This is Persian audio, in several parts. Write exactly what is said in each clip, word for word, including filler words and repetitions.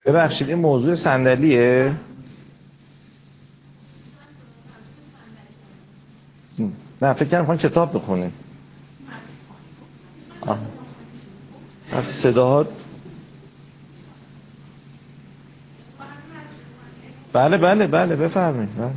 ببخشید این موضوع صندلیه؟ نه فکر کنم کتاب بخونیم. آه. وقتی صداها بله بله بله بفرمایید. بله.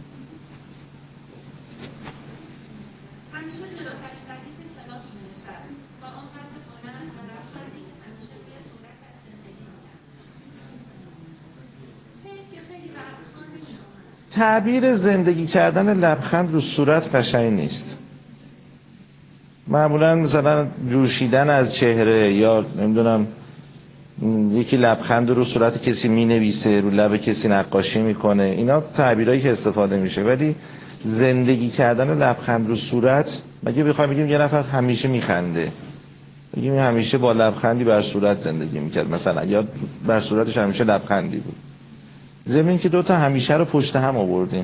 تعبیر زندگی کردن لبخند رو صورت قشنگ نیست. معمولا مثلا جوشیدن از چهره یا نمیدونم یکی لبخند رو صورت کسی مینویسه، رو لب کسی نقاشی میکنه، اینا تعبیرایی که استفاده میشه. ولی زندگی کردن لبخند رو صورت، مگه بخوایم بگیم یه نفر همیشه میخنده، بگیم همیشه با لبخندی بر صورت زندگی میکرد مثلا، یا بر صورتش همیشه لبخندی بود. زمین که دوتا همیشه رو پشت هم آوردیم.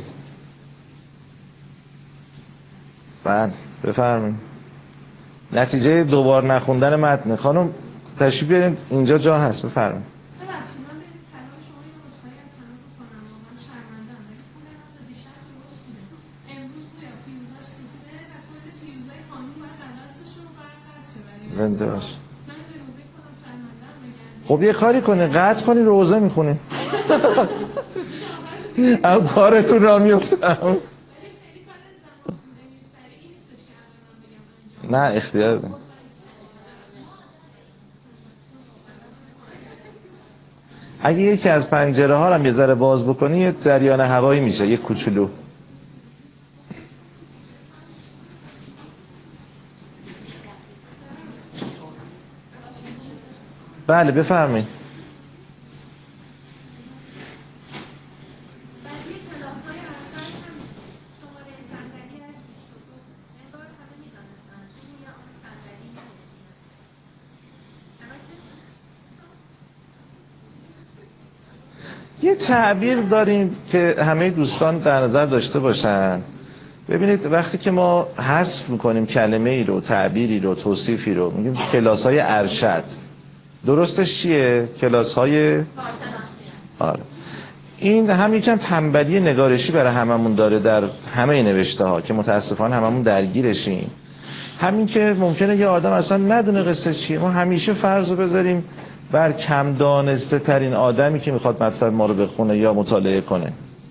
بله بفرمایید. نتیجه دوبار نخوندن متن. خانم تشریف بیارین اینجا جا هست، بفرمایید. ببخشید من به کلام شما یه عذرخواهی از همه بکنم و من شرمنده‌ام ولی خونه من تا دیشب درست بوده. امروز گویا فیوزاش سوخته و کل فیوزای خانم باید عوض بشه و باید قطع شه. ولی زنده باش. من به روزه خودم شرمنده‌ام بگم. خب یه کاری کنه قطع کنی روزه میخونی. هم کارتون را میفتم. ولی خیلی کار زمان طولانی سریعی نیستش که الان من بگم انجام نه اختیار ده. اگه یکی از پنجره ها رو هم یه ذره باز بکنی یه جریان هوایی میشه، یه کوچولو. بله بفرمایید. یه تعبیر داریم که همه دوستان در نظر داشته باشن. ببینید وقتی که ما حذف میکنیم کلمه ای رو، تعبیری رو، توصیفی رو، میگیم کلاس های ارشد. درستش چیه؟ کلاس های آره. این هم یکم تنبلی نگارشی برای هممون داره در همه نوشته ها که متاسفانه هممون درگیرشیم. همین که ممکنه یه آدم اصلا ندونه قصه چیه. ما همیشه فرض رو بذاریم بر کم دانسته ترین آدمی که میخواد مطلب ما رو بخونه یا مطالعه کنه.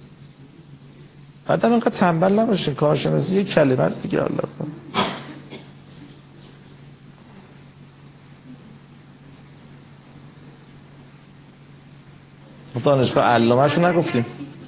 بعد اینقدر تنبل نباشین، کارشناسی یک کلمه است دیگه. الله کن دانشگاه علامه شو نگفتیم.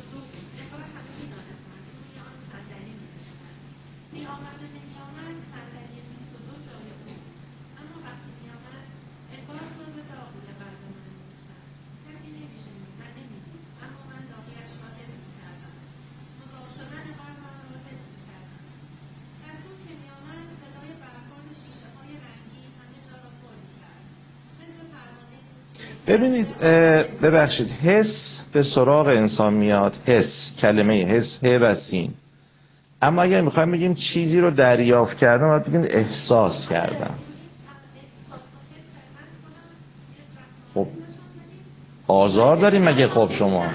ببینید ببخشید، حس به سراغ انسان میاد. حس، کلمه حس، ه و سین. اما اگر میخوایم بگیم چیزی رو دریافت کردم باید بگیم احساس کردم. خب آزار داریم مگه؟ خب شما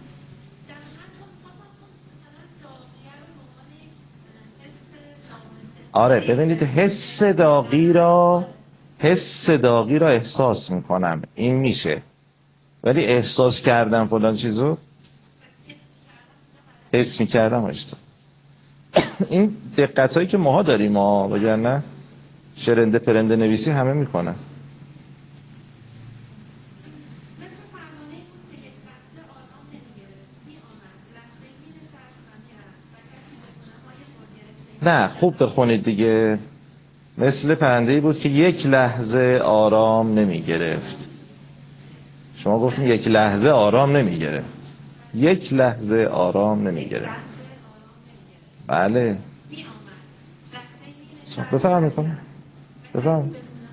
آره ببینید حس داغی را حس داغی را احساس میکنم، این میشه. ولی احساس کردم فلان چیزو حس میکردم اشتباه. این دقت هایی که ماها داریم ها، وگرنه شرنده پرنده نویسی همه میکنن. نه خوب بخونید دیگه. مثل پرنده‌ای بود که یک لحظه آرام نمی گرفت. شما گفتین یک لحظه آرام نمی گرفت. یک لحظه آرام نمی گرفت. بله بفرمایید کنم بفرمایید.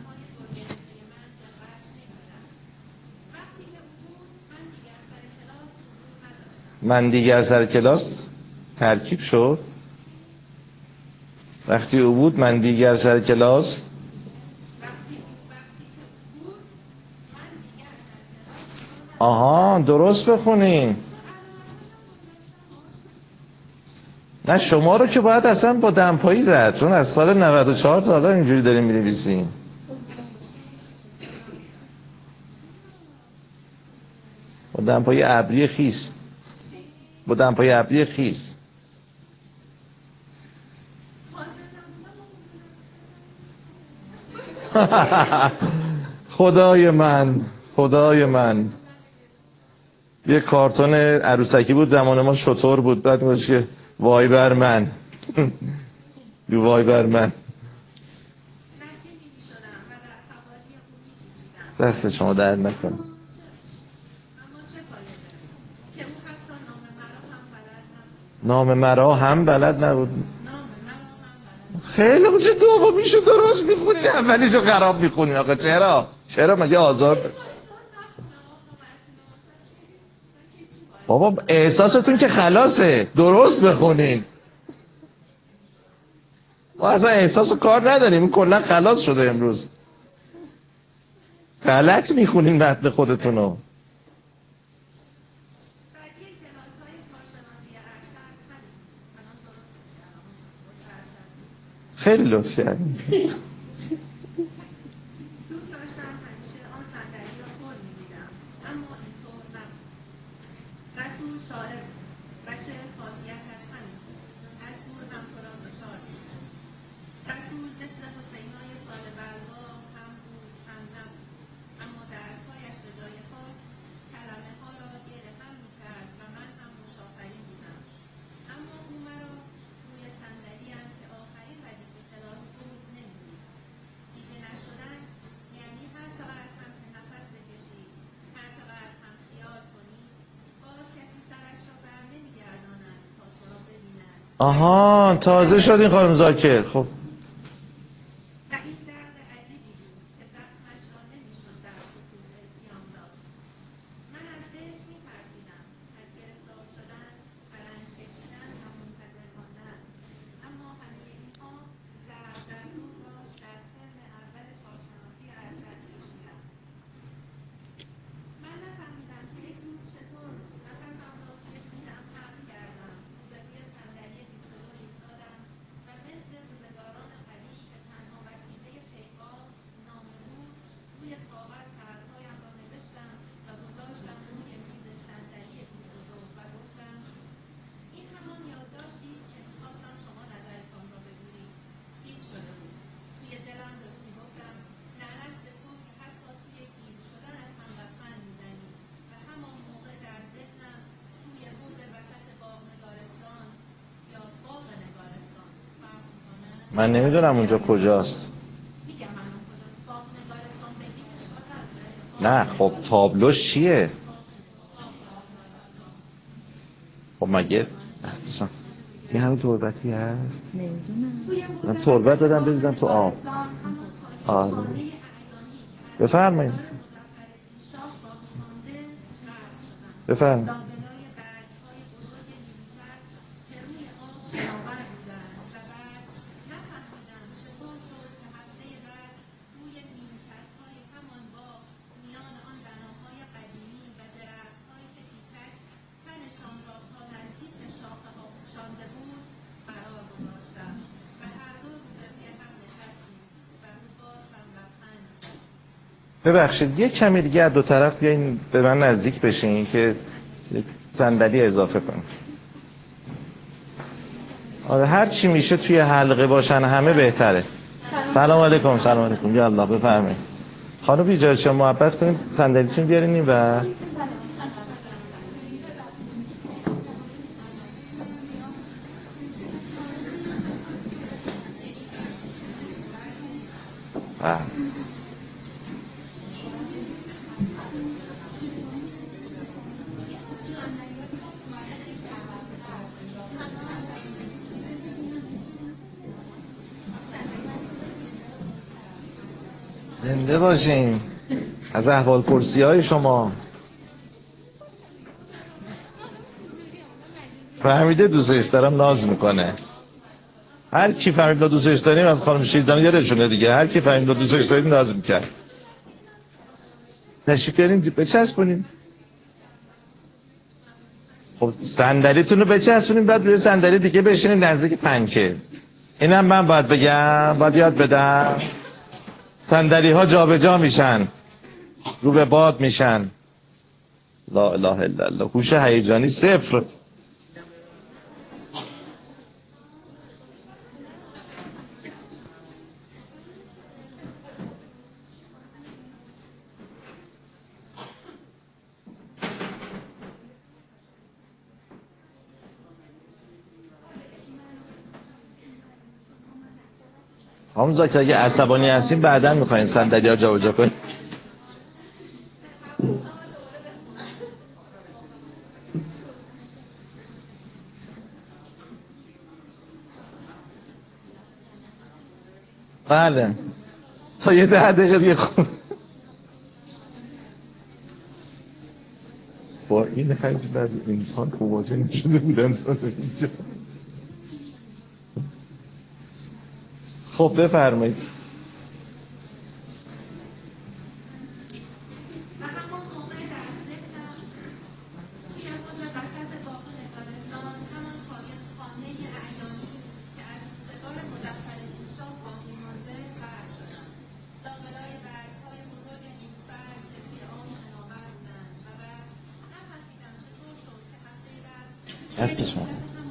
من دیگر سر کلاس ترکیب شد. وقتی او بود من دیگر سر کلاس. آها درست بخونین. نه شما رو که باید اصلا با دمپایی زد، چون از سال نود و چهار تا حالا اینجوری داریم می‌نویسین. با دمپایی ابری خیس، با دمپایی ابری خیس. خدای من، خدای من. یه کارتون عروسکی بود زمان ما، شطور بود، بعد میگوش که وای بر من. وای بر من. دست شما درد نکنه. نام مرا هم بلد نبود. خیلی خوب، چه دومیشو درست میخونی اولیشو خراب میخونی آقا؟ چرا؟ چرا مگه آزار؟ بابا احساستون که خلاصه، درست بخونین. ما اصلا احساس و کار نداریم، کلا خلاص شده امروز. غلط میخونین متن خودتونو. خیلی لطف کردین. آها تازه شدین خانم زاکر. خب من نمیدونم اونجا کجاست. نه خب تابلوش چیه؟ خب مگه اصلا یه همین تربتی هست؟ من تربت دادم بریزم تو آب. آره بفرمایید بفرمایید. ببخشید یه کمی دیگه از دو طرف بیاین به من نزدیک بشین که صندلی اضافه کنیم. آره هر چی میشه توی حلقه باشن همه بهتره. سلام علیکم. سلام علیکم. یا الله بفرمایید. خانم اجازه شما محبت کنید صندلیتون بیارین این و زنده باشین. از احوال پرسی های شما فهمیده دوستش دارم ناز میکنه. هر کی فهمید ما دوستش داریم از خانم شیردانی یادشونه دیگه. هر کی فهمید ما دوستش داریم ناز میکرد. تشریف بیارین بچسبونین. خب صندلیتون رو بچسبونیم بعد روی صندلی دیگه بشینید نزدیک پنکه. اینم من باید بگم، باید یاد بدم. صندلی ها جابجا میشن، رو به باد میشن. لا اله الا الله. هوش هیجانی صفر. همونجا که اگه عصبانی هستیم بعدا میخواین صندلی ها جابجا کنیم. بله تا یه ده دقیقه دیگه خوب. با این حجم از انسان مواجه نشده بودن تا اینجا. خب بفرمایید. هستی شما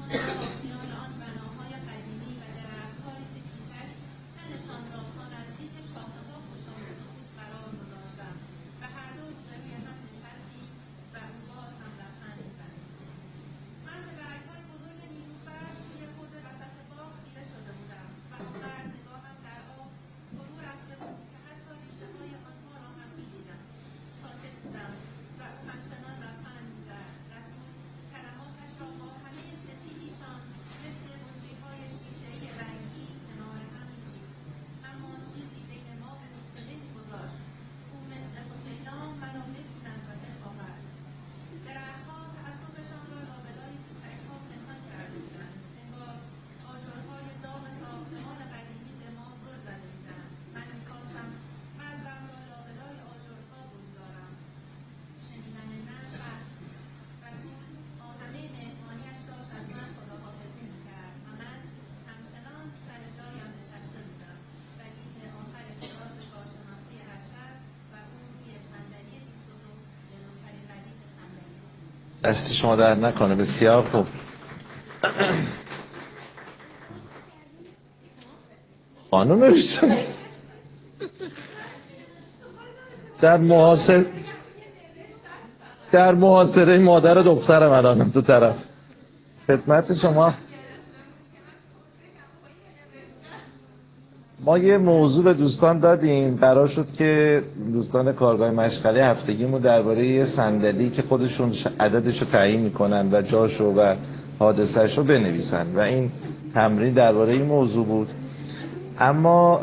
دست شما در نکنه. بسیار خوب. خانم نویسم در محاصره در محاصره مادر و دخترم الانم دو طرف خدمت شما. ما یه موضوع به دوستان دادیم، قرار شد که دوستان کارگاه مشغله هفتگیمون درباره یه صندلی که خودشون عددش رو تعیین میکنن و جاشو و حادثه‌ش رو بنویسن و این تمرین درباره این موضوع بود. اما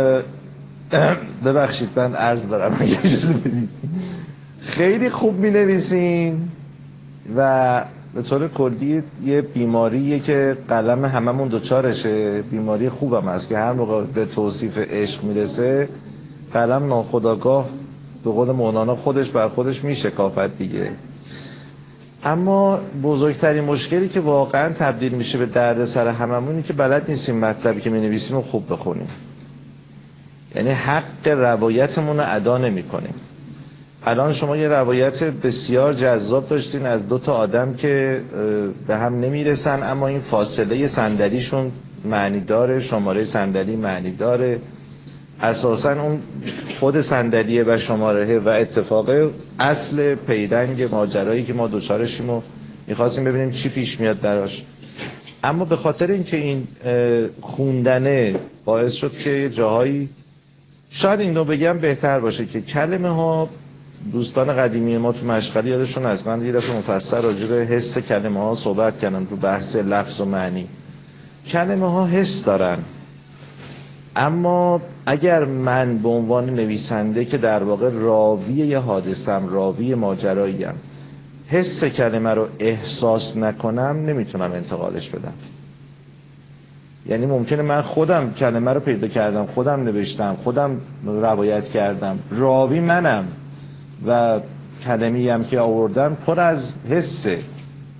ببخشید من عرض دارم اگه اجازه بدید. خیلی خوب مینویسین و به طور کلی یه بیماریه که قلم هممون دوچارشه، بیماری خوبم هست که هر موقع به توصیف عشق میرسه قلم ناخودآگاه به قول مولانا خودش بر خودش میشکافد دیگه. اما بزرگترین مشکلی که واقعا تبدیل میشه به درد سر هممونی که بلد نیستیم مطلبی که مینویسیم رو خوب بخونیم، یعنی حق روایتمون رو ادا نمی‌کنیم. الان شما یه روایت بسیار جذاب داشتین از دو تا آدم که به هم نمیرسن اما این فاصله صندلیشون معنی داره، شماره صندلی معنی داره، اساسا اون خود صندلیه و شماره و اتفاق اصل پیرنگ ماجرایی که ما دوچارشیم و میخواستیم ببینیم چی پیش میاد براش. اما به خاطر اینکه این خوندنه باعث شد که جاهایی شاید این رو بگم بهتر باشه که کلمه ها، دوستان قدیمی ما تو مشغله یادشون از من یه دفعه مفصل راجع به حس کلمه ها صحبت کردم تو بحث لفظ و معنی. کلمه ها حس دارن، اما اگر من به عنوان نویسنده که در واقع راوی یه حادثم، راوی ماجراییم، حس کلمه رو احساس نکنم نمیتونم انتقالش بدم. یعنی ممکنه من خودم کلمه رو پیدا کردم، خودم نوشتم، خودم روایت کردم، راوی منم و کلمه‌ای هم که آوردم پر از حسه،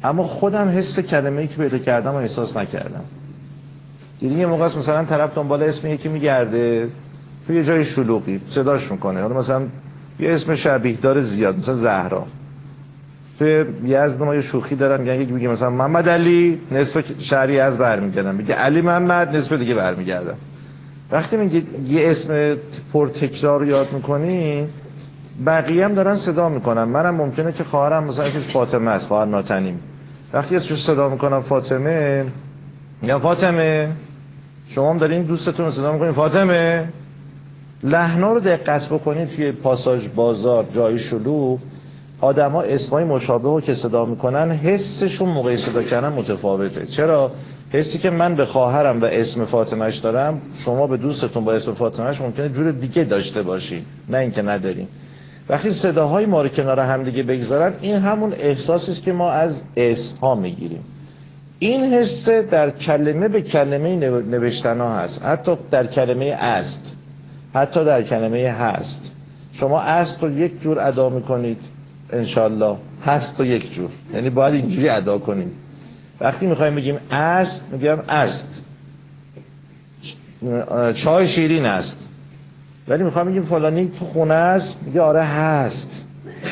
اما خودم حس کلمه‌ای که پیدا کردم و احساس نکردم. دیدین یه موقع مثلا طرف دنبال اسم یکی میگرده توی یه جای شلوغی صداش میکنه، حالا مثلا یه اسم شبیه داره زیاد، مثلا زهرا. توی یزد ما یه شوخی دارن، میگن یکی میگه مثلا محمد علی، نصف شهر یزد برمیگردن، میگه علی محمد، نصف دیگه برمیگردن. وقتی میگید یه اسم پر تکرار یاد میکنی، بقیه هم دارن صدا میکنن. منم ممکنه که خواهرم مثلا اسمش فاطمه است، خواهر ناتنیم، وقتی اسمش صدا میکنم فاطمه، میگم فاطمه، شما هم دارین دوستتون رو صدا میکنین فاطمه. لحنا رو دقت بکنید توی پاساژ بازار، جای شلوغ، آدما اسمای مشابه رو که صدا میکنن حسشون موقع صدا کردن متفاوته. چرا؟ حسی که من به خواهرم و اسم فاطمه‌اش دارم، شما به دوستتون با اسم فاطمه‌اش ممکنه جور دیگه داشته باشی، نه اینکه نداریم. وقتی صداهای ما رو کنار هم دیگه بگذارن، این همون احساسی است که ما از اسم‌ها میگیریم. این حس در کلمه به کلمه نوشتن‌ها هست، حتی در کلمه است، حتی در کلمه هست. شما است رو یک جور ادا میکنید انشالله، هست رو یک جور، یعنی باید اینجوری ادا کنیم. وقتی میخوایم بگیم است، میگم است، چای شیرین است. ولی میخوایم بگیم فلانی تو خونه است، میگه آره هست.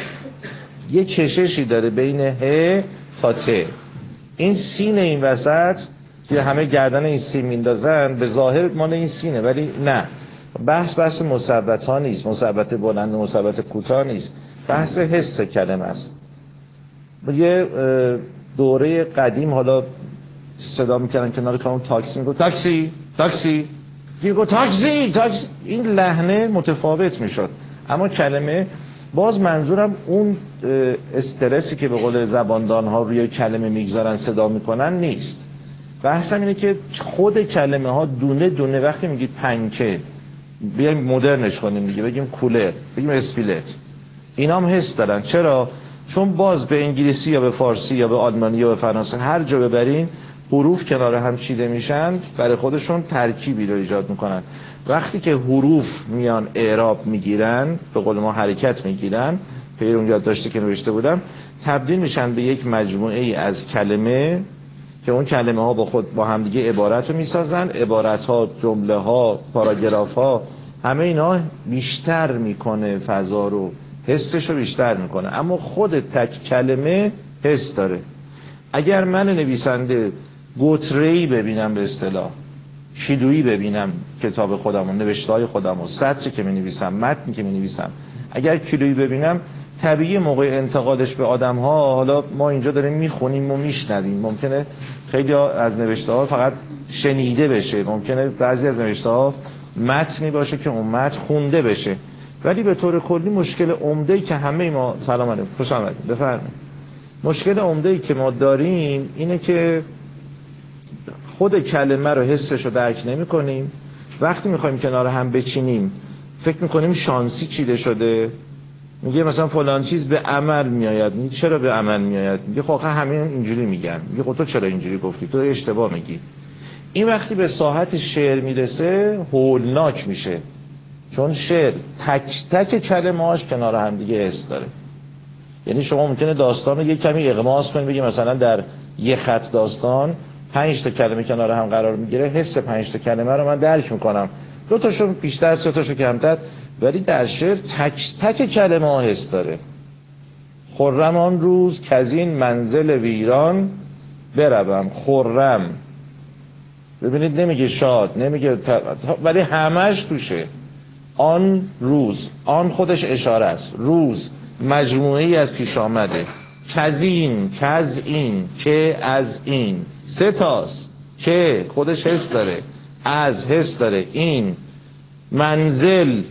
یه کششی داره بین ه تا ت. این سین این وسط که همه گردن این سین میندازن، به ظاهر مال این سینه، ولی نه. بحث بحث مثبت ها نیست، مثبت بلند و مثبت کوتاه نیست، بحث حس کلمه است. یه دوره قدیم حالا صدا میکردن کنار کامون تاکسی، میگو تاکسی تاکسی، میگو تاکسی تاکسی. این لحنه متفاوت میشد، اما کلمه، باز منظورم اون استرسی که به قول زباندان ها روی کلمه میگذارن صدا میکنن نیست. بحثم اینه که خود کلمه ها دونه دونه، وقتی میگید پنکه، بیایم مدرنش کنیم دیگه، بگیم کولر، بگیم اسپیلت، اینا هم حس دارن. چرا؟ چون باز به انگلیسی یا به فارسی یا به آلمانی یا به فرانسه هر جا ببرین، حروف کنار هم چیده میشن، برای خودشون ترکیبی رو ایجاد میکنن. وقتی که حروف میان اعراب میگیرن، به قول ما حرکت میگیرن، پیر اون یادداشتی که نوشته بودم، تبدیل میشن به یک مجموعه ای از کلمه که اون کلمه ها با خود با هم دیگه عبارت رو میسازن. عبارت ها، جمله ها، پاراگراف ها، همه اینا بیشتر میکنه فضا رو، حسش رو بیشتر میکنه. اما خود تک کلمه حس داره. اگر من نویسنده گوتره‌ای ببینم، به اصطلاح کیلویی ببینم کتاب خودم و نوشته های خودم و سطری که می نویسم، متنی که می نویسم، اگر کیلویی ببینم، طبیعی موقع انتقادش به آدم ها، حالا ما اینجا داریم میخونیم و میشنویم، ممکنه خیلی از نوشته ها فقط شنیده بشه، ممکنه بعضی از نوشته ها متنی باشه که اون متن خونده بشه، ولی به طور کلی مشکل عمده‌ای که همه ما، سلام علیکم، خوش آمدید، بفرمایید، مشکل عمده‌ای که ما داریم اینه که خود کلمه رو، حسش رو درک نمی کنیم. وقتی میخوایم کنار هم بچینیم، فکر میکنیم شانسی چیده شده. میگه مثلا فلان چیز به عمل میآید. میگه چرا به عمل میآید؟ میگه خب همه اینجوری میگن. میگه خب تو چرا اینجوری گفتی؟ تو اشتباه میگی. این وقتی به ساحت شعر میرسه هولناک میشه، چون شعر تک تک کلمه‌هاش کنار هم دیگه حس داره. یعنی شما ممکنه داستان رو یه کمی اغماس کنید، بگی مثلا در یه خط داستان پنج تا کلمه کنار هم قرار میگیره، حس پنج تا کلمه رو من درک میکنم، دو تاشو بیشتر، سه تاشو کمتر، ولی در شعر تک تک کلمه ها حس داره. خرم آن روز که از این منزل ویران بروم، خرم، ببینید نمیگه شاد، نمیگه ت... ولی همش توشه. آن روز، آن خودش اشاره است، روز مجموعه‌ای از پیش آمده، کزین، کز این، که از این، سه تاست، که خودش حس داره، از حس داره، این منزل،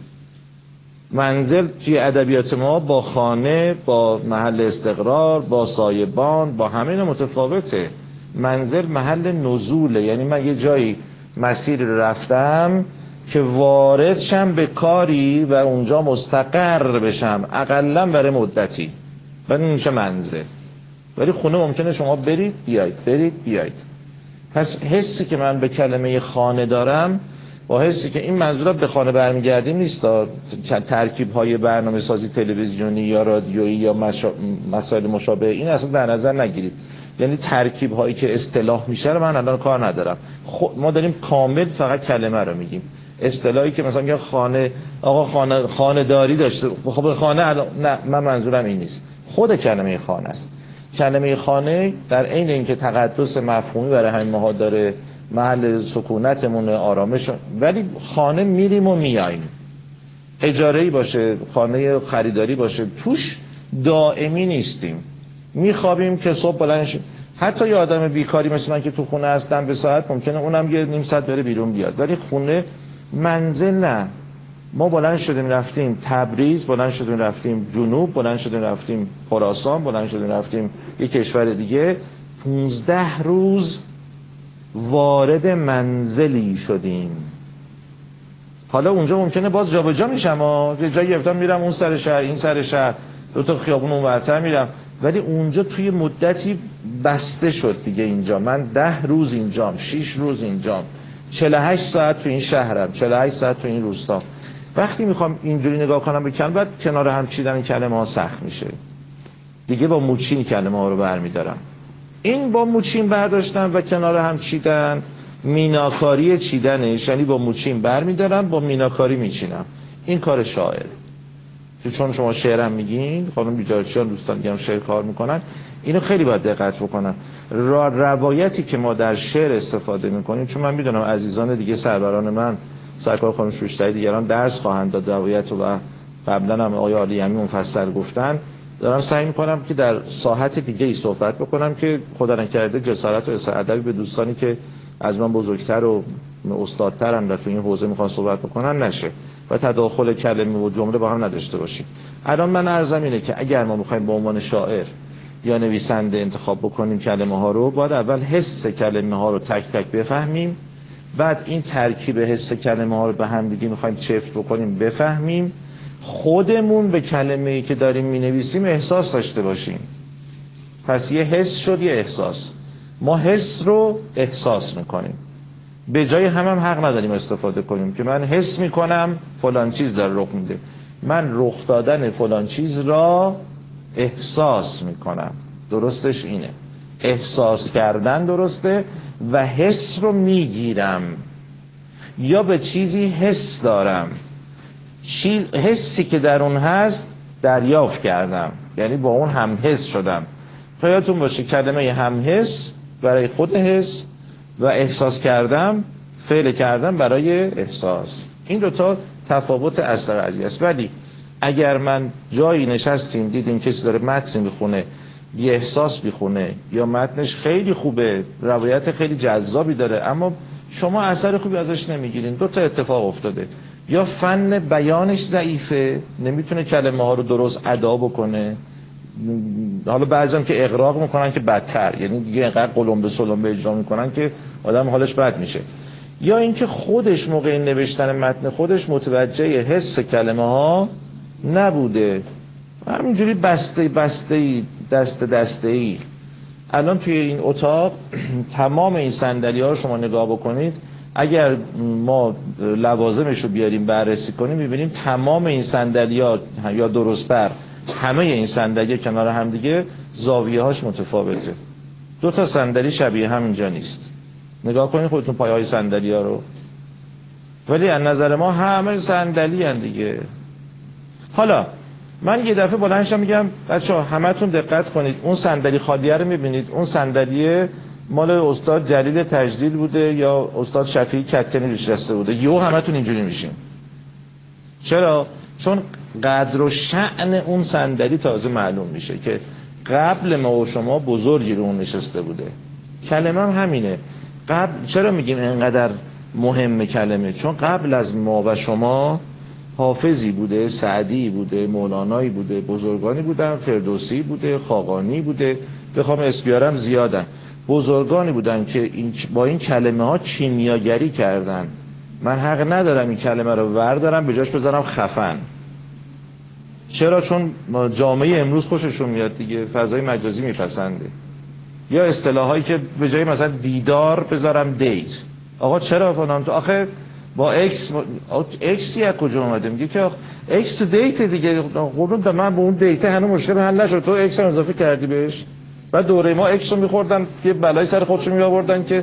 منزل توی ادبیات ما با خانه، با محل استقرار، با سایبان، با همه اینا متفاوته. منزل محل نزوله، یعنی من یه جایی مسیر رفتم که وارد شم به کاری و اونجا مستقر بشم، اقلا برای مدتی، ولی میشه منزل. ولی خونه ممکنه شما برید بیاید، برید بیاید. پس حسی که من به کلمه خانه دارم با حسی که این منظورم به خانه برمیگردیم نیست، ترکیب های برنامه سازی تلویزیونی یا رادیویی یا مسائل مشابه، این اصلا در نظر نگیرید. یعنی ترکیب هایی که اصطلاح میشه رو من الان کار ندارم. ما داریم کامل فقط کلمه رو میگیم. اصطلاحی که مثلا میگه خانه، آقا خانه خانه داری داشته، خب خانه الان نه، من منظورم این نیست. خود کلمه خانه است. کلمه خانه در عین اینکه تقدس مفهومی برای همین ماها داره، محل سکونتمون، آرامش، ولی خانه میریم و میایم. اجاره‌ای باشه، خانه خریداری باشه، توش دائمی نیستیم. میخوابیم که صبح بلند شیم. حتی یه آدم بیکاری مثل من که تو خونه هستم به ساعت ممکنه اونم یه نیم ساعت بره بیرون بیاد، ولی خونه منزل نه. ما بلند شدیم رفتیم تبریز، بلند شدیم رفتیم جنوب، بلند شدیم رفتیم خراسان، بلند شدیم رفتیم یه کشور دیگه، پونزده روز وارد منزلی شدیم. حالا اونجا ممکنه باز جابجا میشم، ها یه جایی گفتم میرم اون سر شهر، این سر شهر، دو تا خیابون اونورتر میرم، ولی اونجا توی مدتی بسته شد دیگه. اینجا من ده روز اینجام، شش روز اینجام، چهل و هشت ساعت تو این شهرم، چهل و هشت ساعت تو این روستا. وقتی میخوام اینجوری نگاه کنم به کلمه، بعد کنار هم چیدن این کلمه ها سخت میشه دیگه. با موچین کلمه ها رو برمیدارم. این با موچین برداشتن و کنار هم چیدن، میناکاری چیدنش، یعنی با موچین برمیدارم، با میناکاری میچینم. این کار شاعره. که چون شما شعرم میگین، خانم بیجارچیان دوستان میگم شعر کار میکنن، اینو خیلی باید دقت بکنن. را روایتی که ما در شعر استفاده میکنیم، چون من میدونم عزیزان دیگه سروران من، سرکار خانم شوشتری، دیگران درس خواهند داد روایت و قبلا هم آقای عالیمی مفصل گفتن. دارم سعی میکنم که در ساحت دیگه ای صحبت بکنم که خدا نکرده جسارت و ادبی به دوستانی که از من بزرگتر و استادترن در تو این حوزه میخوان صحبت بکنن نشه و تداخل کلمه و جمله با هم نداشته باشیم. الان من عرضم اینه که اگر ما میخوایم به عنوان شاعر یا نویسنده انتخاب بکنیم کلمه ها رو، باید اول حس کلمه ها رو تک تک بفهمیم، بعد این ترکیب حس کلمه ها رو به هم دیگه میخوایم چفت بکنیم بفهمیم، خودمون به کلمه‌ای که داریم مینویسیم احساس داشته باشیم. پس یه حس شد یه احساس. ما حس رو احساس میکنیم، به جای هم هم حق نداریم استفاده کنیم که من حس میکنم فلان چیز داره رخ میده. من رخ دادن فلان چیز را احساس میکنم. درستش اینه، احساس کردن درسته، و حس رو میگیرم، یا به چیزی حس دارم، چیز حسی که در اون هست دریافت کردم، یعنی با اون هم حس شدم. یادتون باشه کلمه هم حس برای خود حس و احساس کردم، فعل کردم برای احساس. این دوتا تفاوت اصل قضیه است. ولی اگر من جایی نشستیم دیدیم کسی داره متن میخونه، بی احساس میخونه، یا متنش خیلی خوبه، روایت خیلی جذابی داره، اما شما اثر خوبی ازش نمیگیرین، دو تا اتفاق افتاده: یا فن بیانش ضعیفه، نمیتونه کلمه ها رو درست ادا بکنه، حالا بعضی که اغراق میکنن که بدتر، یعنی دیگه اینقدر قلمبه سلمبه اجرا میکنن که آدم حالش بد میشه، یا اینکه خودش موقع نوشتن متن خودش متوجه حس کلمه ها نبوده، همینجوری بسته بسته دست دسته ای. الان توی این اتاق تمام این صندلی ها رو شما نگاه بکنید، اگر ما لوازمش رو بیاریم بررسی کنیم میبینیم تمام این صندلی ها، یا درست‌تر همه این صندلی کنار هم دیگه زاویه هاش متفاوته. دو تا صندلی شبیه هم اینجا نیست. نگاه کنید خودتون پایه های صندلی ها رو، ولی از نظر ما همه صندلی هن دیگه. حالا من یه دفعه بلند شم میگم بچه‌ها همتون دقت کنید، اون صندلی خالیه رو میبینید، اون صندلی مال استاد جلیل تجلیل بوده یا استاد شفیعی کدکنی روش نشسته بوده. یهو همتون اینجوری میشین. چرا؟ چون قدر و شأن اون صندلی تازه معلوم میشه که قبل ما و شما بزرگی رو اون نشسته بوده. کلمه هم همینه. قبل چرا میگیم اینقدر مهمه کلمه؟ چون قبل از ما و شما حافظی بوده، سعدی بوده، مولانایی بوده، بزرگانی بودن، فردوسی بوده، خاقانی بوده، بخوام اسم بیارم زیادن. بزرگانی بودن که این با این کلمه ها کیمیاگری کردن. من حق ندارم این کلمه رو وردارم به جاش بذارم خفن. چرا؟ چون جامعه امروز خوششون میاد دیگه، فضای مجازی میپسنده. یا اصطلاحایی که به جای مثلا دیدار بذارم دیت. آقا چرا فلان؟ تو آخه با اکس اکس یا کجا اومده؟ میگه که اکس تو دیت دیگه. قرون به من به اون دیت هنوز مشکل حل نشد، تو اکس رو اضافه کردی بهش. و دوره ما اکس رو میخوردن، یه بلای سر خودشون میآوردن که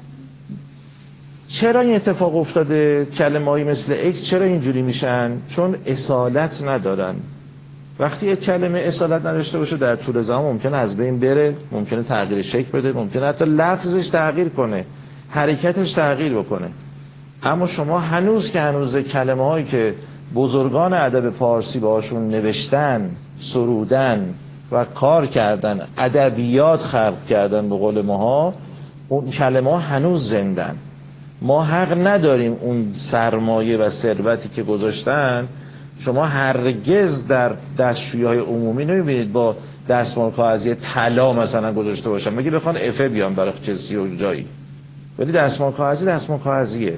چرا این اتفاق افتاده، کلمه‌ای مثل اکس چرا اینجوری میشن؟ چون اصالت ندارن. وقتی یک کلمه اصالت نداشته باشه در طول زمان ممکنه از بین بره، ممکنه تغییر شکل بده، ممکنه حتی لفظش تغییر کنه، حرکتش تغییر بکنه. اما شما هنوز که هنوز کلمه هایی که بزرگان ادب پارسی باشون نوشتن، سرودن و کار کردن، ادبیات خلق کردن به قول ماها، اون کلمه ها هنوز زندن. ما حق نداریم اون سرمایه و ثروتی که گذاشتن. شما هرگز در دستشویی‌های عمومی نمی‌بینید با دستمال کاغذی طلا مثلا گذاشته باشن، مگه بخوان افه بیان برای کسی و جایی، ولی دستمال کاغذی دستمال کاغذیه.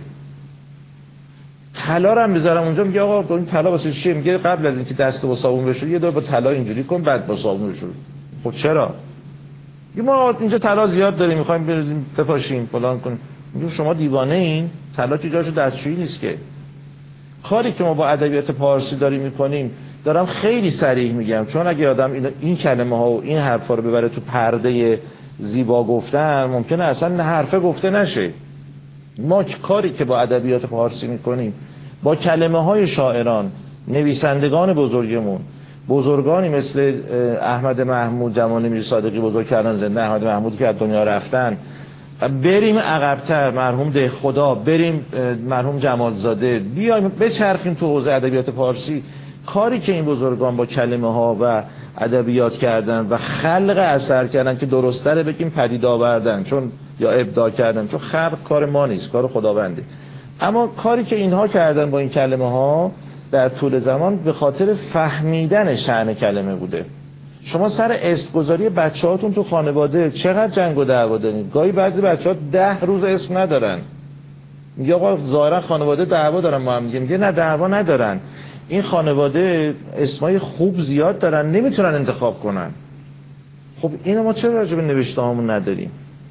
طلا رو هم بذارم اونجا، میگه آقا این طلا واسه چیه؟ میگه قبل از اینکه دستو با صابون بشوری یه دور با طلا اینجوری کن بعد با صابون بشور. خب چرا؟ ما اینجا طلا زیاد داریم می‌خوایم بریم بپاشیم فلان کنیم. میگم شما دیوانه این؟ طلا که جاشو دستشویی نیست که. کاری که ما با ادبیات پارسی داریم میکنیم، دارم خیلی صریح میگم، چون اگه آدم این, این کلمه ها و این حرفا رو ببره تو پرده زیبا گفتن ممکنه اصلا حرفه گفته نشه. ما کاری که با ادبیات پارسی میکنیم، با کلمه های شاعران، نویسندگان بزرگمون، بزرگانی مثل احمد محمود، جمال میرزا صادقی بزرگ کردن زنده، احمد محمود که از دنیا رفتن، بریم عقب‌تر، مرحوم دهخدا، بریم مرحوم جمالزاده، بیایم بچرخیم تو حوزه ادبیات پارسی. کاری که این بزرگان با کلمه ها و ادبیات کردن و خلق اثر کردن که درست‌تره بگیم پدید آوردن، چون یا ابداع کردن، چون خلق کار ما نیست، کار خداونده. اما کاری که اینها کردن با این کلمه ها در طول زمان به خاطر فهمیدن شأن کلمه بوده. شما سر اسم گذاری بچه هاتون تو خانواده چقدر جنگ و دعوا دارید؟ گاهی بعضی بچه ها ده روز اسم ندارن. میگه آقا ظاهرا خانواده دعوا دارن با هم. میگه میگه نه دعوا ندارن، این خانواده اسمای خوب زیاد دارن نمیتونن انتخاب کنن. خب اینو ما چرا راجع به نوشته هامون نداریم؟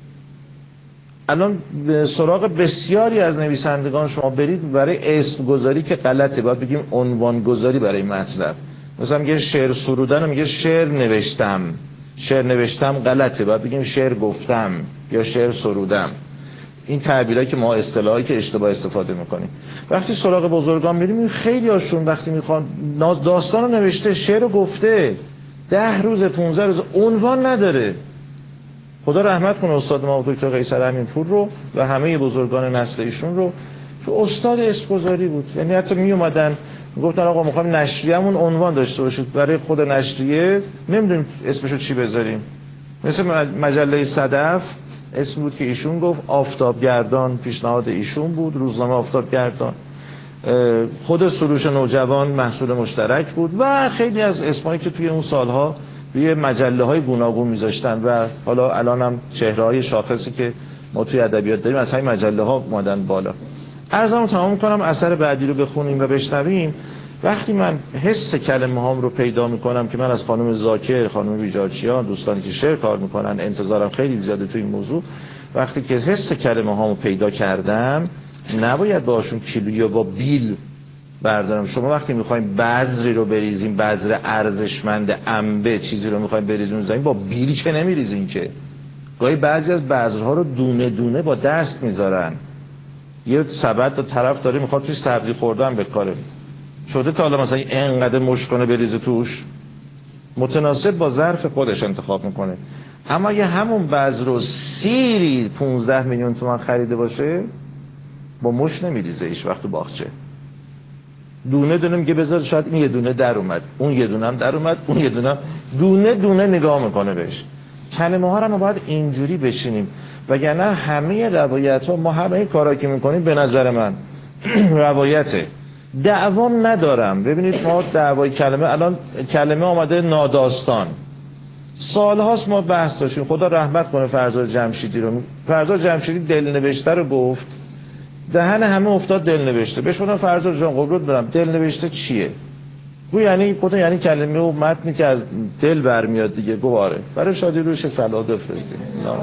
الان به سراغ بسیاری از نویسندگان شما برید برای اسم گذاری که غلطه، باید بگیم عنوان گذاری برای مطلب. مثلا میگه شعر سرودن، میگه شعر نوشتم. شعر نوشتم غلطه، باید بگیم شعر گفتم یا شعر سرودم. این تعبیرایی که ما اصطلاحایی که اشتباه استفاده میکنیم. وقتی سراغ بزرگان میریم خیلی هاشون وقتی میخوان داستان رو نوشته، شعر رو گفته، ده روز پونزده روز عنوان نداره. خدا رحمت کنه استاد ما دکتر قیصر امینپور رو و همه بزرگان نسل ایشون رو که استاد اسم‌گذاری بود. یعنی حتی می اومدن میگفتن آقا میخوایم نشریه‌مون عنوان داشته باشید، برای خود نشریه نمیدونیم اسمشو چی بذاریم. مثل مجله صدف اسم بود که ایشون گفت، آفتابگردان پیشنهاد ایشون بود، روزنامه آفتابگردان، خود سروش نوجوان محصول مشترک بود و خیلی از اسمایی که توی اون سالها روی مجله های گوناگون میذاشتن و حالا الان هم چهره های شاخصی که ما توی ادبیات داریم از همین مجله ها اومدن بالا. عرضمو تمام کنم، اثر بعدی رو بخونیم و بشنویم. وقتی من حس کلمه هام رو پیدا میکنم که من از خانم زاکر، خانم بیجاچیان، دوستانی که شعر کار میکنن، انتظارم خیلی زیاده توی این موضوع. وقتی که حس کلمه هامو پیدا کردم نباید باشون کیلویی با بیل بردارم. شما وقتی میخوایم بذری رو بریزیم، بذر ارزشمند انبه چیزی رو میخوایم بریزیم زمین، با بیل که نمیریزیم که. گاهی بعضی از بذرها رو دونه دونه با دست میذارن. یه سبد و طرف داره میخواد توی سبزی خوردن بکاره، شده تا حالا مثلا اینقدر مشکنه بریزه توش، متناسب با ظرف خودش انتخاب میکنه. اما اگه همون بذر رو سیری پونزده میلیون تومان خریده باشه با مش نمیریزه هیچ وقت تو باغچه. دونه دونه میگه بذار شاید این یه دونه در اومد، اون یه دونه هم در اومد، اون یه دونه هم دونه دونه نگاه میکنه بهش. کلمه ها رو ما باید اینجوری بچینیم، وگرنه همه روایت ها، ما همه کارا که میکنیم به نظر من روایته. دعوام ندارم. ببینید ما دعوای کلمه، الان کلمه آمده ناداستان، سال هاست ما بحث داشتیم. خدا رحمت کنه فرزاد جمشیدی رو. فرزاد جمشیدی دل نوشته رو گفت، دهن همه افتاد دل نوشته. بهش گفتم فرزاد جان قربونت برم دل نوشته چیه؟ گو یعنی گفتم یعنی کلمه و متنی که از دل برمیاد دیگه. گو آره. برای شادی روش صلوات بفرستیم.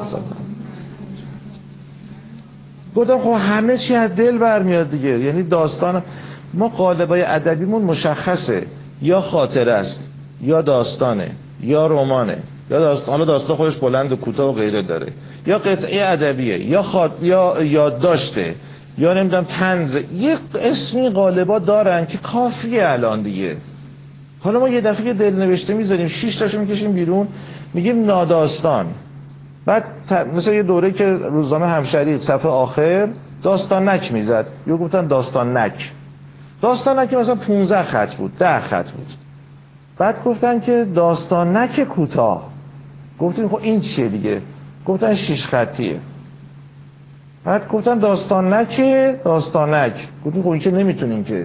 گفتم خب همه چی از دل برمیاد دیگه. یعنی داستان ما قالبای ادبیمون مشخصه، یا خاطره است، یا داستانه، یا رمانه، یا داستان، حالا داستان خودش بلند و کوتاه و غیره داره، یا قطعه ادبیه، یا خاط... یا یادداشته، یا نمیدونم طنز، یه اسمی غالبا دارن که کافیه الان دیگه. حالا ما یه دفعه یه دلنوشته میذاریم، شش تاشو میکشیم بیرون، میگیم ناداستان. بعد ت... مثلا یه دوره که روزنامه همشهری صفحه آخر داستان نک میزد، یا گفتن داستان نک. داستان نک مثلا پانزده خط بود، ده خط بود. بعد گفتن که داستان نک کوتاه. گفتیم خب این چیه دیگه؟ گفتن شش خطیه. بعد گفتن داستان نک، داستان نک. گفتیم خب این که نمیتونیم که.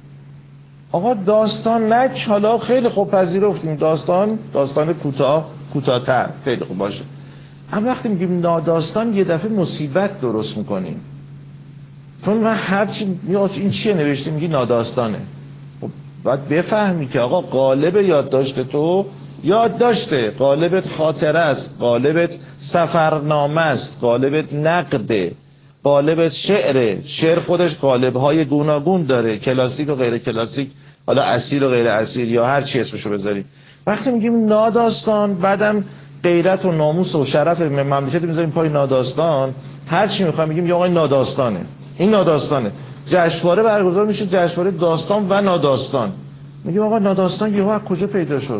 آقا داستان نک حالا خیلی خوب پذیرفتیم، داستان داستان کوتاه، کوتاه‌تر، خیلی خوب باشه. اما وقتی میگیم ناداستان یه دفعه مصیبت درست میکنیم. چون من هر چی این چیه نوشتیم میگی ناداستانه. خب باید بفهمی که آقا قالب یادداشت تو یادداشته، قالبت خاطره است، قالبت سفرنامه است، قالبت نقده، قالبت شعره. شعر خودش قالب‌های گوناگون داره، کلاسیک و غیر کلاسیک، حالا اصیل و غیر اصیل، یا هر چی اسمشو بذاری. وقتی میگیم ناداستان، بعدم غیرت و ناموس و شرف مملکت میذاریم پای ناداستان، هر چی میخوایم میگیم یا آقا این ناداستانه، این ناداستانه. جشنواره برگزار میشه، جشنواره داستان و ناداستان. میگیم آقا ناداستان یهو از کجا پیدا شد؟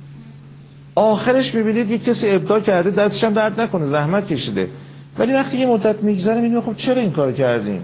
آخرش میبینید یک کسی ابداع کرده، دستش هم درد نکنه، زحمت کشیده. ولی وقتی یه مدت میگذره میبینیم خب چرا این کارو کردیم؟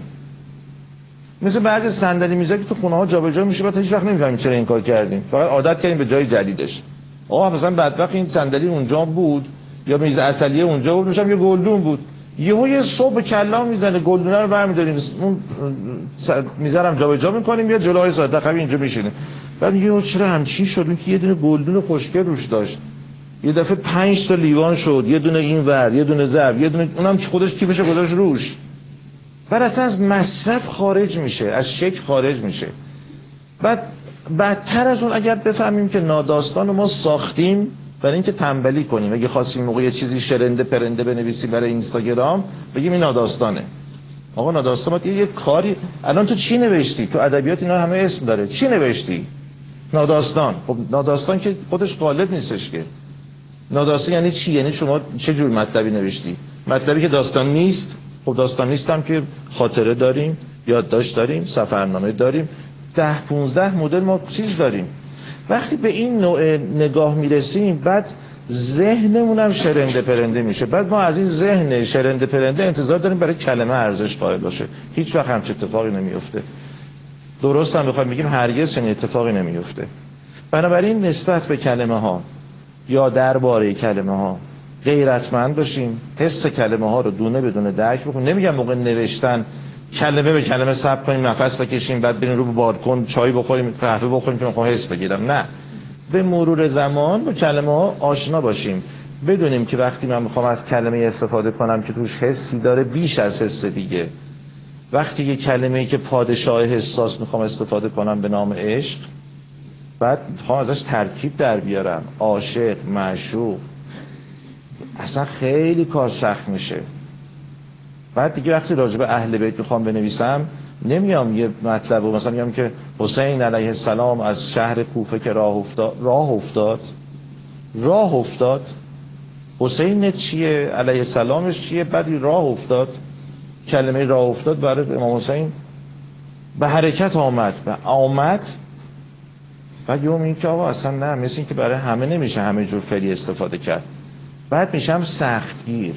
مثل بعضی صندلی میزا که تو خونه ها جابجا میشه، بعد هیچ وقت نمیفهمیم چرا این کار کردیم، فقط عادت کردیم به جای جدیدش. آقا مثلا بدبخت این صندلی اونجا بود، یا میز عسلیه اونجا بود، میشم یه گلدون بود، یهو یه صبح کلا میزنه، گلدونه رو برمی‌داریم، اون میذارم جابجا میکنیم، یا جلوی ساعت تقریبا اینجا میشینه. بعد میگه چرا همچین شد که یه دونه گلدون خوشگل روش داشت، یه دفعه پنج تا لیوان شد، یه دونه این ور، یه دونه ضرب، یه دونه اونم که خودش کیفش گذاشت روش. بعد اصلا از مصرف خارج میشه، از شک خارج میشه. بعد بدتر از اون اگر بفهمیم که ناداستان رو ما ساختیم برای اینکه تنبلی کنیم، اگه خواستیم موقع یه چیزی شرنده پرنده بنویسیم برای اینستاگرام بگیم این ناداستانه. آقا ناداستان یه کاری، الان تو چی نوشتی؟ تو ادبیات اینا همه اسم داره، چی نوشتی؟ ناداستان. خب ناداستان که خودش غالب نیستش که. ناداستان یعنی چی؟ یعنی شما چه جور مطلبی نوشتی؟ مطلبی که داستان نیست. خب داستان نیست هم که خاطره داریم، یادداشت داریم، سفرنامه داریم، ده پونزده مدل ما چیز داریم. وقتی به این نوع نگاه میرسیم، بعد ذهنمون هم شرنده پرنده میشه. بعد ما از این ذهن شرنده پرنده انتظار داریم برای کلمه ارزش قائل باشه. هیچ وقت همچین اتفاقی نمیفته. درست هم بخوایم بگیم هرگز چنین اتفاقی نمیفته. بنابراین نسبت به کلمه ها یا درباره کلمه ها غیرتمند باشیم، حس کلمه ها رو دونه بدونه درک بکنیم. نمیگم موقع نوشتن کلمه به کلمه صبر کنیم، نفس بکشیم، بعد بریم رو بالکن چای بخوریم، قهوه بخوریم که میخوام حس بگیرم. نه، به مرور زمان با کلمه ها آشنا باشیم، بدونیم که وقتی من میخوام از کلمه استفاده کنم که توش حسی داره بیش از حس دیگه. وقتی یه کلمه‌ای که پادشاه حساس میخوام استفاده کنم به نام عشق، بعد میخوام ازش ترکیب در بیارم، عاشق، معشوق، اصلا خیلی کار سخت میشه. بعد دیگه وقتی راجع به اهل بیت میخوام بنویسم، نمیام یه مطلب رو مثلا میگم که حسین علیه السلام از شهر کوفه که راه افتاد راه افتاد راه افتاد حسین چیه، علیه السلامش چیه، بعد راه افتاد. کلمه راه افتاد برای امام حسین به حرکت آمد، به آمد. بعد یوم این که آقا اصلا نه، مثل این که برای همه نمیشه همه جور فعلی استفاده کرد. بعد میشم سختگیر.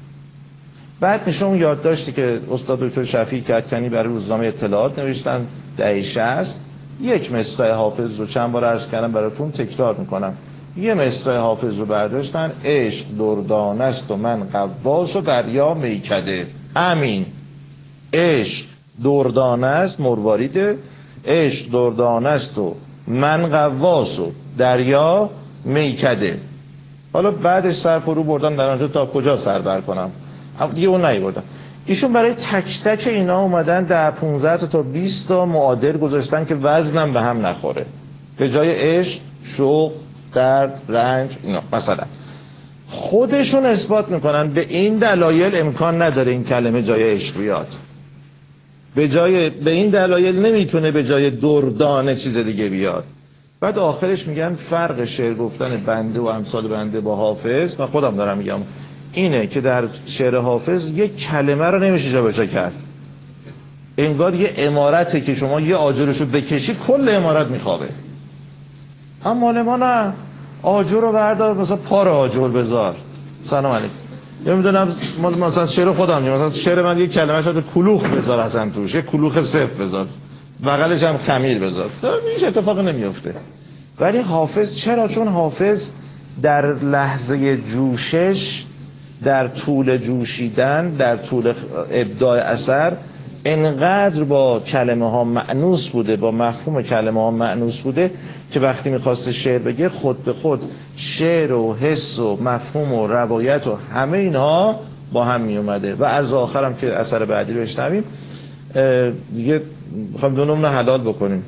بعد میشه اون یادداشتی که استاد دکتر شفیع کدکنی برای روزنامه اطلاعات نوشتن دهه شصت، یک مصرع حافظ رو چند بار عرض کردم براتون تکرار میکنم. یه مصرع حافظ رو برداشتن، عشق دردانه است و من غواص و دریا میکده. همین عشق دردانه است، مرواریده، عشق دردانه است و من غواص و دریا میکده. حالا بعدش سر فرو بردن در آنجا تا کجا سر بر کنم، دیگه اون نیوردن. ایشون برای تک تک اینا اومدن ده پونزده تا تا بیست تا معادل گذاشتن که وزنم به هم نخوره. به جای عشق، شوق، درد، رنج، اینا مثلا خودشون اثبات میکنن به این دلایل امکان نداره این کلمه جای عشق بیاد. به جای به این دلایل نمیتونه به جای دردانه چیز دیگه بیاد. بعد آخرش میگن فرق شعر گفتن بنده و امثال بنده با حافظ، و خودم دارم میگم، اینه که در شعر حافظ یک کلمه رو نمیشه جا به جا کرد. انگار یه عمارته که شما یه آجرشو بکشی کل عمارت میخوابه. اما مال ما نه، آجر رو بردار مثلا پار آجر بذار، سلام علیکم. یا میدونم مثلا شعر خودم میگم، مثلا شعر من یه کلمه شده کلوخ بذار اصلا توش، یه کلوخ صفر بذار، بغلش هم خمیر بذار، هیچ اتفاقی نمیفته. ولی حافظ چرا؟ چون حافظ در لحظه جوشش، در طول جوشیدن، در طول ابداع اثر انقدر با کلمه ها مأنوس بوده، با مفهوم کلمه ها مأنوس بوده که وقتی میخواست شعر بگه خود به خود شعر و حس و مفهوم و روایت و همه اینها با هم می اومده. و از آخرم که اثر بعدی رو بشنویم دیگه میخوایم دو نمونه حلال بکنیم.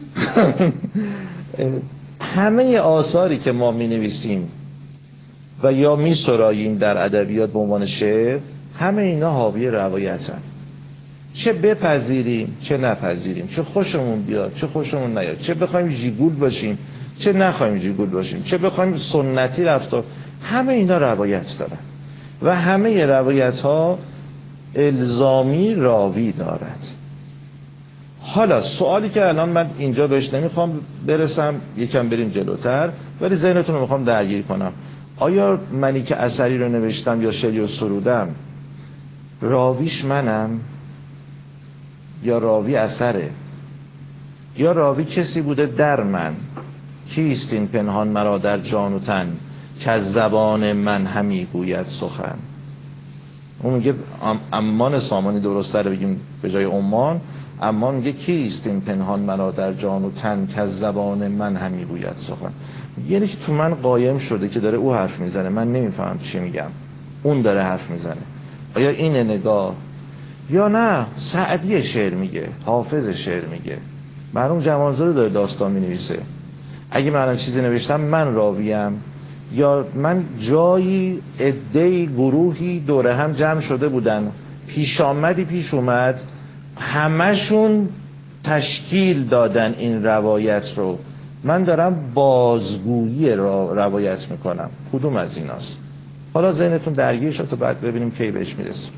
همه آثاری که ما می نویسیم و یا می سراییم در ادبیات به عنوان شعر، همه اینا حاوی روایتن. چه بپذیریم چه نپذیریم، چه خوشمون بیاد چه خوشمون نیاد، چه بخوایم ژیگول باشیم چه نخوایم ژیگول باشیم، چه بخوایم سنتی رفتار، همه اینا روایت دارن و همه روایت ها الزامی راوی دارد. حالا سوالی که الان من اینجا بهش نمیخوام برسم، یکم بریم جلوتر، ولی ذهنتون رو میخوام درگیر کنم. آیا منی که اثری رو نوشتم یا شعری رو سرودم راویش منم یا راوی اثره؟ یا راوی کسی بوده در من؟ کیست این پنهان مرا در جان و تن، که از زبان من همی گوید سخن؟ اون میگه امان سامانی درست تره بگیم به جای عمان. امان میگه کیست این پنهان مرا در جان و تن، که از زبان من همی گوید سخن. یعنی که تو من قایم شده که داره او حرف میزنه، من نمیفهم چی میگم، اون داره حرف میزنه. آیا اینه نگاه؟ یا نه سعدی شعر میگه، حافظ شعر میگه، مرحوم جمالزاده داره داستان مینویسه. اگه من چیزی نوشتم من راویم، یا من جایی عده‌ای گروهی دوره هم جمع شده بودن، پیش آمدی پیش اومد، همشون تشکیل دادن این روایت رو، من دارم بازگویی را روایت میکنم، کدوم از ایناست؟ حالا ذهنتون درگیر شد تا بعد ببینیم کی بهش میرسیم.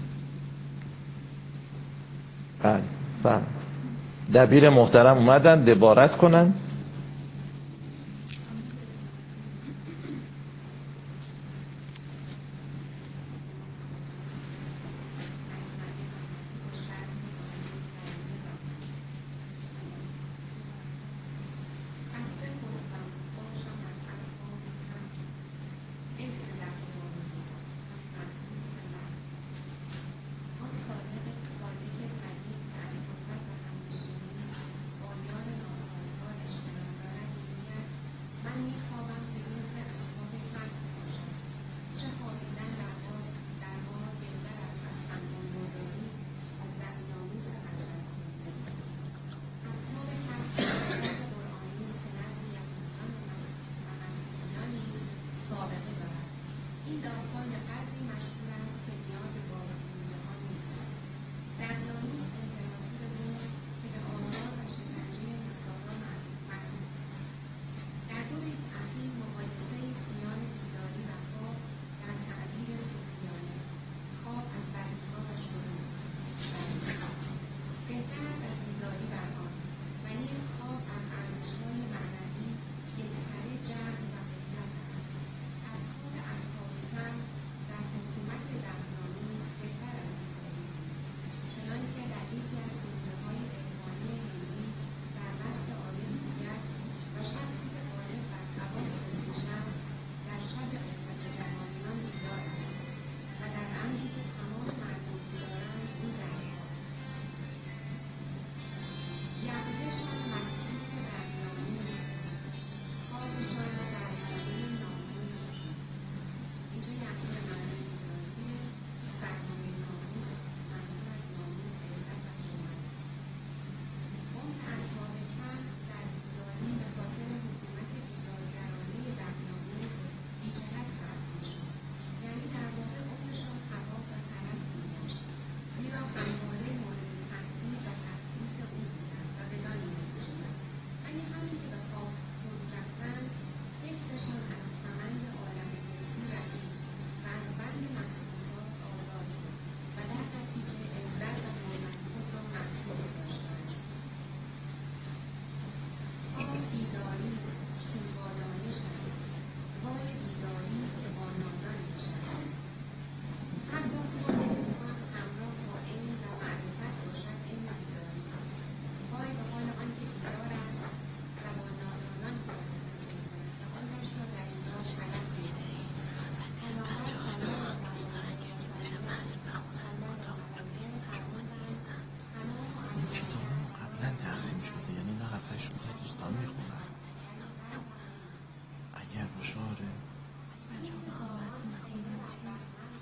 بله بله. دبیر محترم اومدن دبارت کنن.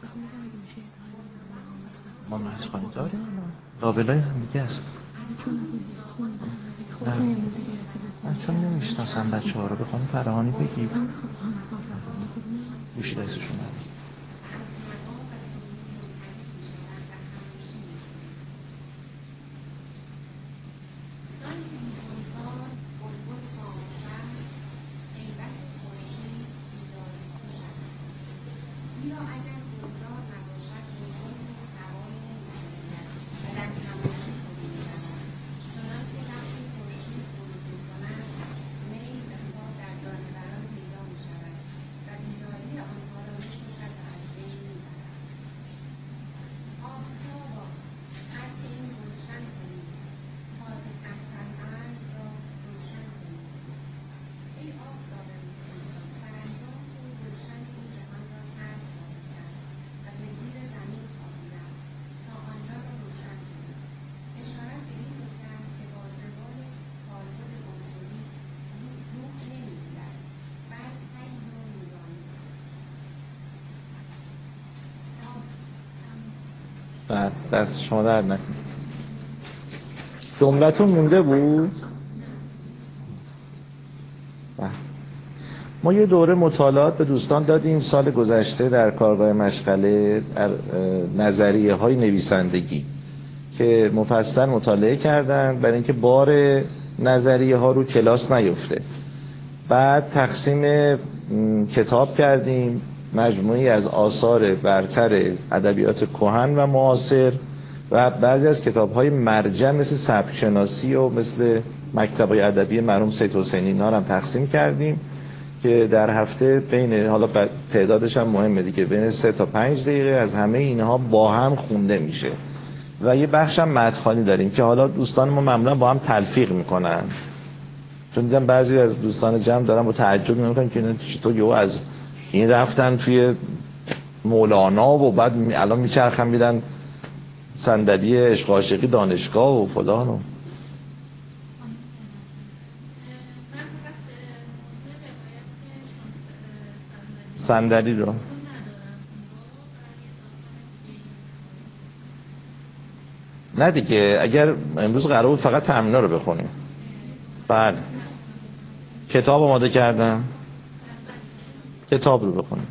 ما مدخانی داریم لابلای هم دیگه هست. نه من چون نمیشناسم بچه ها رو به خانم فرهانی بگید گوشی دستشون نبید. بعد دست شما درد نکنید. جملتون مونده بود؟ بعد. ما یه دوره مطالعات به دوستان دادیم سال گذشته در کارگاه مشغله در نظریه های نویسندگی که مفصل مطالعه کردن برای اینکه بار نظریه ها رو کلاس نیفته. بعد تقسیم کتاب کردیم، مجموعی از آثار برتر ادبیات کهن و معاصر و بعضی از کتاب‌های مرجع مثل سبک‌شناسی و مثل مکتب‌های ادبی مرحوم سید حسینی اینا هم تقسیم کردیم که در هفته بین حالا تعدادش هم مهمه دیگه بین سه تا پنج دقیقه از همه اینها با هم خونده میشه و یه بخش هم مدخانی داریم که حالا دوستان ما معمولا با هم تلفیق میکنن، چون دیدم بعضی از دوستان جمع دارن با تعجب میکنن که چطور یهو از این رفتن توی مولانا و بعد الان میچرخن میرن صندلی عشق عاشقی دانشگاه و فلان و صندلی رو نه دیگه. اگر امروز قرار بود فقط تمرین‌ها رو بخونیم. بله کتاب آماده کردم، کتاب رو بخونیم.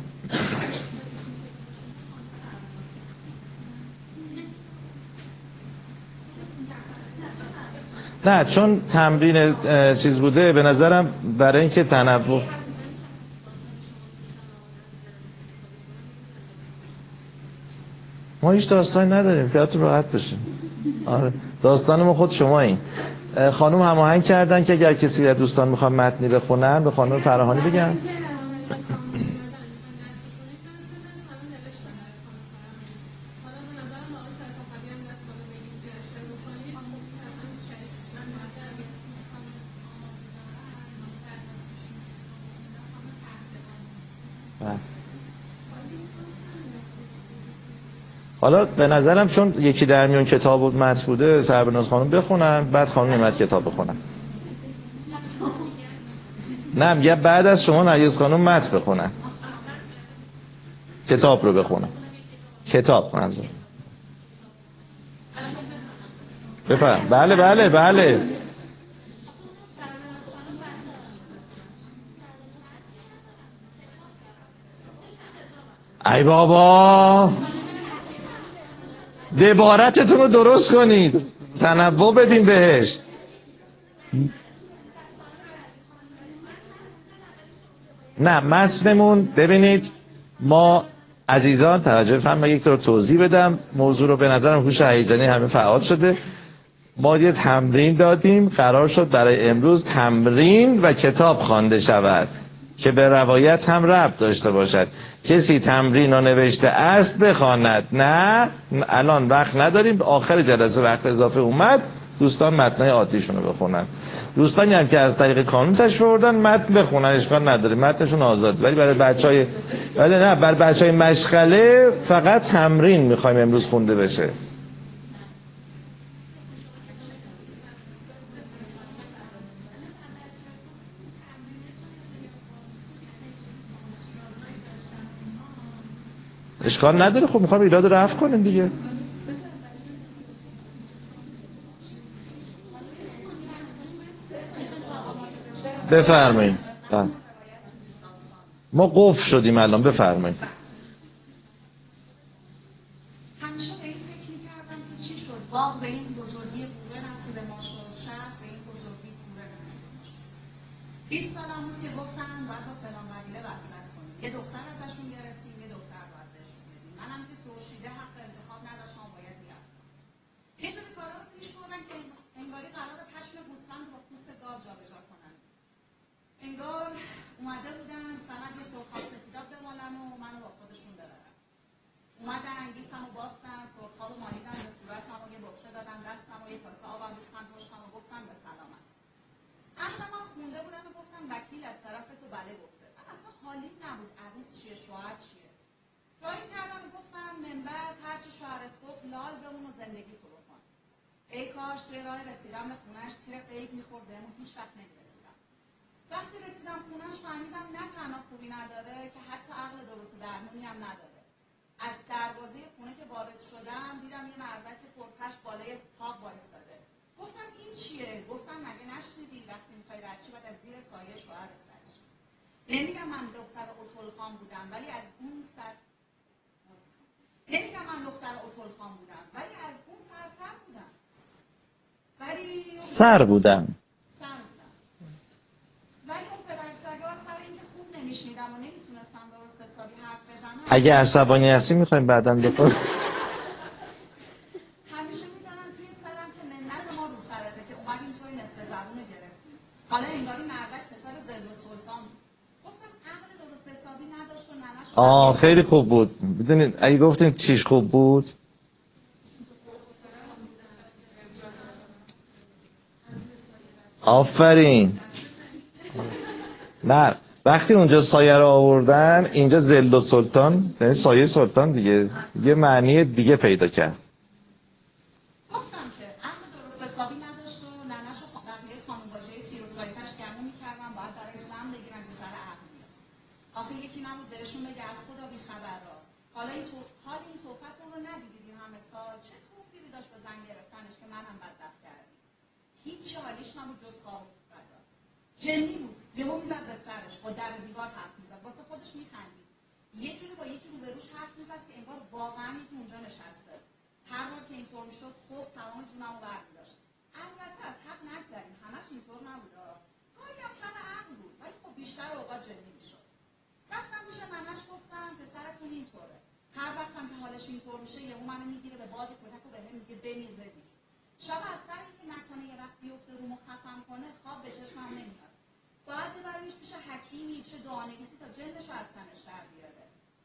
نه چون تمرین چیز بوده به نظرم برای اینکه تنوع ما هیچ داستانی نداریم خیالتون راحت بشه. آره داستان ما خود شما این خانم هماهنگ کردن که اگر کسی از دوستان میخوان متنی بخونن به خانم فرهانی بگن. حالا به نظرم چون یکی در میون کتاب بود متن بوده سربناز خانم بخونن بعد خانم نعمت کتاب بخونن. نه میگه بعد از شما نرگس خانم متن بخونن، کتاب رو بخونن. کتاب منظور بفرم. بله بله بله ای بابا عبارتتون رو درست کنید، تنوع بدین بهش. نه متنمون ببینید ما عزیزان توجه فرمایید یک طور توضیح بدم موضوع رو. به نظرم هوش هیجانی همه فعال شده. ما یه تمرین دادیم قرار شد برای امروز تمرین و کتاب خوانده شود که به روایت هم ربط داشته باشد. کسی تمرین رو نوشته است بخواند. نه الان وقت نداریم، آخر جلسه وقت اضافه اومد دوستان متنای عادیشون رو بخونن. دوستانی هم که از طریق کانون تشریف آوردن متن بخونن اشکال نداره، متنشون آزاد. ولی برای بچهای ولی نه برای بچهای مشغله فقط تمرین میخوایم امروز خونده بشه. اشکال نداره، خب میخوام ایراد رو رفع کنیم دیگه. بفرمایید. ما قفل شدیم الان، بفرمایید. همیشه به این فکر می‌کردم که چی شد باغ به این بزرگی پوره رسید ما شد، شهر به این بزرگی پوره رسید. بیست سالم بود که گفتن باید با فلان قبیله وصلت کنیم. یه دختر ازشون گرفتیم، یه دختر باید بهشون بدیم. منم که ترشیده حق انتخاب نداشتم، باید میرفتم. یه جوری کارا رو پیش بردم که انگاری قرار پشم گوسفند رو با پوست گاو جابجا کنن. انگار اومده بودن فقط یه سرخاب سفیداب بمالن و منو با خودشون ببرن. اومدن انگیستم و باختن، سرخاب و مالیدن به صورتم و یه بخشه دادن دستم و یه کاسه آبم ریختن پشتم و گفتن به سلامت. اهلم هم خونده بودن و گفتن وکیل از طرف تو بله گفته. من اصلا حالیم نبود عروس چیه شوهر چیه. راهی کردن و گفتم منبعد هرچی شوهرت گفت لال بمون و زندگی تو بکن. ای کاش توی راه رسیدم به خونه‌اش تیر قیب می‌خورد بهم و هیچ وقت نمی‌رسیدم. وقتی رسیدم خونه‌اش فهمیدم نه تنها خوبی نداره که حتی عقل درست و درمونی هم نداره. از دروازه خونه که وارد شدم دیدم یه مردک پرپش بالای تاق وایساده. گفتم این چیه؟ گفتم مگه نشنیدی وقتی میخوای رد شی باید از زیر سایه شوهرت رد شی. نمیگم من دختر اتلخان بودم ولی از اون سر نمیگم من دختر اتلخان بودم ولی از اون سرتر بودم. ولی سر بودم. سر بودم. ولی اون پدر سگا سر اینکه خوب نمیشنیدم و نمیتونستم درست حسابی حرف بزنم. اگه عصبانی هستی میخوایم بعداً بخور. همیشه میزنن توی سرم که منت ما رو سرته که اومدیم توی نصف زبونه گرفتیم. حالا انگاری مردک پسر زل و سلطان بود. گفتم عقل درست حسابی نداشت و ننش. آه خیلی خوب بود. میدونید اگه گفتین چیش خوب بود. آفرین. نه وقتی اونجا سایه رو آوردن اینجا زل و سلطان، یعنی سایه سلطان دیگه یه معنی دیگه پیدا کرد. گفتم که عقل درست حسابی نداشت و ننش و بقیه خانم‌باجی‌های تیر و تایفش گمون می‌کردن باید برای اسلام بگیرن که سر عقل میاد. آخه یکی نبود بهشون بگه از خدا بی‌خبر را. حالا این تو حال این توفتون رو ندیدید این همه سال چه توفیری داشت به زن گرفتنش که منم بدبخت کردید. هیچ حالیش نبود جز خواب و غذا. جنی بود. یهو میزد به سرش با در دیوار حرف میزد واسه خودش میخندید. یه جوری با یکی روبروش حرف میزد که انگار واقعا یکی اونجا نشسته. هر بار که اینطور میشد خب تمام جونمو برمی‌داشت. البته از حق نگذریم همش اینطور نبود. گاهی هم کم عقل بود ولی خب بیشتر اوقات جنی میشد. رفتم پیش ننش گفتم پسرتون اینطوره. هر وقت هم که حالش اینطور میشه یهو منو میگیره به باد کتک و بهم میگه بمیر ببین. شب از سر اینکه نکنه یه وقت بیفته رومو خفم کنه خواب به چشمم نمیاد. باید ببریمش پیش حکیمی چه دعانویسی تا جلدشو از تنش در بیاره.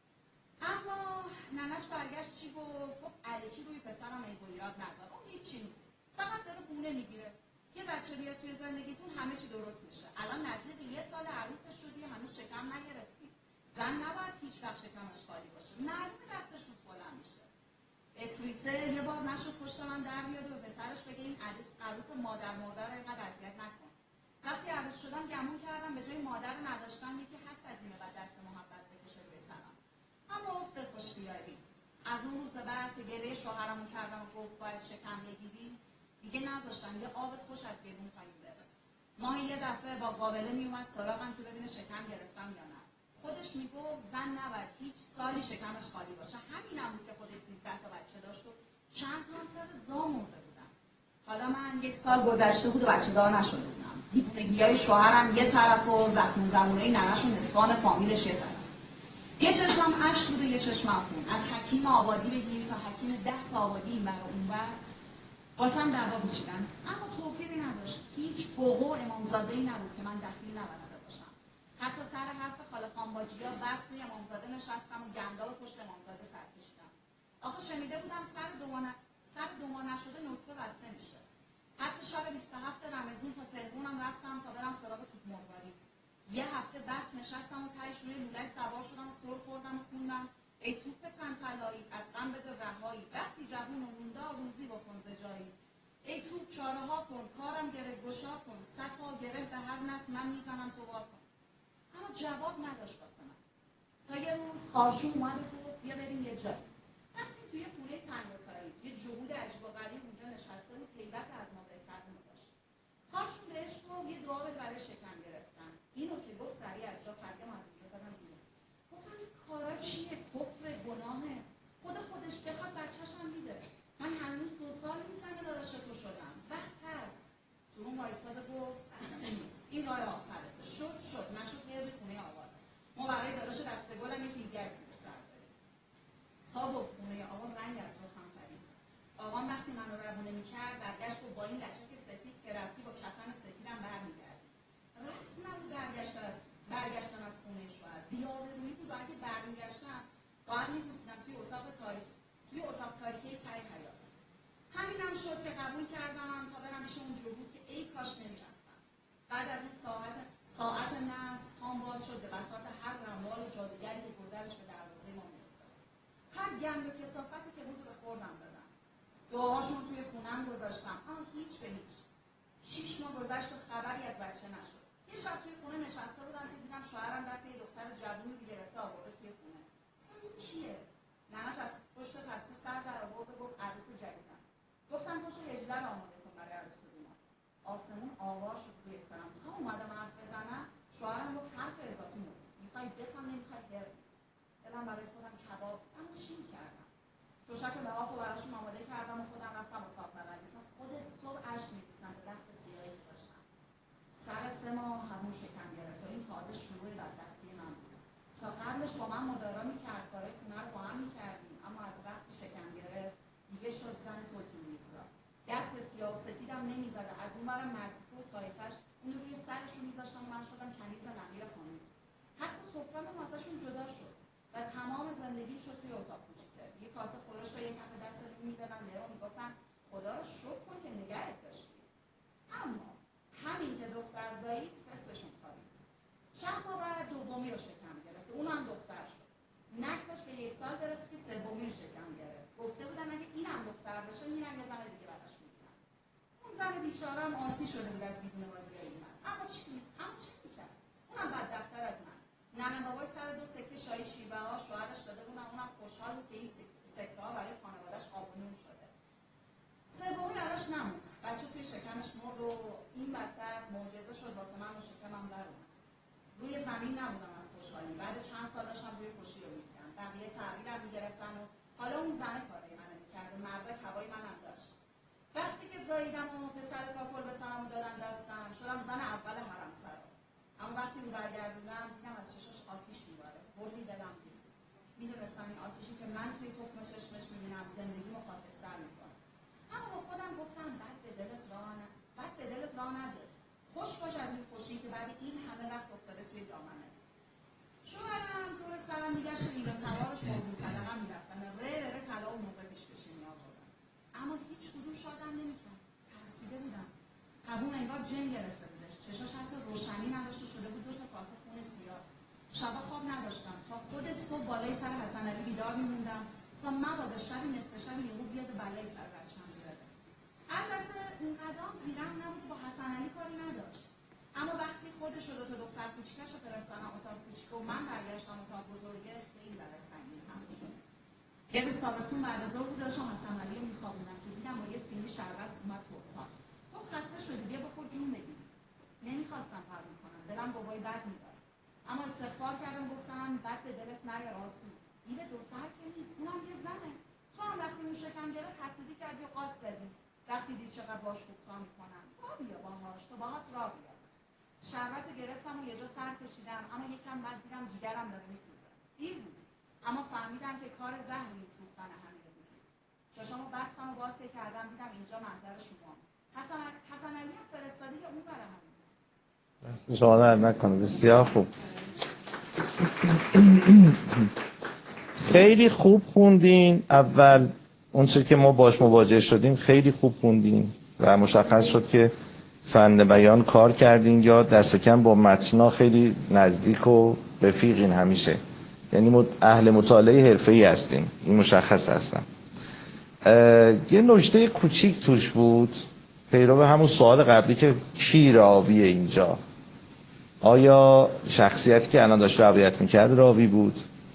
اما ننش برگشت چی گفت؟ گفت الکی روی پسرم عیب و ایراد نذار. اون هیچی نیست. فقط داره گونه میگیره. یه بچه بیاد توی زندگیتون همه چی درست میشه. الان نزدیک یه سال عروسش شدی هنوز شکم نگرفتی. زن نباید هیچ وقت شکمش خالی باشه. معلومه دستش روز بلند میشه. افریته یه بار نشد پشت من در بیاد و به پسرش بگه این عروس عروس مادر مردر رو اینقدر اذیت نکن. وقتی عروس شدم گمون کردم به جای مادر نداشتم یکی هست از این بعد دست محبت بکشه روی سرم. اما افت خوشبیاری. از اون روز به بعد که گله شوهرمو کردم و گفت باید شکم بگیری دیگه نذاشتم یه آب خوش از گلون پایین بره. ماهی یه دفعه با قابله میومد سراغم که ببینه شکم گرفتم یا نه. خودش میگفت زن نباید هیچ سالی شکمش خالی باشه. همینم بود که خودش سیزده تا بچه داشت و چند تا هم سر زا مرده بودم. حالا من یک سال گذشته بود و بچه دار نشده بودم. دیوونگی‌های شوهرم یه طرف و زخم زبونای ننه‌ش و نسوان فامیلش یه طرف. یه چشمم اشک بود و یه چشمم خون. از حکیم آبادی بگیر تا حکیم ده تا آبادی این بر و اون بر واسم دعوا پیچیدن. اما توفیقی نداشت. هیچ حقوق امامزاده‌ای نبود که من دخیل نبسته باشم. حتی سر حرف خاله خانباجی‌ها بس روی امامزاده نشستم و گندال پشت امامزاده سر کشیدم. آخه شنیده بودم سر دو ماه سر دو ماه نشده نطفه بسته میشه. حتی شب بیست و هفت رمضان تا تهرونم رفتم تا برم سراغ توپ مرغداری. یه هفته بس نشستم و تهش روی لوله‌اش سوار شدم و سر خوردم و خوندم ای توپ تن طلایی از غم بده رهایی وقتی جوون و موندار روزی بکن ز جایی. ای توپ چاره ها کن کارم گره گشا کن صد تا گره به هر نفس من میزنم تو وا کن. اما جواب نداشت واسه من. تا یه روز خارشون اومد و گفت بیا بریم یه جایی. وقتی توی خونه تنگ و تاریک یه جهود عجیب و غریب اونجا نشسته بود، هیبت از ما بهتر نمی‌داشت. خارشون بهش گفت یه دعا بده برای شکم گرفتن. اینو که گفت سریع از جا پریم از اونجا زدم بیرون. گفتم این کارا چیه؟ کفر، گناهه. خدا خودش بخواد بچه‌ش هم میده. من هنوز دو سال نیستم داداش تو شدم. وقت هست. جون وایساده گفت وقت نیست. این راه آخره. شد شد نشد گرد خونه آواز. ما برای داداش دستگلم یه پیلگر زیر سر داریم. صاحب خونه آقا رنگ از رخم پرید. آقا وقتی منو روونه میکرد برگشت با این لچک سفید که رفتی با کفن سفیدم برمیگردی. رسم نبود برگشتن از برگشتن از خونه شوهر. بی‌آبرویی بود. اگه برمیگشتم باید می‌پوسیدم توی اتاق تاریک توی اتاق تاریکی ته حیاط. همینم شد که قبول کردم تا برم پیش اون جهود که ای کاش نمی‌رفتم. بعد از این ساعت ساعت نصب پام باز شد به بساط هر رمال و جادوگری که گذرش به دروازه ما می‌افتاد. هر گند و کثافتی که بود رو به خوردم دادم. دعاهاشون توی خونم گذاشتم. آه هیچ به هیچ. شیش ماه گذشت و خبری از بچه نشد. یه شب توی خونه نشسته بودم که دیدم شوهرم دست یه دختر جوونی رو گرفته آورده توی خونه. گفتم این کیه؟ ننه‌ش از پشت پستو سر در آورد و گفت عروس جدیدم. گفتم پشت هجله رو آماده کن برای عروس دومات. آسمون آوار شد روی سرم. تا اومدم حرف بزنم شوهرم گفت حرف اضافی نگو. میخوای بخوام نمیخوای هر. دلم برای خودم کباب اما چی کردم؟ تشک لحاف رو براشون آماده کردم و خودم رفتم وسط بغلی. خود صبح اشک می‌ریختم به وقت سیاهی که داشتم. سر سه ماه همون شکم گرفت و این تازه شروع بدبختی من بود. تا قبلش با من مدارا می‌کرد، کارهای خونه رو با هم می‌کردیم، اما از وقتی شکم گرفت دیگه شد زن سلطون میرزا. دست سیاه و سفیدم نمی‌زد. از اون برم مرزیکو و طایفش اونو روی سرشون می‌ذاشتن و من شدم کنیز نمیر خانم. حتی سفره‌م ازشون جدا شد و تمام زندگی شد توی اتاق کوچیکه. یه کاسه خورش و یه کف دست رو می‌دادن بهم میگفتن خدا رو شکر کن که نگهت داشتی. اما همین که دختر زایید فسقشون خارید. چند ماه بعد دومی رو شکم گرفت. اونم دختر شد. نکسش به یک سال برسید که سومی رو شکم گرفت. گفته بودن اگه اینم دختر بشه میرن یه زن دیگه براش میگیرن. اون زن بیچاره هم آسی شده بود از بیرون بازیای من. اما چی اما چی می‌کرد؟ اونم بدبخت‌تر از من. ننه بابای سر دو سکه شای شیبه ها شوهرش داده بودن. اونم خوشحال بود که این سکه ها برای خانواده‌اش آبونون شده. سومی براش نموند. بچه توی شکمش مرد و این وسط معجزه شد واسه من و شکمم در اومد. روی زمین نبودم از خوشحالی. بعد چند سال داشتم روی خوشی رو می‌کردم. بقیه تعبیرم می‌گرفتن و حالا اون زنه کاری منو می‌کرد و مردک هوای منم داشت. وقتی که زاییدم و پسر تاکل به سرم دادن دستم شدم زن اول حرمسرا. اما وقتی رو برگردوندم دیدم از چشاش آتیش می‌باره. بردی دلم دید. می‌دونستم این آتیشی که من توی تخم چشمش می‌بینم زندگیمو خاکستر می‌کنه. اما با خودم گفتم بعد به دلت راه نه بعد به دلت راه نده. خوش باش از این خوشی که بعد این همه وقت افتاده توی دامنت. شوهرم دور سرم میگشت و این سوارش موضوع صدقه میرفتن ره ره طلا و موقع پیشکشی میآوردن. اما هیچ کدوم شادم نمی‌کرد. ترسیده بودم. قبول انگار جن گرفته بودش. چشاش حتی روشنی نداشته شده بود دو تا کاسه خون سیاه. شبا خواب نداشتم. تا خود صبح بالای سر حسن علی بیدار می‌موندم تا مبادا شبی نصف شب یهو بیاد و بالای سر بچه‌م بیاره. البته اون قضا پیرم نبود با حسن علی کاری نداشت. اما وقتی خودش و دو تا دختر کوچیکش رو فرستادن اتاق کوچیک و من برگشتم اتاق بزرگه خیلی برای سنگین تموم شد. یه روز تابستون بعد از ظهر داشتم حسن علی رو می‌خوابوندم که دیدم با یه سینی شربت اومد تو اتاق. گفت خسته شدی بیا بخور جون بگیری. نمی‌خواستم پرون کنم. دلم بابای بد می‌داد. اما استغفار کردم گفتم بعد به دلت نیار راسو. دیده دو سر که نیست. اونم یه زنه. تو هم وقتی اون شکم گرفت حسودی کردی و قاط زدی. وقتی دید چقدر باش خوبتا میکنن را بیا باهاش تو باهات را بیا. شربت گرفتم و یه جا سر کشیدم اما یکم بعد دیدم جیگرم داره میسوزه. دیر بود اما فهمیدم که کار زهری سوختن همین وجود. چشامو بستم و باز که کردم دیدم اینجا منظر شما. حسن حسن علی هم فرستادی که اون برای هنوز. شما در نکنه. بسیار خوب. خیلی خوب خوندین. اول اون چیزی که ما باش مواجه شدیم خیلی خوب خوندین و مشخص شد که فن بیان کار کردین یا دست کم با متنا خیلی نزدیک و رفیقین همیشه. یعنی اهل مطالعه حرفه‌ای هستین. این مشخص هستن. یه نکته کوچیک توش بود پیرو به همون سوال قبلی که کی راویه اینجا. آیا شخصیتی که الان داشت روایت میکرد راوی بود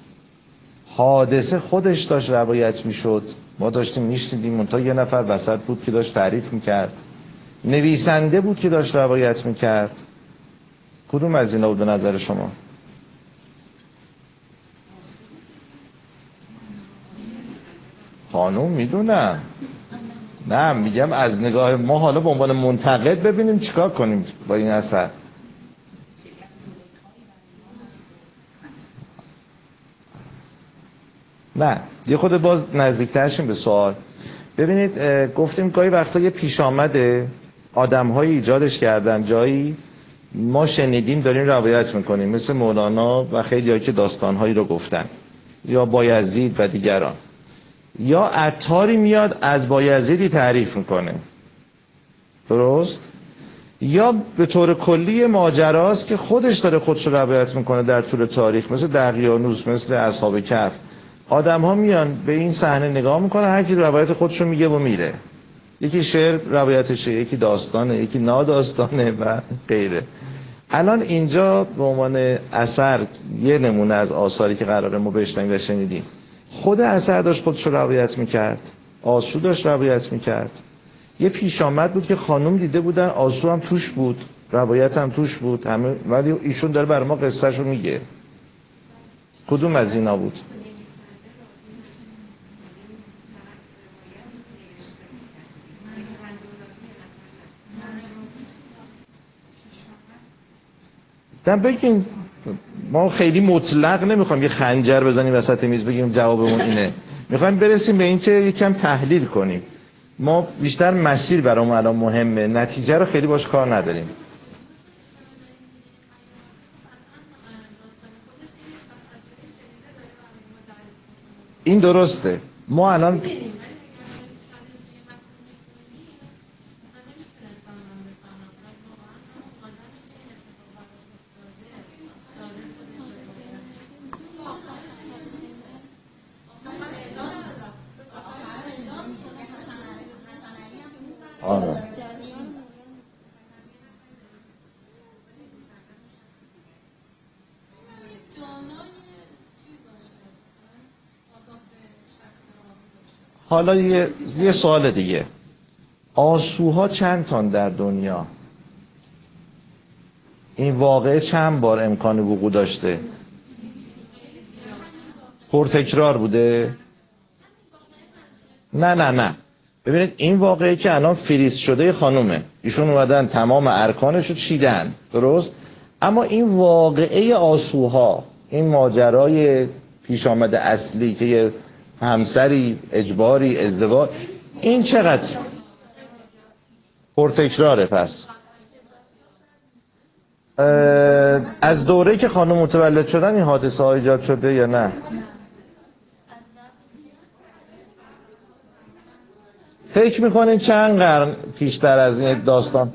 حادثه خودش داشت روایت میشد، ما داشتیم میشنیدیم، منتها یه نفر وسط بود که داشت تعریف میکرد، نویسنده بود که داشت روایت میکرد. کدوم از اینا بود به نظر شما؟ خانوم میدونم، نه میگم از نگاه ما حالا به عنوان منتقد ببینیم چیکار کنیم با این اثر. نه یه خود باز نزدیکتر شیم به سوال. ببینید گفتیم گاهی وقتا یه پیش آمده آدم‌هایی ایجادش کردن، جایی ما شنیدیم داریم روایت میکنیم، مثل مولانا و خیلی هایی که داستان‌هایی رو گفتن، یا بایزید و دیگران. یا عطاری میاد از بایزیدی تعریف میکنه، درست؟ یا به طور کلی ماجراست که خودش داره خودش رو روایت میکنه در طول تاریخ، مثل دقیانوس، مثل اصحاب کهف. آدم ها میان به این صحنه نگاه میکنه، هر کی روایت خودش رو میگه و میره. یکی شعر روایتشه، یکی داستانه، یکی ناداستانه و غیره. الان اینجا به عنوان اثر یه نمونه از آثاری که قراره ما بشنویم و شنیدیم، خود اثر داشت خودش رو روایت میکرد، آسو داشت روایت میکرد. یه پیش آمد بود که خانم دیده بودن، آسو هم توش بود، روایت هم توش بود، همه، ولی ایشون داره برای ما قصهش رو میگه. کدوم از اینا بود؟ دم بگین، ما خیلی مطلق نمیخوایم یه خنجر بزنیم وسط میز بگیم جوابمون اینه. میخوایم برسیم به این که یکم تحلیل کنیم. ما بیشتر مسیر برامون الان مهمه، نتیجه رو خیلی باش کار نداریم. این درسته. ما الان آره. حالا یه, یه سوال دیگه، آسوها چند تان در دنیا؟ این واقعه چند بار امکان وقوع داشته؟ پرتکرار بوده؟ نه نه نه ببینید این واقعه که الان فریز شده خانومه، ایشون اومدن تمام ارکانش رو چیدن، درست؟ اما این واقعه آسوها، این ماجرای پیش آمده اصلی که یه همسری، اجباری، ازدواج، این چقدر پرتکراره؟ پس از دوره که خانم متولد شدن این حادثه ها ایجاد شده یا نه؟ فکر میکنین چند قرن پیشتر از این داستان؟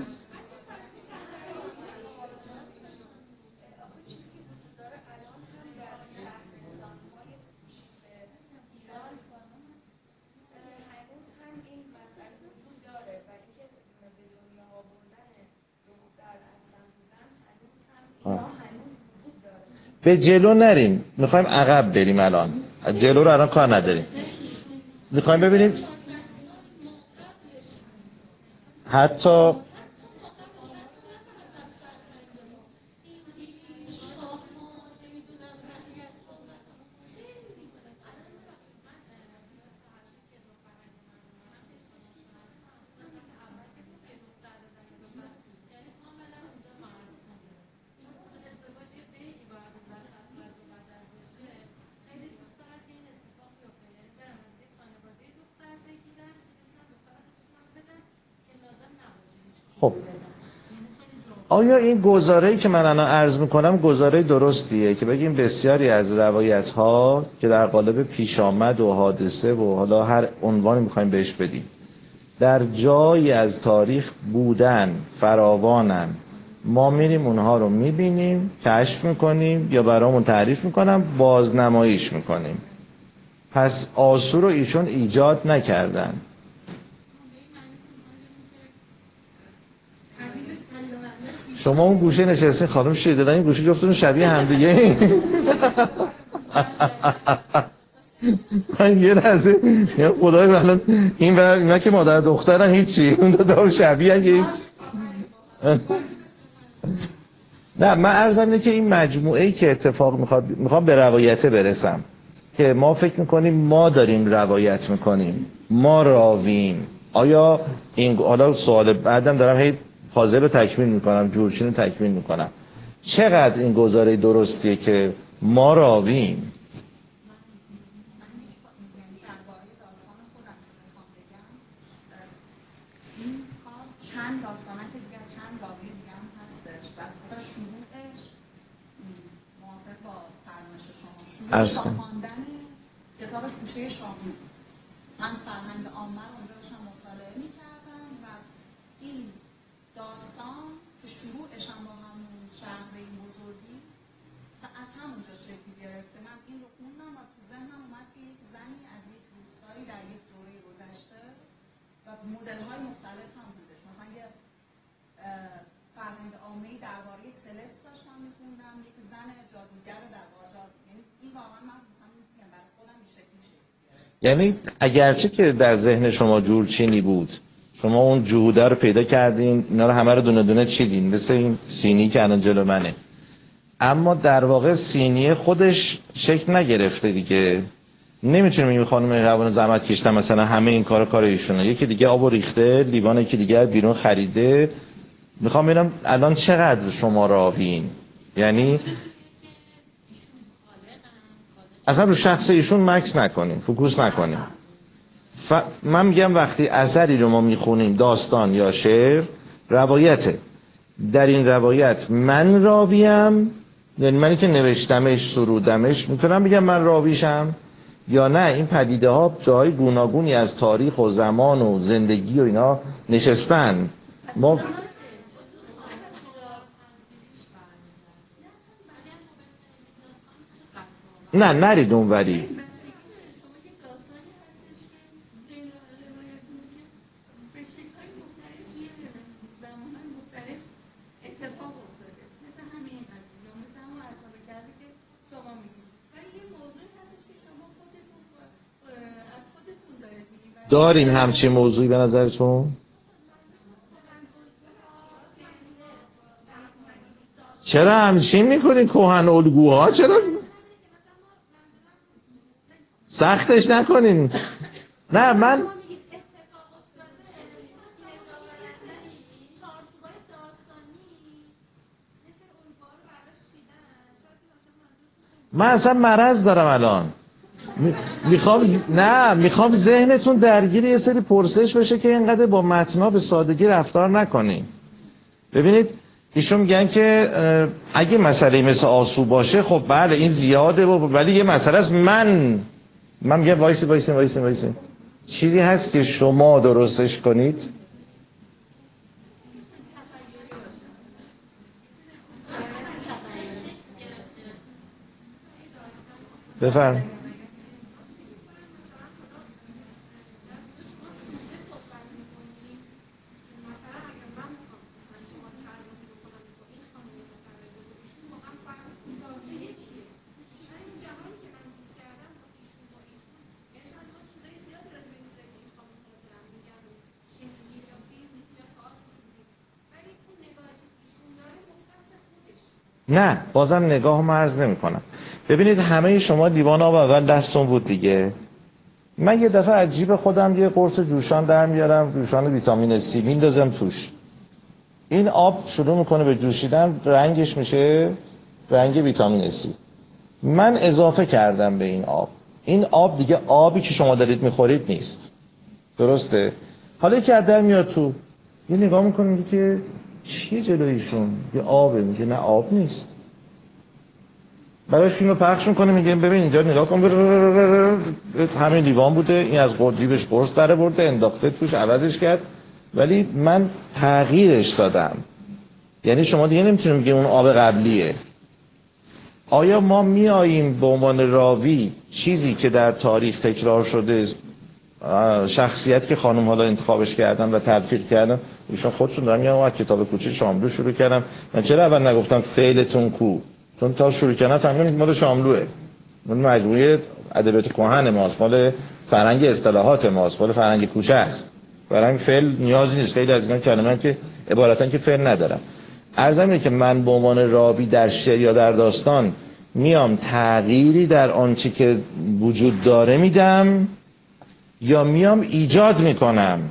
به جلو نریم، میخوایم عقب بریم. الان جلو رو الان کار نداریم، میخوایم ببینیم حتی خب آیا این گزاره‌ای که من الان عرض میکنم گزاره درستیه که بگیم بسیاری از روایت ها که در قالب پیش آمد و حادثه و حالا هر عنوانی میخوایم بهش بدیم در جایی از تاریخ بودن، فراوانن، ما میریم اونها رو میبینیم، کشف میکنیم یا برامون تعریف میکنم، بازنماییش میکنیم. پس آسو رو ایشون ایجاد نکردن. شما اون گوشه نشستین، خانم شیرین این گوشه جفتتون شبیه همدیگه. من یه لحظه یا خدای الان این ور اینا که مادر دخترن هیچی، اون دو تا شبیه هیچ. نه من عرضم اینه که این مجموعه‌ای که اتفاق میخواد میخوام به روایته برسم که ما فکر میکنیم ما داریم روایت میکنیم، ما راویم. آیا این حالا سوال بعدم دارم هی پازل رو تکمیل میکنم، جورچین رو تکمیل میکنم، چقدر این گزاره درستیه که ما راویم؟ چند داستانک دیگه از چند راوی دیگه هم هستش و مثلا شروعش موافق با فرمایش شما شروع خواندن کتاب کوچه شاهی، من فرهنگ عامه رو اونجا داشتم مطالعه می‌کردم و این داستان که شروعش هم با همون شهر این بزرگی و از همونجا شکل گرفته. من این رو خوندم و تو ذهنم اومد که یک زنی از یک روستایی در یک دوره گذشته و مدل‌های مختلف هم بودش، مثلا یه فرهنگ عامه‌ای درباره طلسم داشتم می‌خوندم، یک زن جادوگر در قاجار. یعنی این واقعا من مثلا میگم برای خودم این شکلی شد. یعنی اگرچه که در ذهن شما جورچینی بود، شما اون جهوده رو پیدا کردین، اینا رو همه رو دونه دونه چیدین، مثل این سینی که الان جلو منه، اما در واقع سینی خودش شکل نگرفته دیگه. نمیتونیم این خانم مهربان زحمت کشیدن مثلا همه این کار کار ایشونه، یکی دیگه آبو ریخته لیوان، یکی دیگه بیرون خریده. میخوام ببینم الان چقدر شما راوین، یعنی اصلا رو شخص ایشون مکس نکنیم، فوکوس نکنیم. ف... من میگم وقتی اثری رو ما میخونیم، داستان یا شعر، روایته، در این روایت من راویم، یعنی منی که نوشتمش سرودمش میتونم بگم من راویشم، یا نه این پدیده ها جای گوناگونی از تاریخ و زمان و زندگی و اینا نشستن. ما نه نرید اونوری. داریم همچین موضوعی به نظرتون؟ چرا همچین میکنین کهن الگوها؟ چرا سختش نکنین؟ نه من من اصلا مرض دارم الان. میخوام نه میخوام ذهنتون درگیر یه سری پرسش بشه که اینقدر با متنا به سادگی رفتار نکنین. ببینید ایشون میگن که اگه مسئله مثل آسو باشه خب بله این زیاده، ولی یه مسئله است من من میگم وایسی وایسی وایسی وایسی چیزی هست که شما درستش کنید. بفرمایید. نه بازم نگاه مرز نمی کنم. ببینید همه شما لیوان آب اول دستون بود دیگه. من یه دفعه عجیب خودم یه قرص جوشان در میارم، جوشان ویتامین سی میندازم توش، این آب شروع میکنه به جوشیدن، رنگش میشه رنگ ویتامین سی. من اضافه کردم به این آب، این آب دیگه آبی که شما دارید میخورید نیست، درسته؟ حالا که در میاد تو یه نگاه میکنه میگه که چیه جلویشون؟ یه آبه. میگه نه آب نیست. براش فیلم پخش میکنه میگه ببین اینجا نگاه کن، همین لیوان بوده، این از جیبش قرص داره برده انداخته توش، عوضش کرد، ولی من تغییرش دادم. یعنی شما دیگه نمیتونیم بگیم اون آب قبلیه. آیا ما میاییم به عنوان راوی چیزی که در تاریخ تکرار شده، شخصیت که خانم حالا انتخابش کردن و تلفیق کردن، ایشون خودشون دارن میگن ما کتاب کوچه شاملو شروع کردم، من چرا اول نگفتم فعلتون کو؟ چون تا شروع کردن فهمیدم مال شاملوه، من مجموعه ادبیات کهن ماست، مال فرهنگ اصطلاحات ماست، مال فرهنگ کوچه است. فرهنگ فعل نیازی نیست. خیلی از اینا کلمه‌ای که عبارتن که فعل ندارن. عرض اینه که من به عنوان راوی در شعر یا در داستان میام تغییری در آنچه که وجود داره میدم یا میام ایجاد میکنم.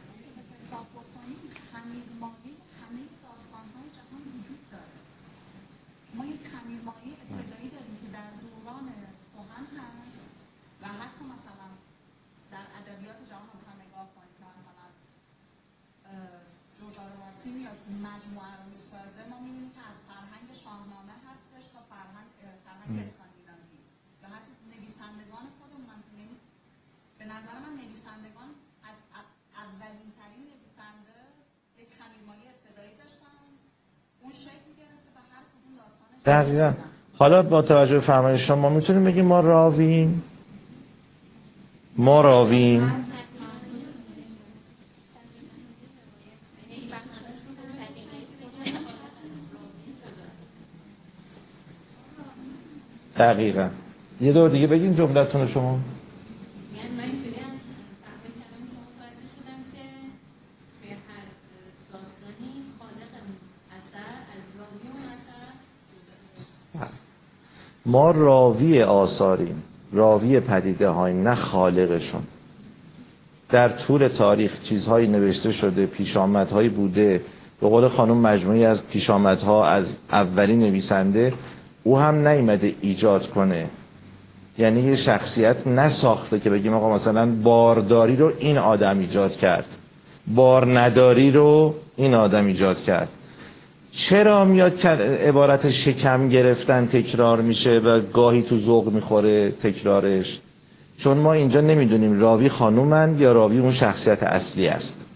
دقیقا. حالا با توجه به فرمایش شما میتونیم بگیم ما راویم ما راویم دقیقا. یه دور دیگه بگین جملتون شما. ما راوی آثاریم، راوی پدیده های، نه خالقشون. در طول تاریخ چیزهایی نوشته شده، پیشامدهایی بوده، به قول خانم مجموعی از پیشامدها از اولین نویسنده. او هم نیامده ایجاد کنه، یعنی یه شخصیت نساخته که بگیم آقا مثلا بارداری رو این آدم ایجاد کرد، بار نداری رو این آدم ایجاد کرد. چرا میاد عبارت شکم گرفتن تکرار میشه و گاهی تو ذوق میخوره تکرارش؟ چون ما اینجا نمیدونیم راوی خانومن یا راوی اون شخصیت اصلی است.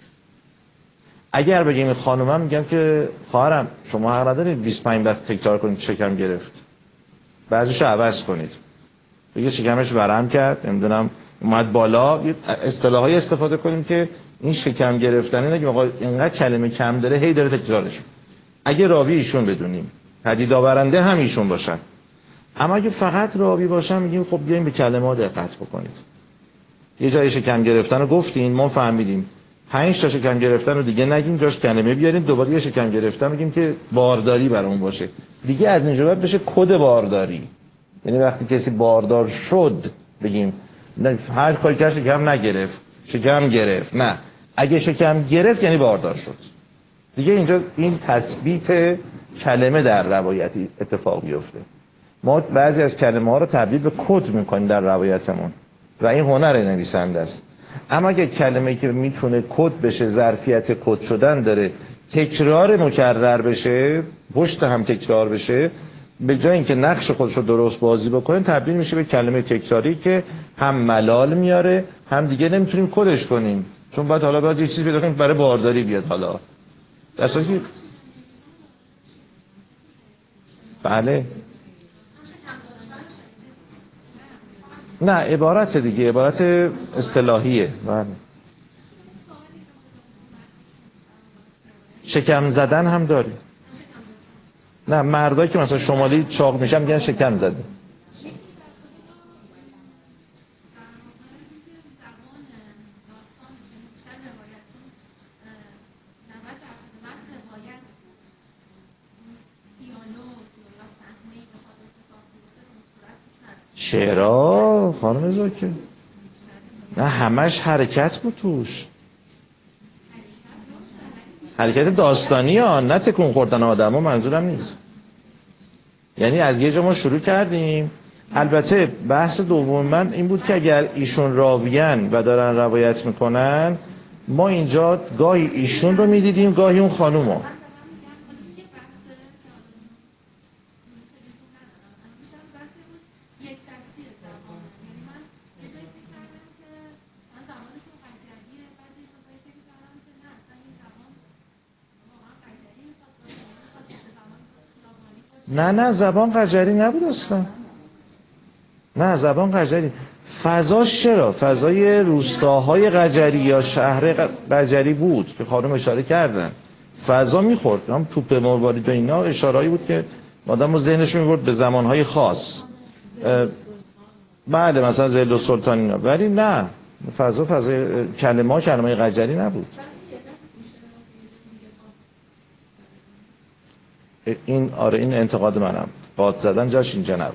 اگر بگیم خانومم میگم که خواهرم شما حق ندارید بیست و پنج بار تکرار کنید شکم گرفت، بعضیشو عوض کنید، بگید شکمش ورم کرد، نمیدونم اومد بالا، اصطلاحای استفاده کنیم که این شکم گرفتن نگیم آقا اینقدر کلمه کم داره هی داره تکرارش. اگه راوی ایشون بدونیم، پدید آورنده هم ایشون باشن. اما اگه فقط راوی باشن میگیم خب بیایم به کلمات دقت بکنید. یه جای شکم گرفتن رو گفتین ما فهمیدیم، پنج تا شکم گرفتن رو دیگه نگین، جاش کلمه بیارین، دوباره یه شکم گرفتن میگیم که بارداری برامون باشه. دیگه از اینجا بعد بشه کد بارداری. یعنی وقتی کسی باردار شد بگیم هر کاری کرد شکم نگرفت، شکم گرفت. نه، اگه شکم گرفت یعنی باردار شد. دیگه اینجا این تثبیت کلمه در روایتی اتفاق بیفته. ما بعضی از کلمه ها رو تبدیل به کد میکنیم در روایتمون و این هنر نویسنده است. اما اگه کلمه‌ای که میتونه کد بشه، ظرفیت کد شدن داره، تکرار مکرر بشه، پشت هم تکرار بشه، به جای اینکه نقش خودش رو درست بازی بکنه تبدیل میشه به کلمه تکراری که هم ملال میاره، هم دیگه نمیتونیم کدش کنیم، چون باید حالا باید یه چیزی پیدا کنیم برای بارداری بیاد. حالا در صورتی بله نه، عبارت دیگه، عبارت اصطلاحیه. بله. شکم زدن هم داری. نه، مردایی که مثلا شمالی چاق میشن میگن شکم زده. چرا خانم زاکر؟ نه همش حرکت بود توش، حرکت داستانی ها، نه تکون خوردن آدم ها. منظورم نیست، یعنی از یه جا ما شروع کردیم. البته بحث دوم من این بود که اگر ایشون راویان و دارن روایت میکنن، ما اینجا گاهی ایشون رو میدیدیم گاهی اون خانوم رو. نه نه زبان قجری نبود اصلا. نه زبان قجری، فضاش چرا؟ فضای روستاهای قجری یا شهر قجری بود که خانم اشاره کردن. فضا میخورد، هم توپ مروارید و اینا اشارهایی بود که آدم رو ذهنش میبرد به زمانهای خاص. بله مثلا زل و سلطان اینا، ولی نه فضا فضا کلمه ها کلمه قجری نبود. این آره این انتقاد منم، قاد زدن جاش اینجا نبود.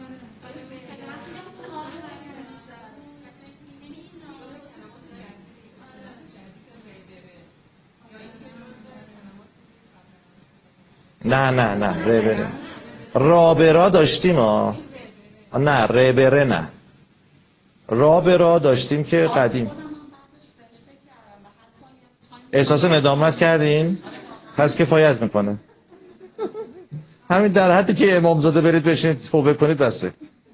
نه نه نه ربره رابرا داشتیم ها، نه ربره نه رابرا داشتیم که قدیم. احساس ندامت کردین؟ پس کفایت میکنه همین در حدی که امامزاده برید بشینید توبه کنید بسه.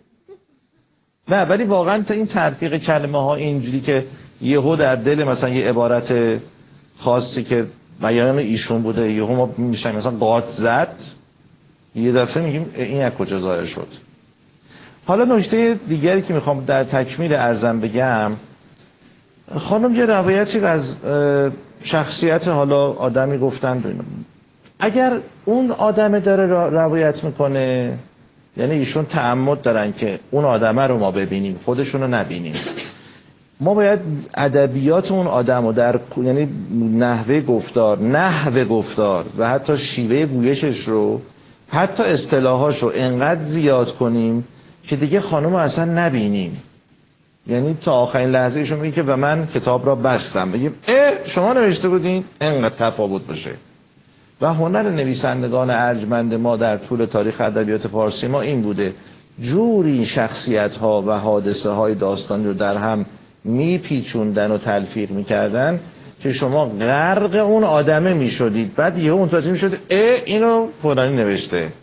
نه ولی واقعا این ترفیق کلمه ها اینجوری که یهو در دل مثلا یه عبارت خاصی که بیان ایشون بوده یهو ما میشیم مثلا قاط زد، یه دفعه میگیم این از کجا ظاهر شد. حالا نکته دیگری که میخوام در تکمیل عرضم بگم، خانم یه روایتی از شخصیت حالا آدمی گفتن بینم. اگر اون آدم داره روایت میکنه، یعنی ایشون تعمد دارن که اون آدمه رو ما ببینیم خودشون رو نبینیم، ما باید ادبیات اون آدم رو در یعنی نحوه گفتار نحوه گفتار و حتی شیوه گویشش رو حتی اصطلاحاش رو انقدر زیاد کنیم که دیگه خانم رو اصلا نبینیم. یعنی تا آخرین لحظه ایشون میگه که به من کتاب را بستم، بگیم اه شما نوشته بودین، انقدر تفاوت باشه. و هنر نویسندگان ارجمند ما در طول تاریخ ادبیات فارسی ما این بوده، جوری شخصیت ها و حادثه های داستانی رو در هم میپیچوندن و تلفیق میکردن که شما غرق اون آدمه میشدید، بعد یهو متوجه میشد اه اینو فلانی نوشته.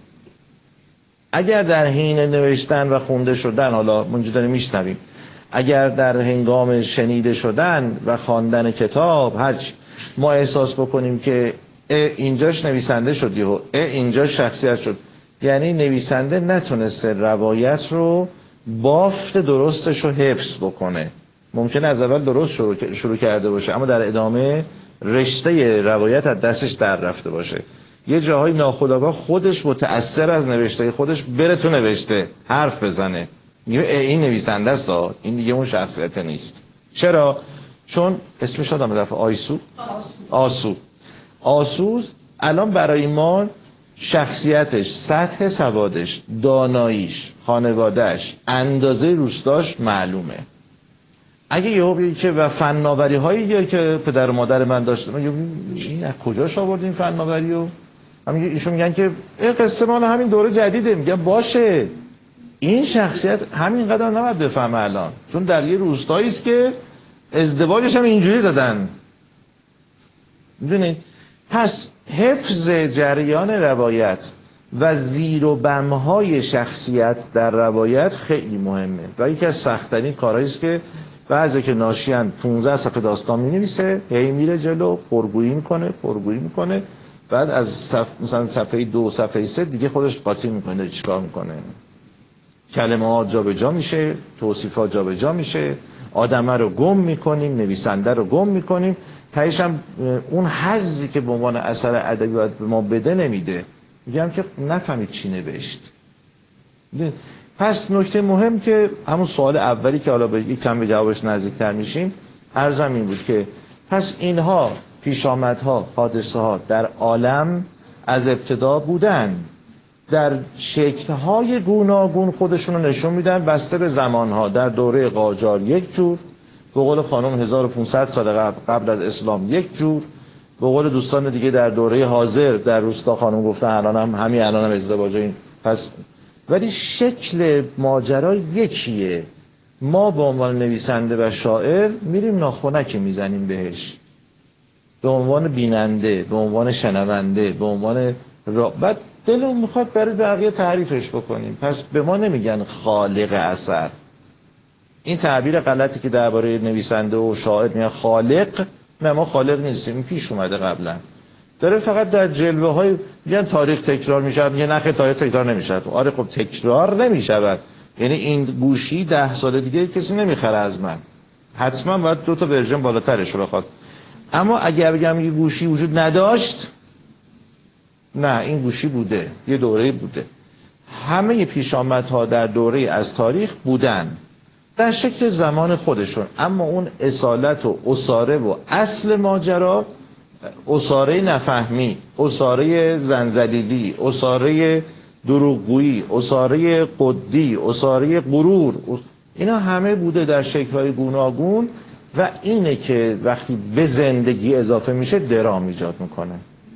اگر در حین نوشتن و خونده شدن، حالا منجا داریم میشنویم، اگر در هنگام شنیده شدن و خواندن کتاب هرچی ما احساس بکنیم که اینجاش نویسنده شد یهو اینجاش شخصیت شد، یعنی نویسنده نتونسته روایت رو بافت درستش رو حفظ بکنه. ممکنه از اول درست شروع, شروع کرده باشه اما در ادامه رشته روایت از دستش در رفته باشه. یه جاهای ناخودآگاه خودش متأثر از نوشته خودش بره تو نوشته حرف بزنه، میگه این نویسنده است، این دیگه اون شخصیت نیست. چرا؟ چون اسمش آدم رفت آیسو آسو آسوز الان برای ما شخصیتش، سطح سوادش، داناییش، خانوادهش، اندازه روستاش معلومه. اگه یهو بگی که و فناوری هایی که پدر و مادر من داشتن، این از کجاش آورد این فناوری رو؟ همین ایشون میگن که این قصه مال همین دوره جدیده، میگن باشه این شخصیت همین قدر نباید بفهمه الان، چون در یه روستایی است که ازدواجش هم اینجوری دادن. میدونید؟ پس حفظ جریان روایت و زیر و بمهای شخصیت در روایت خیلی مهمه و یکی از سخت‌ترین کارهایی است که بعضی که ناشیان پانزده صفحه داستان می‌نویسه، هی میره جلو، پرگویی میکنه، پرگویی میکنه، بعد از صف... مثلا صفحه دو صفحه سه دیگه خودش قاطی میکنه، چیکار میکنه؟ کلمات جابجا میشه، توصیفات جابجا میشه، آدمه رو گم میکنیم، نویسنده رو گم میکنیم، تهش هم اون حظی که به عنوان اثر ادبی باید به ما بده نمیده، میگم که نفهمید چی نوشت. پس نکته مهم که همون سوال اولی که حالا به یک کم به جوابش نزدیکتر میشیم، عرضم این بود که پس اینها پیشامدها، حادثه ها در عالم از ابتدا بودن، در شکل‌های گوناگون خودشون رو نشون میدن بسته به زمانها. در دوره قاجار یک جور، به قول خانم هزار و پانصد سال قبل قبل از اسلام یک جور، به قول دوستان دیگه در دوره حاضر در روستا خانم گفتن الان هم همین الان هم ازدواج این. پس ولی شکل ماجرا یکیه. ما به عنوان نویسنده و شاعر میریم ناخنکی میزنیم بهش، به عنوان بیننده، به عنوان شنونده، به عنوان را... بعد دلمون میخواد برای بقیه تعریفش بکنیم. پس به ما نمیگن خالق اثر. این تعبیر غلطی که درباره نویسنده و شاعر میگن خالق، نه ما خالق نیستیم، پیش اومده قبلا، داره فقط در جلوه های میگن تاریخ تکرار میشه، میگه نه تاریخ تکرار نمیشه. آره خب تکرار نمیشود، یعنی این گوشی ده سال دیگه کسی نمیخره از من، حتما باید دو تا ورژن بالاترش رو بخواد. اما اگر بگم یه گوشی وجود نداشت، نه این گوشی بوده، یه دوره بوده. همه پیشامدها در دوره از تاریخ بودن، در شکل زمان خودشون، اما اون اصالت و اساره و اصل ماجرا، اساره نفهمی، اساره زنزلیلی، اساره دروغگویی، اساره قدی، اساره غرور، اینا همه بوده در شکل‌های گوناگون و اینه که وقتی به زندگی اضافه میشه درام ایجاد میکنه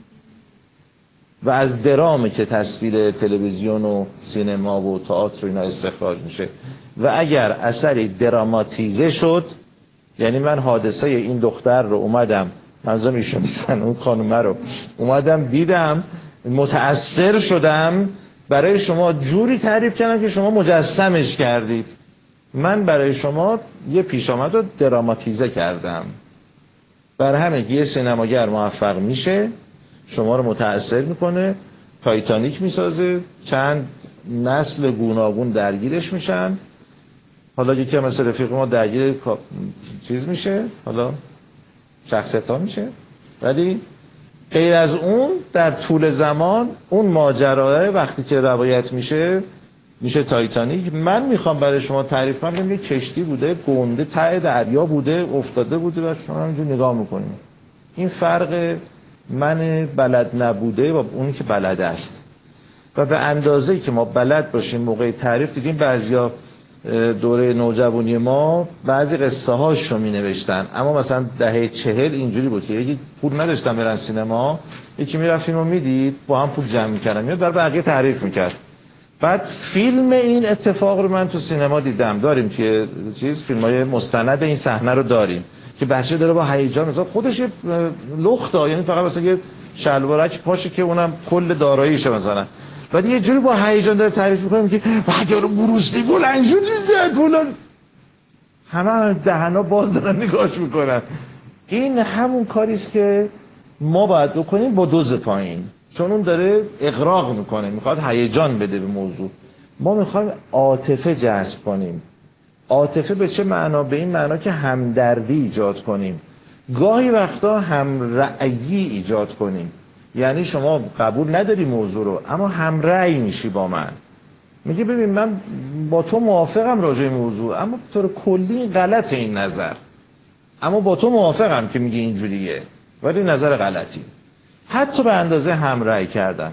و از درامه که تصویر تلویزیون و سینما و تئاتر و اینا استخراج میشه و اگر اثری دراماتیزه شد، یعنی من حادثه این دختر رو اومدم، منظورم ایشون نیستن، اون خانومه رو اومدم دیدم متأثر شدم، برای شما جوری تعریف کردم که شما مجسمش کردید، من برای شما یه پیش آمد رو دراماتیزه کردم. برای همه یه سینماگر موفق میشه شما رو متأثر میکنه، تایتانیک میسازه، چند نسل گوناگون درگیرش میشن، حالا یکی مثل رفیق ما درگیر چیز میشه، حالا شخصیت ها میشه، ولی غیر از اون در طول زمان اون ماجرای وقتی که روایت میشه میشه تایتانیک. من میخوام برای شما تعریف کنم یه کشتی بوده گنده ته دریا بوده افتاده بوده و شما همینجور نگاه میکنیم. این فرق من بلد نبوده و اونی که بلد است و به اندازه‌ای که ما بلد باشیم موقع تعریف. دیدیم بعضیا دوره نوجوانی ما بعضی قصه هاش رو می نوشتن، اما مثلا دهه چهل اینجوری بود که یکی پول نداشتن برن سینما، یکی میرفت فیلمو میدید با هم پول جمع میکردن میاد برای بقیه تعریف میکرد. بعد فیلم این اتفاق رو من تو سینما دیدم، داریم که چیز فیلمای مستند این صحنه رو داریم که بچه داره با هیجان مثلا خودش لخته، یعنی فقط مثلا یه شلوارک پاشه که اونم کل داراییشه مثلا، بعد یه جوری با هیجان داره تعریف می‌کنه که وقتی رو بروسلی بلند شد زد فلان، همه دهنا باز دارن نگاهش میکنن. این همون کاری است که ما باید بکنیم با دوز پایین، چون اون داره اغراق میکنه، میخواد هیجان بده به موضوع. ما میخوایم عاطفه جذب کنیم. عاطفه به چه معنا؟ به این معنا که همدردی ایجاد کنیم، گاهی وقتا هم رأیی ایجاد کنیم، یعنی شما قبول نداری موضوع رو اما هم رأی میشی با من، میگه ببین من با تو موافقم راجع به موضوع اما طور کلی غلط این نظر، اما با تو موافقم که میگه اینجوریه ولی نظر غلطی. حتی به اندازه هم رأی کردن.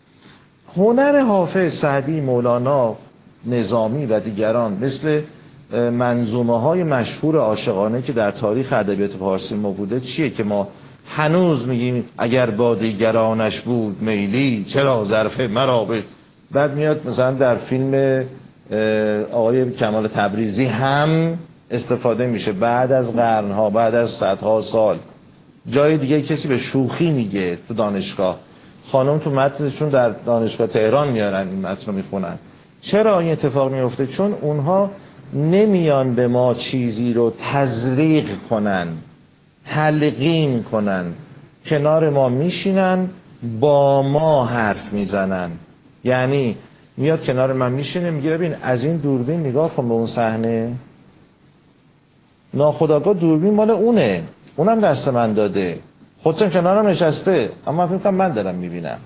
هنر حافظ، سعدی، مولانا، نظامی و دیگران مثل منظومه های مشهور عاشقانه که در تاریخ ادبیات فارسی ما بوده چیه که ما هنوز میگیم اگر با دیگرانش بود میلی چرا ظرف مرا به. بعد میاد مثلا در فیلم آقای کمال تبریزی هم استفاده میشه بعد از قرنها، بعد از صدها سال. جای دیگه کسی به شوخی میگه تو دانشگاه، خانم تو متنشون در دانشگاه تهران میارن این متن رو میخونن. چرا این اتفاق میفته؟ چون اونها نمیان به ما چیزی رو تزریق کنن، تلقین کنن، کنار ما میشینن با ما حرف میزنن. یعنی میاد کنار من میشینه میگه ببین از این دوربین نگاه کن به اون صحنه، ناخودآگاه دوربین مال اونه، اونم دست من داده، خودشم کنارم نشسته اما فکر کنم من دارم میبینم.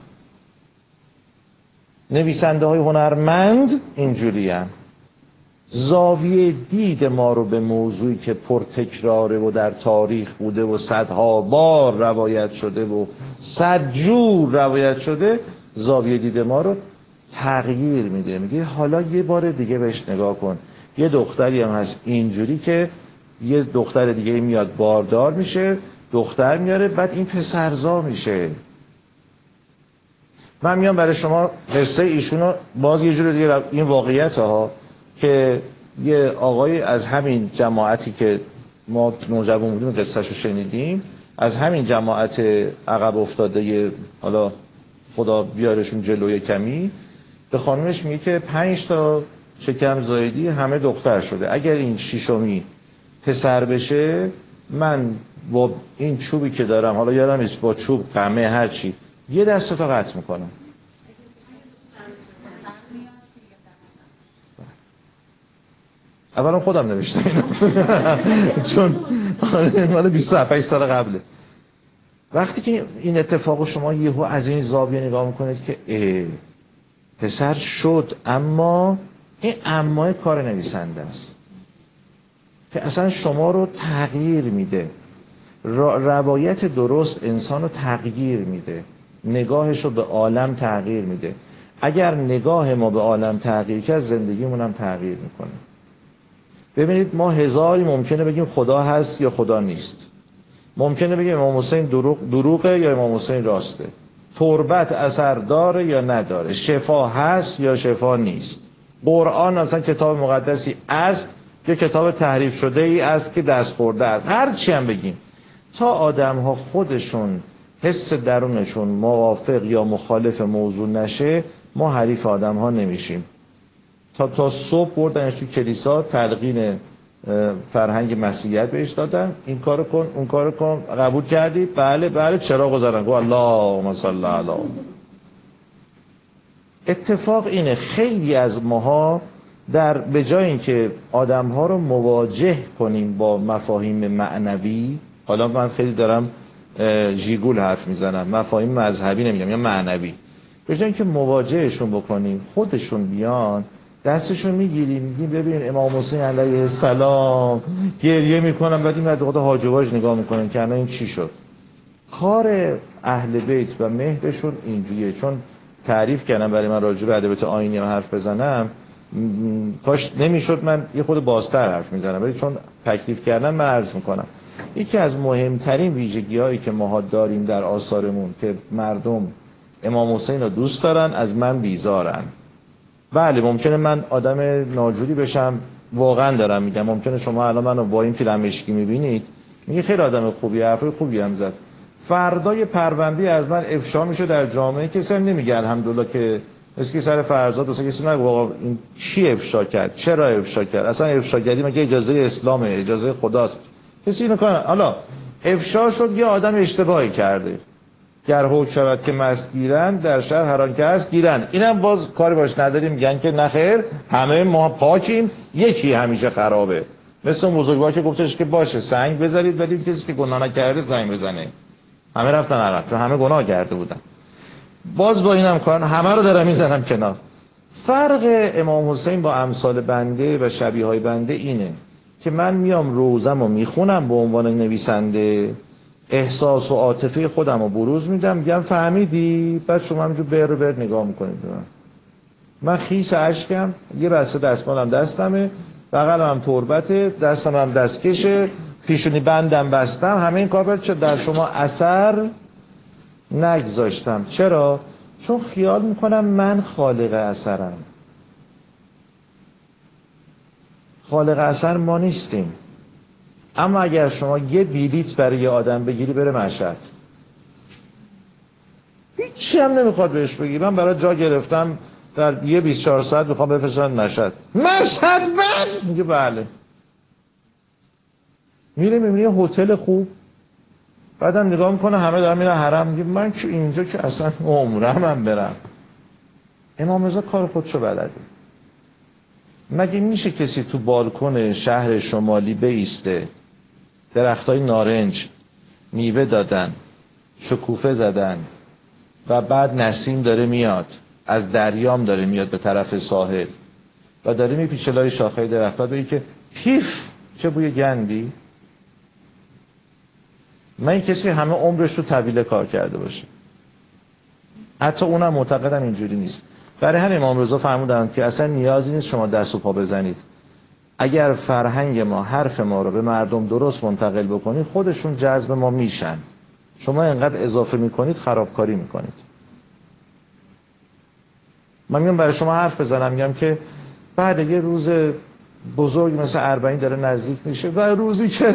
نویسنده های هنرمند اینجوری هم. زاویه دید ما رو به موضوعی که پرتکراره و در تاریخ بوده و صدها بار روایت شده و صد جور روایت شده، زاویه دید ما رو تغییر میده. میگه حالا یه بار دیگه بهش نگاه کن. یه دختری هم هست اینجوری که یه دختر دیگه میاد باردار میشه، دختر میاره، بعد این پسرزا میشه. من میام برای شما قصه ایشونو باز یه جور دیگه، این واقعیت ها که یه آقای از همین جماعتی که ما نوجوان بودیم قصهشو شنیدیم، از همین جماعت عقب افتاده، حالا خدا بیارشون جلوی کمی، به خانمش میگه که پنج تا شکم زایدی همه دختر شده، اگر این شیشمی پسر بشه من با این چوبی که دارم، حالا یادم نیست با چوب قمه هرچی، یه دست تا قطع میکنم. اولا خودم نوشتم اینو چون مال بیست و هفت سال قبله. وقتی که این اتفاقو شما یهو از این زاویه نگاه میکنید که اه پسر شد، اما این اما کار نویسنده است. که اصلا شما رو تغییر میده. روایت درست انسان رو تغییر میده، نگاهش رو به عالم تغییر میده. اگر نگاه ما به عالم تغییر کرد، زندگیمون هم تغییر میکنه. ببینید ما هزاری ممکنه بگیم خدا هست یا خدا نیست، ممکنه بگیم امام حسین دروغ دروغه یا امام حسین راسته، تربت اثر داره یا نداره، شفا هست یا شفا نیست، قرآن اصلا کتاب مقدسی است یا کتاب تحریف شده ای است که دست خورده است. هر چی هم بگیم، تا آدم ها خودشون حس درونشون موافق یا مخالف موضوع نشه، ما حریف آدم ها نمیشیم. تا تا صبح بردنش تو کلیسا، تلقین فرهنگ مسیحیت بهش دادن، این کارو کن اون کارو کن، قبول کردی؟ بله بله، چراغ گذارن، گو اللهم صل علی. اتفاق اینه خیلی از ماها در به جای اینکه آدم‌ها رو مواجه کنیم با مفاهیم معنوی، حالا من خیلی دارم ژیگول حرف میزنم، مفاهیم مذهبی نمیگم یا معنوی، به جای اینکه مواجهشون بکنیم، خودشون بیان دستشون میگیریم میگیم ببین امام حسین علیه السلام، گریه میکنم، بعد این خود حاجباش نگاه میکنن که این چی شد. کار اهل بیت و مهرشون اینجوریه. چون تعریف کردم برای من راجع به ادبیات آیینی حرف بزنم، کاش نمیشد من یه خود بازتر حرف میزنم، ولی چون تکلیف کردن من عرض میکنم. یکی از مهمترین ویژگی‌هایی که ما داریم در آثارمون که مردم امام حسین رو دوست دارن، از من بیزارن. بله ممکنه من آدم ناجوری بشم، واقعا دارم میگم، ممکنه شما الان منو با این فیلم مشکی میبینید میگه خیلی آدم خوبی، حرفای خوبی هم زد، فردای پرونده از من افشا میشه در جامعه، کسی هم نمیگه الحمدلله که مثل که سر فرزاد مثلا کسی نگه واقعا این چی افشا کرد، چرا افشا کرد، اصلا افشاگری مگه اجازه اسلامه، اجازه خداست، کسی اینو کنه. حالا افشا شد یه آدم اشتباهی کرده، گر حکم شود که مست گیرن در شهر هر آن که هست گیرن، اینم باز کاری باش نداریم، میگن که نخیر همه ما پاکیم، یکی همیشه خرابه. مثل اون بزرگوار که گفتش که باشه سنگ بذارید ولی کسی که گناه نکرده سنگ بزنه، همه رفتن عقب چون همه گناه کرده بودن. باز با اینم کار همه رو دارم میزنم کنار. فرق امام حسین با امثال بنده و شبیه های بنده اینه که من میام روزم رو میخونم به عنوان نویسنده، احساس و عاطفه خودم رو بروز میدم، میگم فهمیدی؟ بعد شما همینجور بر رو بر نگاه میکنید. من خیس اشکم، یه بسته دستمالم دستمه، بغلم هم تربته، دستم هم دستکشه، پیشونی بندم بستم، همه این کار باید شد در شما اثر نگذاشتم. چرا؟ چون خیال میکنم من خالق اثرم. خالق اثر ما نیستیم. اما اگر شما یه بلیت برای یه آدم بگیری بره مشهد، هیچی هم نمیخواد بهش بگی من برای جا گرفتم در یه بیست و چهار ساعت میخوام بفرستن مشهد، مشهد من میگه بله، میره میبینی هتل خوب، بعدم نگاه میکنه همه دارن میرن حرم، میگه من که اینجا که اصلا عمرم هم برم. امام رضا کار خودشو بلده. مگه میشه کسی تو بالکن شهر شمالی بایسته، درختای نارنج میوه دادن، شکوفه زدن و بعد نسیم داره میاد از دریام داره میاد به طرف ساحل و داره میپیچه لای شاخه درخت‌ها، بگی که پیف چه بوی گندی؟ من این کسی که همه عمرش رو طویله کار کرده باشه، حتی اونم معتقدم اینجوری نیست. برای همین امام رضا فرمودن که اصلا نیازی نیست شما دست و پا بزنید، اگر فرهنگ ما حرف ما رو به مردم درست منتقل بکنید خودشون جذب ما میشن. شما اینقدر اضافه میکنید خرابکاری میکنید. من میگم برای شما حرف بزنم، میگم که بعد یه روز بزرگ مثل اربعین داره نزدیک میشه و روزی که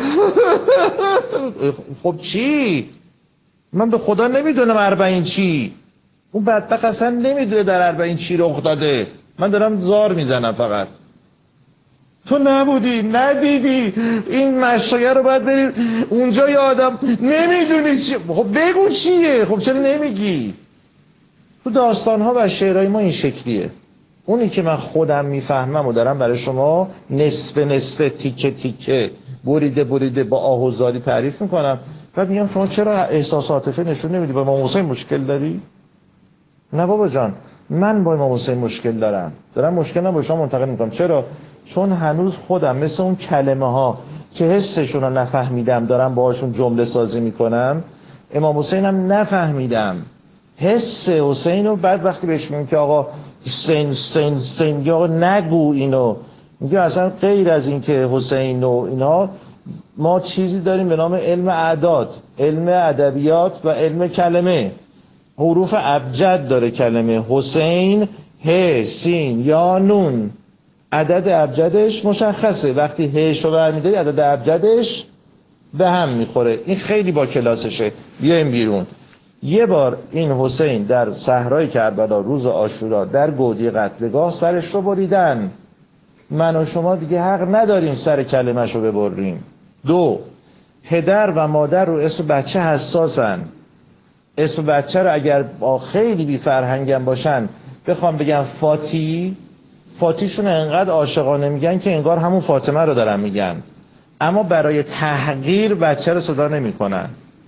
خب چی؟ من به خدا نمیدونم اربعین چی، اون بدبخت اصلا نمیدونه در اربعین چی رخ داده، من دارم زار میزنم فقط. تو نبودی، ندیدی، این مشایه رو باید برید اونجا، یه آدم نمیدونی چی، خب بگو چیه، خب چرا نمیگی؟ تو داستان‌ها و شعرهای ما این شکلیه. اونی که من خودم میفهمم و دارم برای شما نصف نصف تیکه تیکه بریده بریده با آه و زاری تعریف میکنم، بعد میگم شما چرا احساس عاطفه نشون نمیدی؟ با امام حسین مشکل داری؟ نه بابا جان، من با امام حسین مشکل دارم دارم مشکل با شما منتقل میکنم. چرا؟ چون هنوز خودم مثل اون کلمه ها که حسشون رو نفهمیدم دارم باهاشون جمله سازی میکنم، امام حسین هم نفهمیدم حس حسین رو. بعد وقتی بهش میگم که آقا حسین حسین حسین یا نگو اینو، میگه اصلا غیر از این که حسین و اینا ما چیزی داریم به نام علم اعداد، علم ادبیات و علم کلمه. حروف ابجد داره کلمه. حسین ه سین یا نون، عدد ابجدش مشخصه، وقتی هش رو برمی‌داری عدد ابجدش به هم میخوره. این خیلی با کلاسشه. بیایم بیرون. یه بار این حسین در صحرای کربلا روز عاشورا در گودی قتلگاه سرش رو بریدن. من و شما دیگه حق نداریم سر کلمش رو ببریم. دو، پدر و مادر رو اسم بچه حساسن. اسم بچه رو اگر با خیلی بی فرهنگم باشن بخوام بگم فاتی، فاتیشون انقدر عاشقانه میگن که انگار همون فاطمه رو دارن میگن، اما برای تحقیر بچه رو صدا نمیکنن.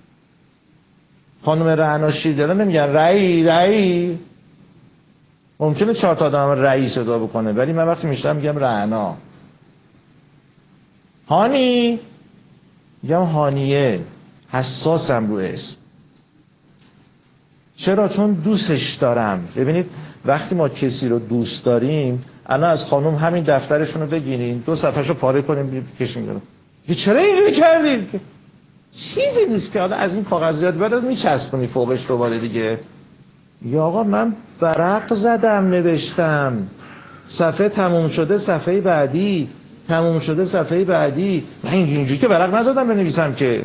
خانم رعنا شیردل نمیگن رئی رئی. ممکنه چهار تا آدم رئی صدا بکنه، ولی من وقتی میشنم میگم رعنا. هانی میگم هانیه. حساسم رو اسم. چرا؟ چون دوستش دارم. ببینید وقتی ما کسی رو دوست داریم، الان از خانم همین دفترشون رو بگیرین دو صفحه‌شو پاره کنیم بکشیم بیرون. چرا اینجوری کردید؟ چیزی نیست که حالا از این کاغذیات بعد میچسبونی فوقش دوباره دیگه. یا آقا من ورق زدم نوشتم، صفحه تموم شده صفحه بعدی، تموم شده صفحه بعدی. من اینجوری که ورق نزدم بنویسم که.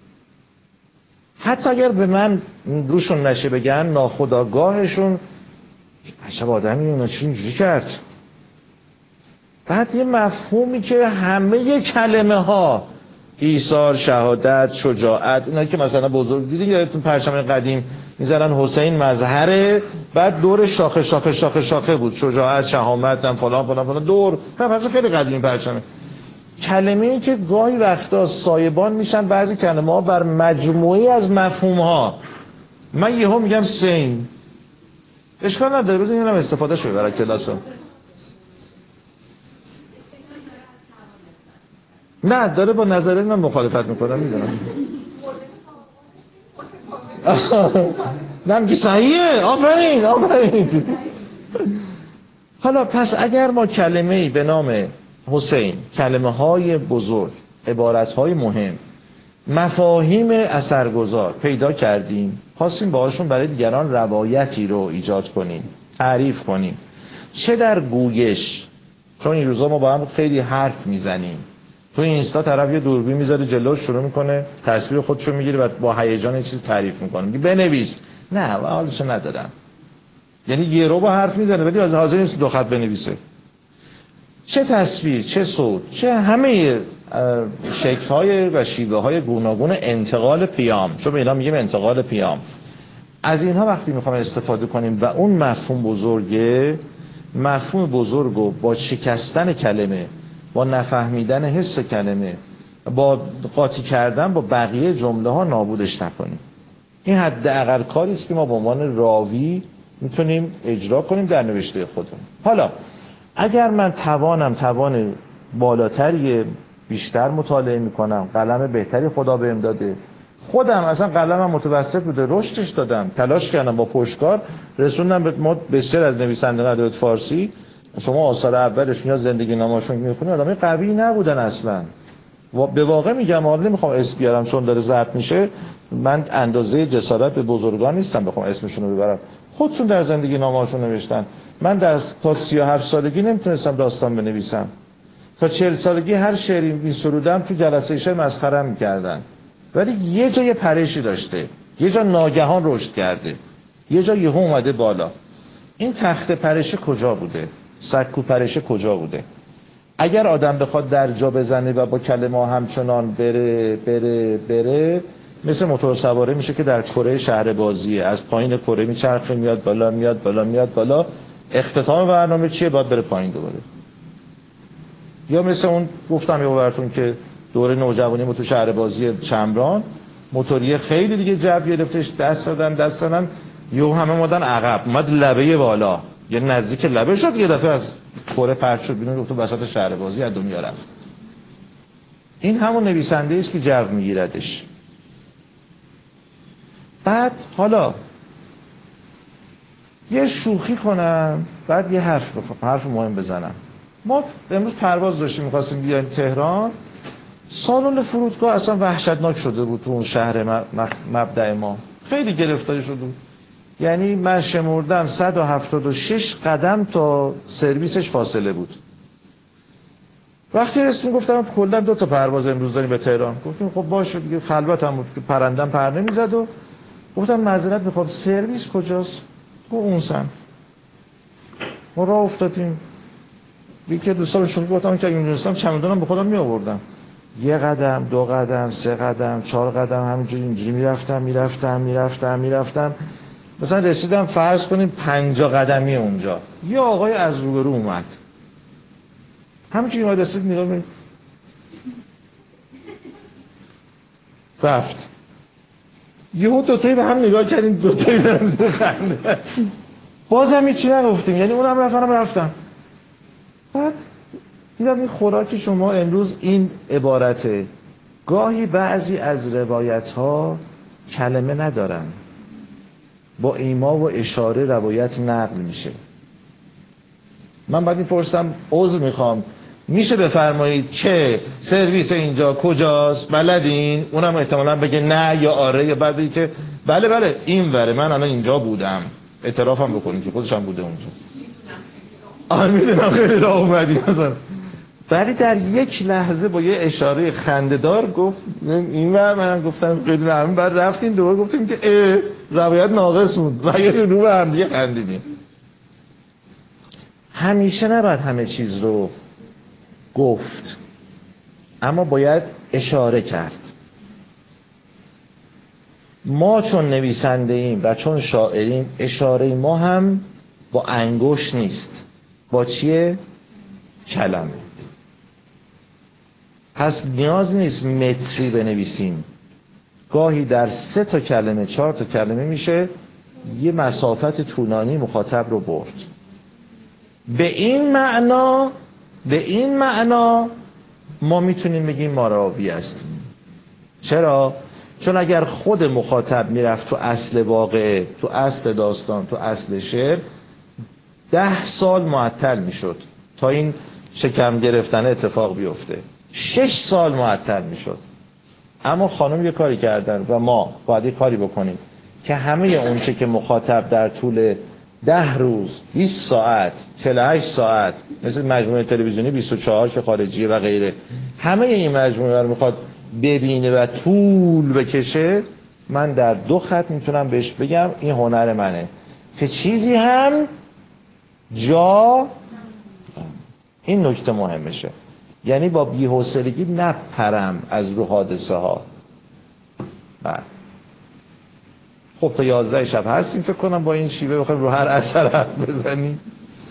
حتی اگر به من روشون نشه بگن ناخودآگاهشون عجب آدمی اینو چی اینجوری کرد. بعد یه مفهومی که همه کلمه ها ایثار، شهادت، شجاعت، اینا که مثلا بزرگ دیدی یادتون پرچم قدیم میذارن حسین مظهره، بعد دور شاخه شاخه شاخه شاخه بود، شجاعت، شهامت، هم فلان فلان فلان دور. نه پرچم خیلی قدیمی پرچمه. کلمه‌ای که گاهی وقتا سایبان میشن بعضی کلمه ها بر مجموعی از مفهوم ها. من یهو میگم سین، اشکال نداره بزن اینم استفاده شده برای کلاس. نه داره با نظریه من مخالفت میکنم میدونم. نه میگه صحیحه. آفرین آفرین. حالا پس اگر ما کلمه‌ای به نام حسین، کلمه های بزرگ، عبارت های مهم، مفاهیم اثرگذار پیدا کردیم، خواستیم باهاشون برای دیگران روایتی رو ایجاد کنیم، تعریف کنیم، چه در گویش، چون این روزا ما با هم خیلی حرف میزنیم، تو اینستا طرف یه دوربین میذاره جلوش شروع میکنه تصویر خودشو میگیره و با هیجان یه چیزی تعریف میکنه، میگه بنویس. نه حالشو ندارم. یعنی یه رو با حرف میزنه ولی از حاضر نیست دو خط بنویسه. چه تصویر، چه صوت، چه همه شکل‌های و شیوه‌های گوناگون انتقال پیام، چون به اینا میگیم انتقال پیام، از اینها وقتی میخوام استفاده کنیم و اون مفهوم بزرگه، مفهوم بزرگ رو با شکستن کلمه، با نفهمیدن حس کلمه، با قاطی کردن با بقیه جمله ها نابودش نکنیم. این حداقل کاری است که ما به عنوان راوی میتونیم اجرا کنیم در نوشته خودمون. حالا اگر من توانم توان بالاتری بیشتر مطالعه میکنم، قلم بهتری خدا بهم داده، خودم اصلا قلمم متوسط بوده رشدش دادم، تلاش کردم با پشتکار رسوندم به ما بسیار از نویسندگان ادبیات فارسی. شما آثار اولشون یا زندگی نامه‌شون میخونید آدمای قوی نبودن اصلا. و به واقع میگم حالا نمیخوام اسم بیارم چون داره ضبط میشه، من اندازه جسارت به بزرگان نیستم بخوام اسمشون رو ببرم، خودشون در زندگی نامه‌شون نوشتن. من در تا سی و هفت سالگی نمیتونستم داستان بنویسم، تا چهل سالگی هر شعری می سرودم تو جلسه شعر مسخره‌ام میکردن، ولی یه جای پرشی داشته، یه جا ناگهان رشد کرده، یه جا یهو اومده بالا. این تخت پرشه کجا بوده؟ سکو پرشه کجا بوده؟ اگر آدم بخواد در جا بزنه و با کلمه همچنان بره بره بره مثل موتور سواره میشه که در کره شهر بازیه، از پایین کره میچرخه میاد بالا میاد بالا میاد بالا، اختتام برنامه چیه؟ باید بره پایین دوباره. یا مثل اون گفتم یا براتون که دوره نوجوانی تو شهر بازی چمران موتوریه خیلی دیگه جب گرفتش، دست دادن دست دادن یهو همه مدن عقب، اومد لبه بالا، یه نزدیک لبه شد، یه دفعه از کره پرت شد بیرون، تو وسط شهر بازی از دنیا رفت. این همون نویسنده است که جو میگیردش. بعد حالا یه شوخی کنم، بعد یه حرف بخوام، حرف مهم بزنم. ما امروز پرواز داشتیم می‌خواستیم بیایم تهران، سالن فرودگاه اصلا وحشتناک شده بود تو اون شهر مبدأ ما، خیلی گرفتاری شده بود. یعنی من شمردم صد و هفتاد و شش قدم تا سرویسش فاصله بود. وقتی رسیدیم گفتم کلا دو تا پرواز امروز داریم به تهران. گفتیم خب باشه دیگه، خلوت هم بود که پرندم پر نمیزد و گفتم معذرت میخوام سرویس کجاست؟ گفت اون سمت. ما راه افتادیم. یکی دوستان شوخی گفتم که اگه می‌دونستم چمدونم به خودم میآوردم. یه قدم، دو قدم، سه قدم، چهار قدم، همینجوری اینجوری میرفتم میرفتم میرفتم میرفتم مثلا رسیدم فرض کنیم پنجاه قدمی اونجا. یه آقای از روبرو اومد. همینجوری ما رسید نگاه می رفت. یهو دو تایی به هم نگاه کردیم، دو تایی زدن زیر خنده. بازم هیچی نگفتیم، یعنی اونم رفت منم رفتم. بعد دیدم این خوراک شما امروز این عبارته. گاهی بعضی از روایت ها کلمه ندارن، با ایما و اشاره روایت نقل میشه. من بعد میپرسم عذر میخوام میشه بفرمایید چه سرویس اینجا کجاست بلدین؟ اونم احتمالاً بگه نه یا آره، یا بعد بگه که بله بله این وره من الان اینجا بودم، اعترافم بکنید که خودش هم بوده اونجا. آه میدونم خیلی راه اومدی مثلا. ولی در یک لحظه با یه اشاره خنده‌دار گفت این ور، منم گفتم خیلی همین بعد رفتیم دوباره گفتیم که اه روایت ناقص بود و یه رو به هم دیگه خندیدیم. همیشه نباید همه چیز رو گفت، اما باید اشاره کرد. ما چون نویسنده ایم و چون شاعریم، اشاره ما هم با انگشت نیست، با چیه؟ کلمه. پس نیاز نیست متری بنویسیم، گاهی در سه تا کلمه چهار تا کلمه میشه یه مسافت طولانی مخاطب رو برد. به این معنا به این معنا ما میتونیم بگیم ما راوی هستیم. چرا؟ چون اگر خود مخاطب میرفت تو اصل واقعه، تو اصل داستان، تو اصل شعر، ده سال معطل میشد تا این شکم گرفتن اتفاق بیفته، شش سال معطل میشد. اما خانم یه کاری کردن و ما باید یه کاری بکنیم که همه اون چه که مخاطب در طول ده روز، بیست ساعت، چهل و هشت ساعت، مثل مجموعه تلویزیونی بیست و چهار که خارجیه و غیره، همه این مجموعه رو میخواد ببینه و طول بکشه، من در دو خط میتونم بهش بگم این هنر منه که چیزی هم جا، این نکته مهمشه. یعنی با بی‌حوصلگی نپرم از رو حادثه ها. بعد خب تا یازده شب هستیم فکر کنم با این شیوه بخوایم رو هر اثر حرف بزنیم.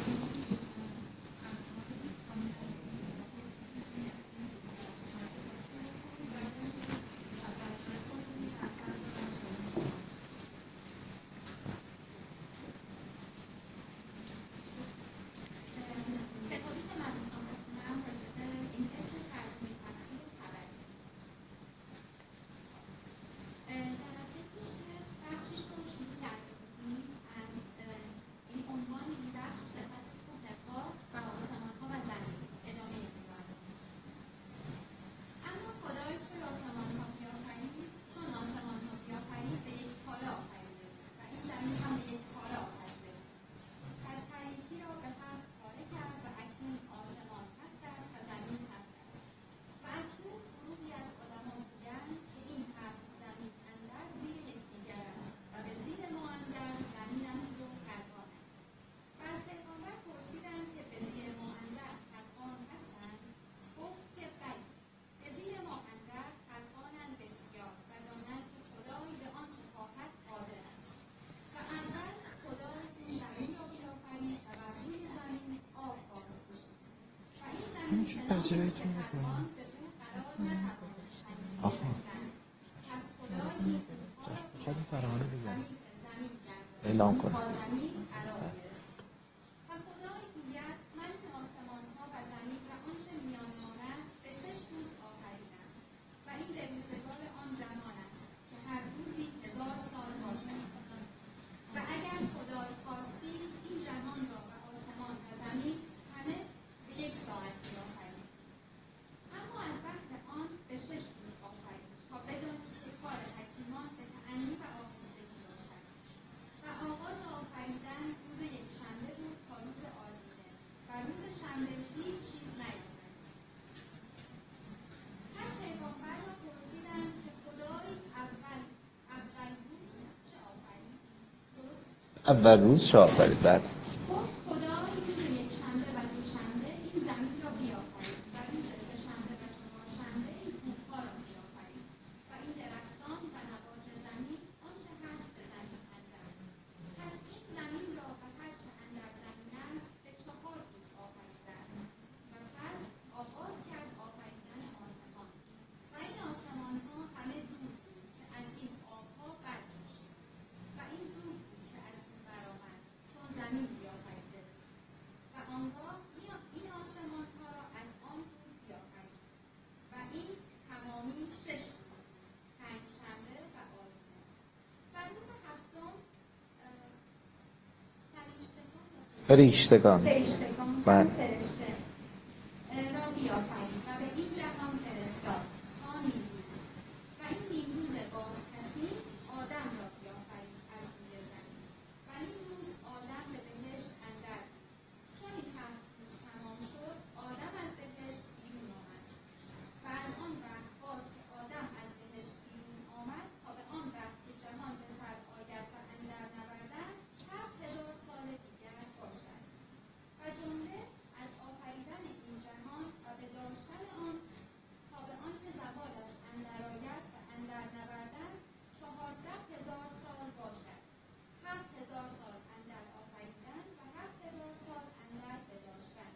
پذیرایتون میکنم. آها خواهد فرهانه بگم اعلام کنه. با زمین قرار گرفت. و خدای گوید من که آسمان‌ها و زمین و آنچه میان آن است به شش روز آفریدم و این به روزگار آن جهان است که هر روزی هزار سال باشد. و اگر خدای خواستی این جهان را و آسمان و زمین همه به یک ساعت بیافرید. اما از بهر آن به شش روز آفرید تا بدانید که کار حکیمان به تأنی و آهستگی باشد. و آغاز آفریدن روز یکشنبه بود تا روز آدینه و روز شنبه هیچ چیز نیامد. پس پیغامبر را پرسیدند که خدای اول اول روز چه آفرید؟ درست؟ اول روز چه آفرید؟ بعد گفت خدای روز یکشنبه و دوشنبه این زمین را بیافرید و روز سه‌شنبه و چهارشنبه این کوه‌ها را بیافرید و این درختان و نبات زمین آنچه هست به زمین اندر. پس این زمین را و هر چه اندر زمین است به چهار روز آفریده است. و پس آغاز کرد آفریدن آسمان و این آسمان‌ها همه دود بود که از این آب‌ها برجوشید و این دود بود که از او برآمد چون زمین بیافریده بود. و آنگاه این آسمان‌ها را از آن دود بیافرید و این تمامی شش روز بود، پنجشنبه و آدینه. و روز هفتم اه، فرشتگان یا فریشتگان فرشتگان بله. هم فرشته اه، را بیافرید و به این جهان فرستاد تا نیمروز. و این نیمروز بازپسین آدم را بیافرید از روی زمین. و نیمروز آدم به بهشت اندر بود. چون این هفت روز تمام شد آدم از بهشت بیرون آمد. و از آن وقت باز که آدم از بهشت بیرون آمد تا به آن وقت که جهان به سر آید و اندر نوردن هفت هزار سال دیگر باشد. و جمله از آفریدن این جهان و به داشتن آن تا به آن که زوالش اندر آید و اندر نوردن چهارده هزار سال باشد. هفت هزار سال اندر آفریدن و هفت هزار سال اندر بداشتن.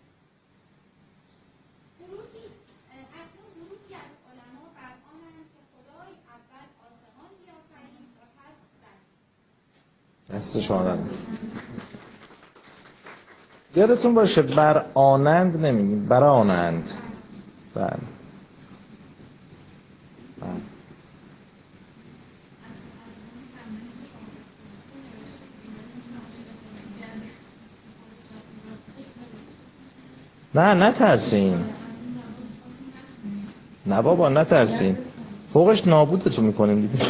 گروهی اه، اکنون گروهی از علما بر آنند که خدای اول آسمان بیافرید و پس زمین. دست شما درد. یادتون باشه بر آنند نمیگیم، بر آنند. بله بله. نه نه ترسین، نه بابا نه ترسین، فوقش نابودتون میکنیم دیگه.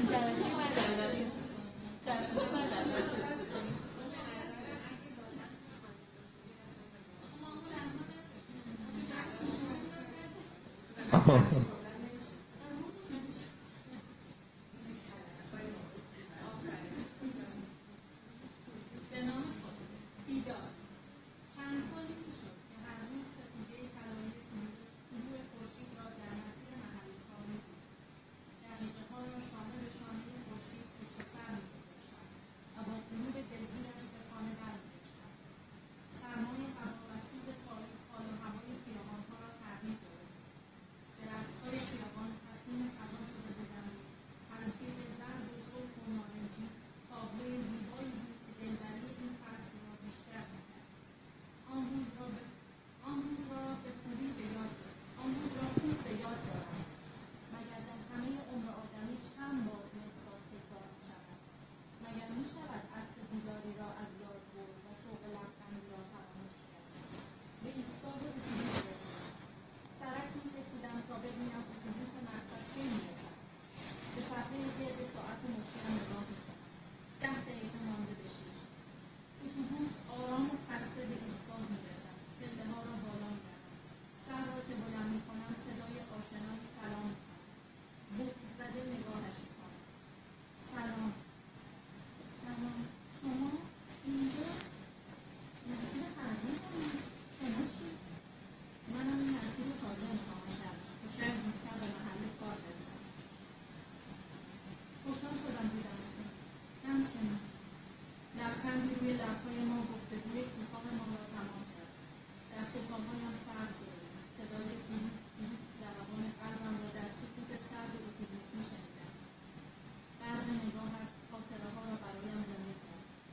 چند سالی میشد که هر روز ستوده طلایی طلوع خورشید را در مسیر محل کار می‌بود. دقیقه‌ها را شانه به شانه خورشید پشت سر می‌گذاشتند و با غروب دلگیرش به خانه برمی‌گشتند. سرمای هوا و سوز پاییز حال و هوای خیابان‌ها را تغییر داده بود. درخت‌های خیابان حسین خزان شده بودند. تلفیق زرد و سرخ و نارنجی تابلوی زیبایی بود که دلبری این فصل را بیشتر می‌کرد. آن روز را به آن روز را به خوبی به یاد آن روز را خوب به یاد دارم. مگر در همه عمر آدمی چند بار این احساس تکرار می‌شود؟ مگر می‌شود عطر دیداری را از یاد برد و شوق لبخندی را فراموش کرد؟ به ایستگاه اتوبوس رسیدم. سرک می‌کشیدم تا ببینم اتوبوس مقصد کی می‌رسد. به صفحه گرد ساعت مچیم نگاه می‌کنم. ده دقیقه مانده به شیش. اتوبوس آرام و خسته به ایستگاه می‌رسد. پله‌ها را بالا می‌روم. سر را که بلند می‌کنم صدای آشنایی سلام می‌کند. بهت زده نگاهش می‌کنم. سلام. سلام. شما اینجا؟ مسیر پرویزم. شما چی؟ منم این مسیر رو تازه امتحان کردم تا شاید زودتر به محل کار برسم. خوشحال شدم دیدمتون. همچنین. لبخندی روی لب‌های ما گفتگوی کوتاهمان را تمام کرد. دست و پاهایم سرد شده بود. صدای کلوپ کلوپ ضربان قلبم را در سکوت سرد اتوبوس می‌شنیدم. برق نگاهت خاطره‌ها را برایم زنده کرد.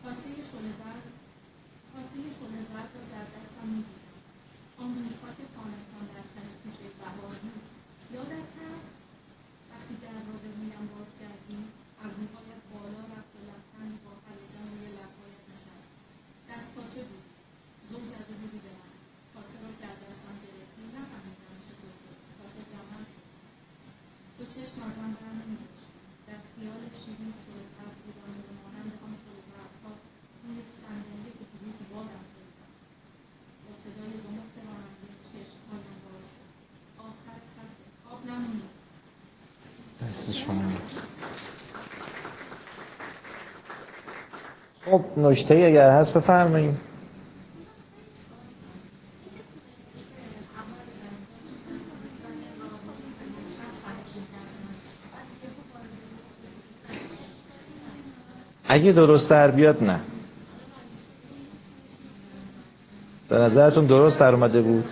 کاسه شله زرد کاسه شله زرد را در دستم می‌گیرم. آن گوشخاک خانه‌تان در تنسیچه بهار بود. یادت هست؟ وقتی در را به رویم باز کردی، ابروهایت بالا رفت و لبخند با هیجان روی لب‌هایت نشست. دستپاچه بود. زل زده بودی به من. کاسه را در دستم گرفتی، نفهمیدم چطور شد. کاسه جمع شد. تو چشم از من بر نمی‌داشتی. در خیال شیرین شله زرد بودم و مانند آن شله زردها روی صندلی اتوبوس وا رفته بودم. با صدای زمخت راننده چشم‌هایم باز شد. آخر خط خواب نموند. دست شما. خب نکته اگر هست بفرمایید. اگه درست در بیاد نه. به نظرتون درست در اومده بود؟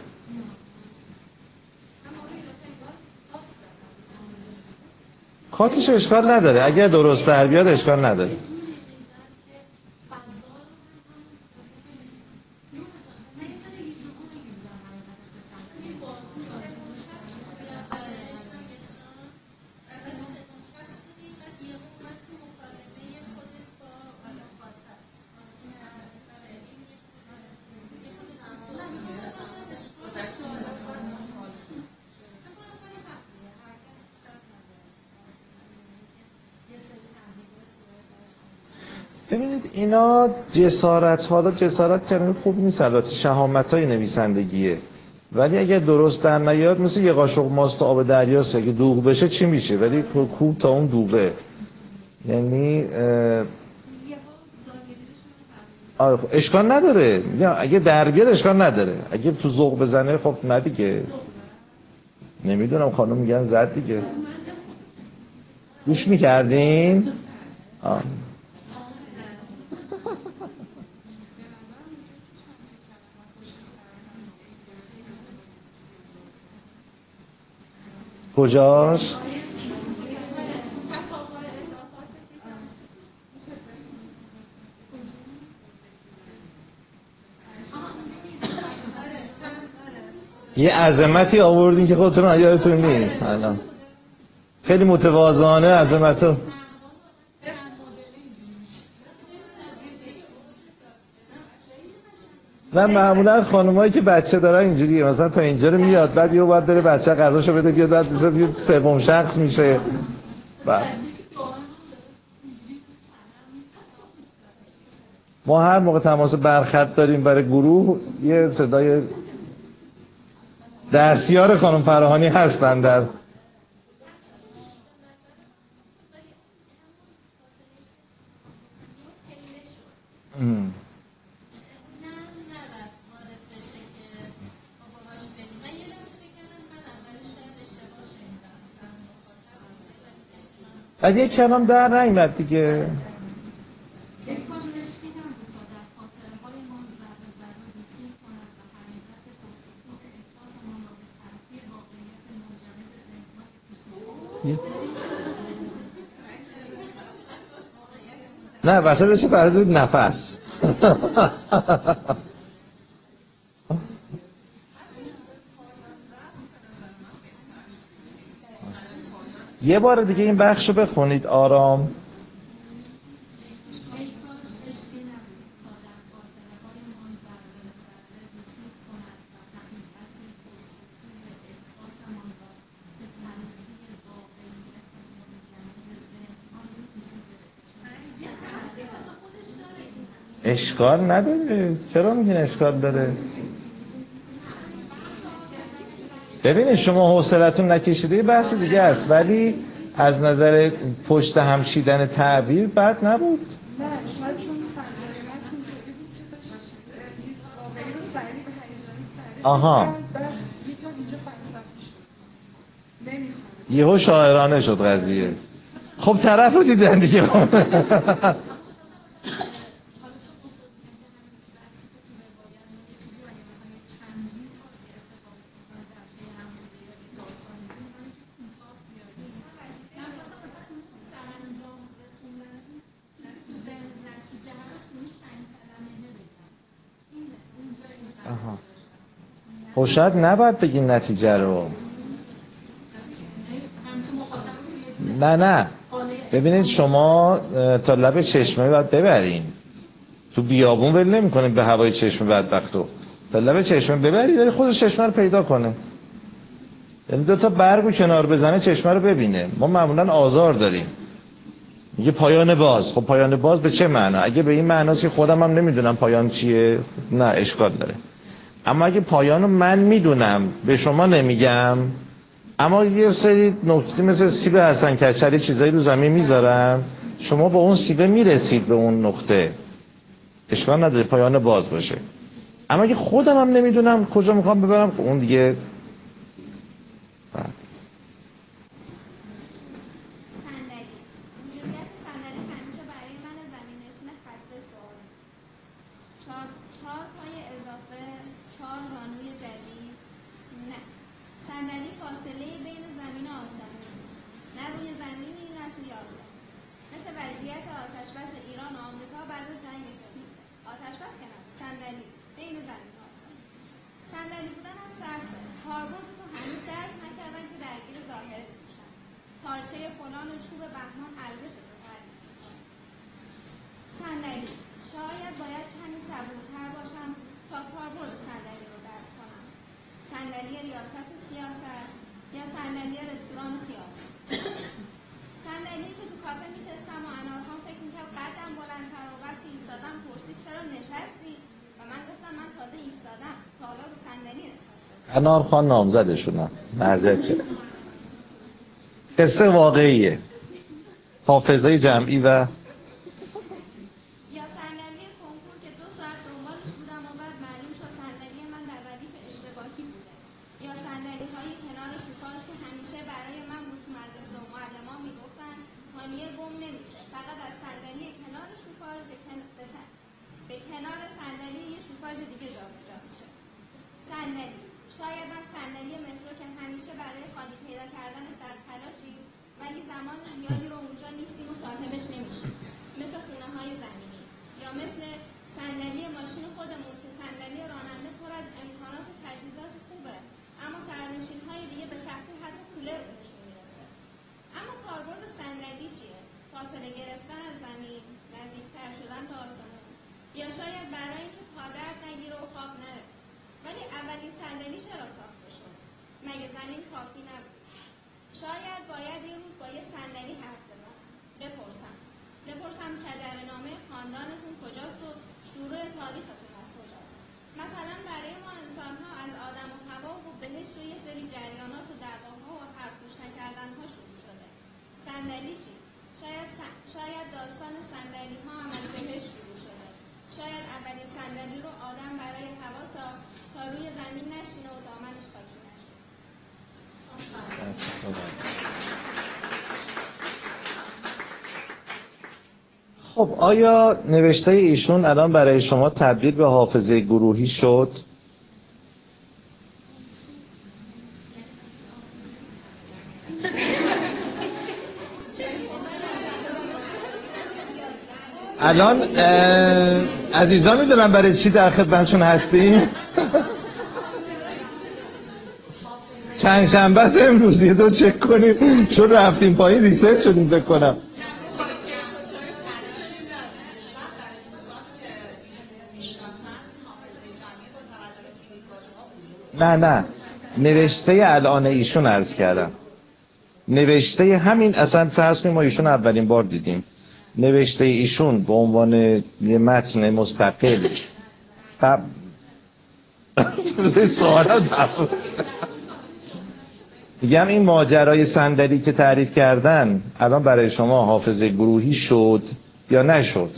کاتش اشکال نداره. اگه درست در بیاد اشکال نداره. ببینید اینا جسارت، حالا جسارت کلمه خوب نیست البته، شهامت های نویسندگیه، ولی اگه درست در نیاد مثل یه قاشق ماست آب دریاست، اگه دوغ بشه چی میشه؟ ولی کوب تا اون دوغه، یعنی آره اشکال نداره، یا اگه در بیاد اشکال نداره، اگه تو ذوق بزنه خب نه دیگه. نمیدونم خانم میگن زد دیگه. گوش میکردین؟ آه. کجاش؟ یه عظمتی آوردین که خودتون یادتون نیست. الان خیلی متواضعانه عظمتو. و معمولا خانمایی که بچه دارن اینجوریه، مثلا تا اینجا رو میاد، بعد یه بعد بره بچه غذاشو بده بیاد، بعد مثلا سوم شخص میشه. بعد ما هر موقع تماس برخط داریم برای گروه یه صدای دستیار خانم فراهانی هستن در ام. اگه یک کلام در نیمد دیگه نه وسطش فرض نفس یه بار دیگه این بخشو بخونید آرام. اشکال نداره. چرا میگین اشکال داره؟ ببینید شما حوصلتون نکشیده بحث دیگه است، ولی از نظر پشت هم چیدن تعبیر بد نبود. آها یهو شاعرانه شد قضیه. خب طرف رو دیدن دیگه. آها. خب شاید نباید بگین نتیجه رو. نه نه ببینید شما تا لب چشمه باید ببرین، تو بیابون ول نمی‌کنید به هوای چشمه بدبختو، تا لب چشمه ببرید ولی خودش چشمه رو پیدا کنه، یعنی دو تا برگو کنار بزنه چشمه رو ببینه. ما معمولا آزار داریم میگه پایان باز. خب پایان باز به چه معنا؟ اگه به این معناست که خودم هم نمیدونم پایان چیه، نه اشکال داره. اما اگه پایانو من میدونم به شما نمیگم، اما یه سری نکته مثل سیب حسن کچری چیزایی رو زمین میذارم، شما با اون سیبه میرسید به اون نقطه، اشکال نداره پایان باز باشه. اما اگه خودم هم نمیدونم کجا میخوام ببرم، اون دیگه انار خان نامزدشونم. معذرت، قصه واقعیه، حافظه جمعی و خب آیا نوشته ایشون الان برای شما تبدیل به حافظه گروهی شد؟ الان عزیزان میدونم برای چی در خدمتشون هستیم؟ چند شنبه است امروز یه دو چک کنیم چون رفتیم پایین ریسرچ شدیم بکنم. نه نه نوشته الان ایشون عرض کردم، نوشته همین اصلا فرض کنیم ما ایشون اولین بار دیدیم، نوشته ایشون به عنوان یه متن مستقل خب سوالات میگم این ماجرای صندلی که تعریف کردن الان برای شما حافظه گروهی شد یا نشد؟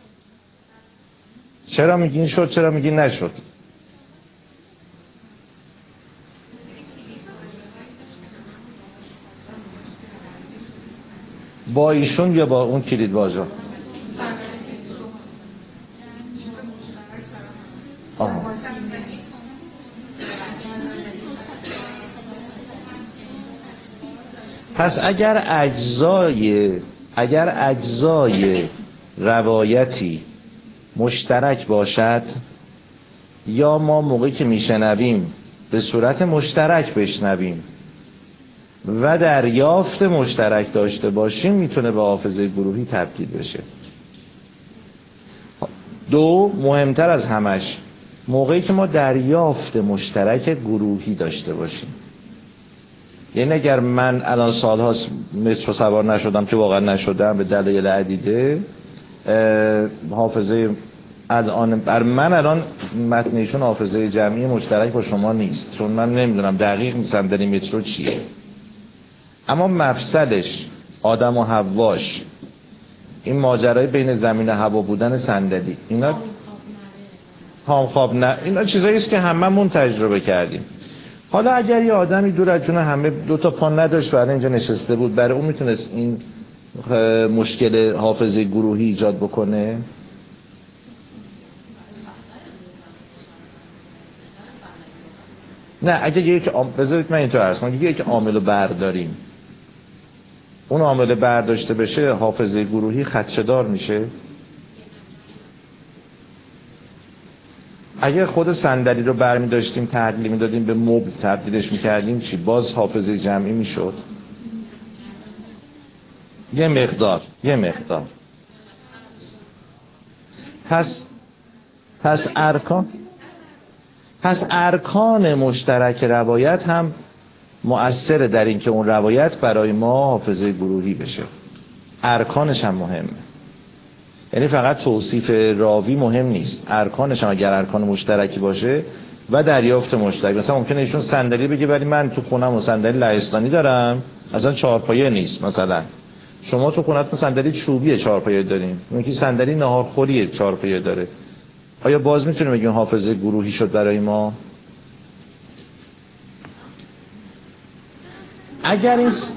چرا میگین شد چرا میگین نشد؟ با ایشون یا با اون کلید واژه؟ آها. پس اگر اجزای اگر اجزای روایتی مشترک باشد یا ما موقعی که میشنویم به صورت مشترک بشنویم و دریافت مشترک داشته باشیم میتونه به حافظه گروهی تبدیل بشه. دو، مهمتر از همش، موقعی که ما دریافت مشترک گروهی داشته باشیم. یعنی اگر من الان سالهاست مترو سوار نشدم که واقعا نشدم به دلایل عدیده، حافظه الان بر من الان متنیشون حافظه جمعی مشترک با شما نیست، چون من نمیدونم دقیق صندلی مترو چیه، اما مفصلش آدم و حواش، این ماجرای بین زمین و هوا بودن صندلی، اینا هام خواب نه، اینا چیزایی است که هممون تجربه کردیم. حالا اگر یه آدمی دور از جون همه دو تا پا نداشت و الان اینجا نشسته بود، برای اون میتونست این مشکل حافظه گروهی ایجاد بکنه؟ نه، اگه یک عامل، بذارید من اینطور عرض کنم، اگه یک عامل رو برداریم، اون عامل برداشته بشه، حافظه گروهی خدشه‌دار میشه. اگر خود صندلی رو برمی داشتیم تحلیل میدادیم به مبل تبدیلش میکردیم چی؟ باز حافظه جمعی میشد؟ یه مقدار یه مقدار پس پس ارکان پس ارکان مشترک روایت هم مؤثره در این که اون روایت برای ما حافظه گروهی بشه. ارکانش هم مهمه، یعنی فقط توصیف راوی مهم نیست، ارکانش هم اگر ارکان مشترکی باشه و دریافت مشترک. مثلا ممکنه ایشون صندلی بگه ولی من تو خونم و صندلی لهستانی دارم، اصلا چهارپایه نیست. مثلا شما تو خونتون صندلی چوبیه چهارپایه دارین، اون یکی صندلی ناهارخوریه چهارپایه داره. آیا باز میتونیم بگیم حافظه گروهی شد برای ما؟ اگر این س...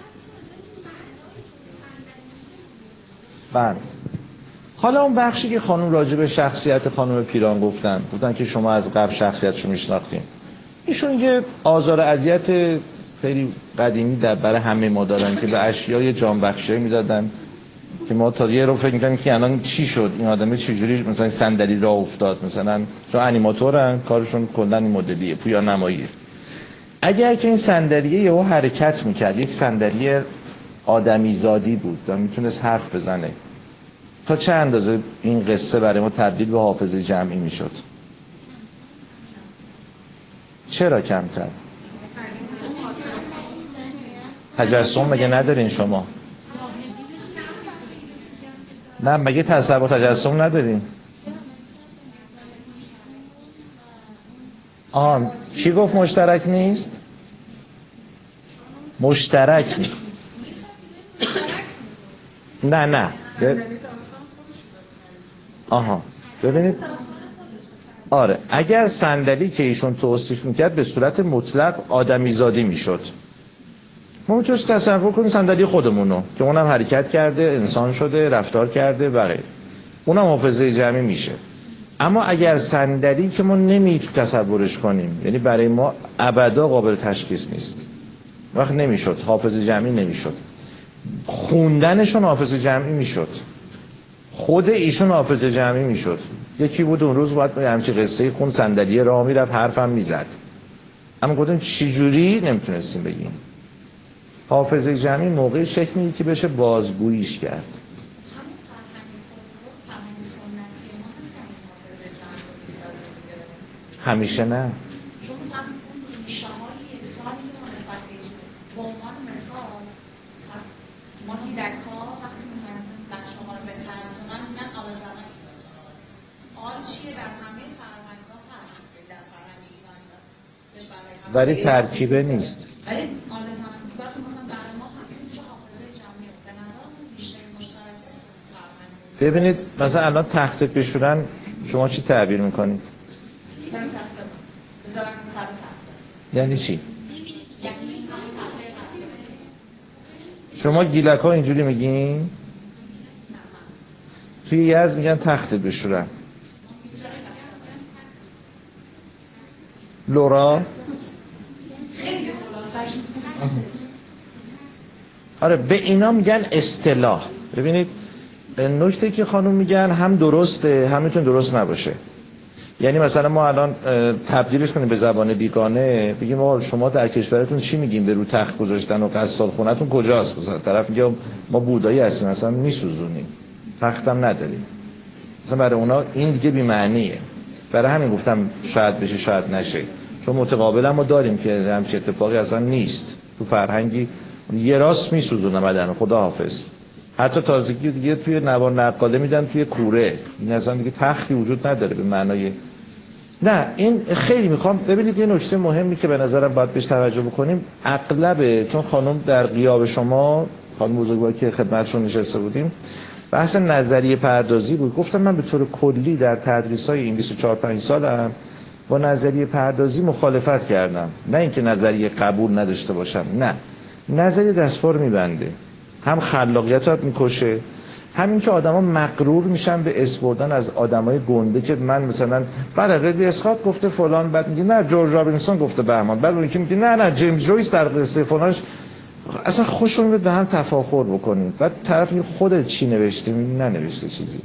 بله. حالا اون بخشی که خانم راجع به شخصیت خانم پیران گفتن گفتن که شما از قبل شخصیتشو میشناختین، ایشون یه آزار اذیت خیلی قدیمی در برای همه ما دارن که به اشیای جانبخشی میدادن که ما تا یه رو فکر می‌کنیم که الان چی شد، این آدمه چجوری مثلا صندلی راه افتاد، مثلا چون انیماتورن کارشون کلا این مدلیه، پویا نماییه. اگر که این صندلیه یهو حرکت میکرد، یک صندلی آدمیزادی بود و میتونست حرف بزنه، تا چه اندازه این قصه برای ما تبدیل به حافظه جمعی میشد؟ چرا کمتر؟ تجسم مگه ندارین شما؟ نه مگه تصور تجسم ندارین؟ آن چی گفت مشترک نیست؟ مشترک نیست. نه نه ب... آها ببینید، آره اگر صندلی که ایشون توصیف میکرد به صورت مطلق آدمیزادی میشد، ما میتونیم تصور کنیم صندلی خودمونو که اونم حرکت کرده، انسان شده، رفتار کرده و غیره، اونم حافظه جمعی میشه. اما اگر صندلی که ما نمیتونیم تصورش کنیم، یعنی برای ما ابدا قابل تشخیص نیست، وقت نمیشد حافظه جمعی نمیشد. خوندنشون حافظه جمعی میشد، خود ایشون حافظه جمعی میشد. یکی بود اون روز باید همچین قصه خون، صندلی راه میرفت، حرفم میزد، اما گفتیم چی جوری نمیتونستیم بگیم. حافظه جمعی موقعی شکل میگیره که بشه بازگوییش کرد. همیشه نه. چون مثلا ریشه های سالی که ما نسبت به عنوان مثال مثلا ما کودک‌ها وقتی می‌خواستن بچه‌ها رو بترسونن میگن آل زنک آل چیه در همه فرهنگ‌ها هست، در فرهنگ ایرانی ولی ترکیبه نیست. ولی آل زنک وقتی مثلا برای ما همین میشه حافظه جمعی به نظر اون ریشه مشترک فرهنگ. ببینید مثلا الان تخت بشورن شما چی تعبیر می‌کنید؟ یعنی چی؟ شما گیلک ها اینجوری میگین؟ توی یزد میگن تخت بشورن. لورا؟ آره به اینا میگن اصطلاح. ببینید نکته که خانم میگن هم درسته هم میتونه درست نباشه. یعنی مثلا ما الان تبدیلش کنیم به زبان بیگانه، بگیم آقا شما در کشورتون چی میگیم به رو تخت گذاشتن و قصال خونتون کجاست؟ مثلا طرف میگه ما بودایی هستیم اصلا میسوزونیم، تختم نداریم. مثلا برای اونا این دیگه بی معنیه. برای همین گفتم شاید بشه شاید نشه، چون متقابلا ما داریم که همچین اتفاقی اصلا نیست. تو فرهنگی یه راست میسوزونه بدن، خدا حافظ. حتی تازگی دیگه توی نوار نقاله میدن توی کوره، این اصلا دیگه تختی وجود نداره به معنای. نه این خیلی میخوام ببینید یه نکته مهمی که به نظرم باید بهش توجه بکنیم. اغلب چون خانم در غیاب شما خانم بزرگوار که خدمتشون نشسته بودیم بحث نظریه پردازی بود، گفتم من به طور کلی در تدریس‌های این بیست و چهار پنج سالم با نظریه پردازی مخالفت کردم. نه اینکه نظریه قبول نداشته باشم، نه، نظریه دستپا رو میبنده، هم خلاقیت رو میکشه، همین که آدما مغرور میشن به اسم بردن از آدمای گنده که من مثلا بله ردلی اسکات گفته فلان، بعد میگه نه جورج رابینسون گفته بهمان، بعد اون یکی میگه نه نه جیمز جویس در قصه فلانش. اصلا خوشون میاد به هم تفاخر بکنید. بعد طرف میگه خودت چی نوشتی؟ میگه ننوشته چیزی.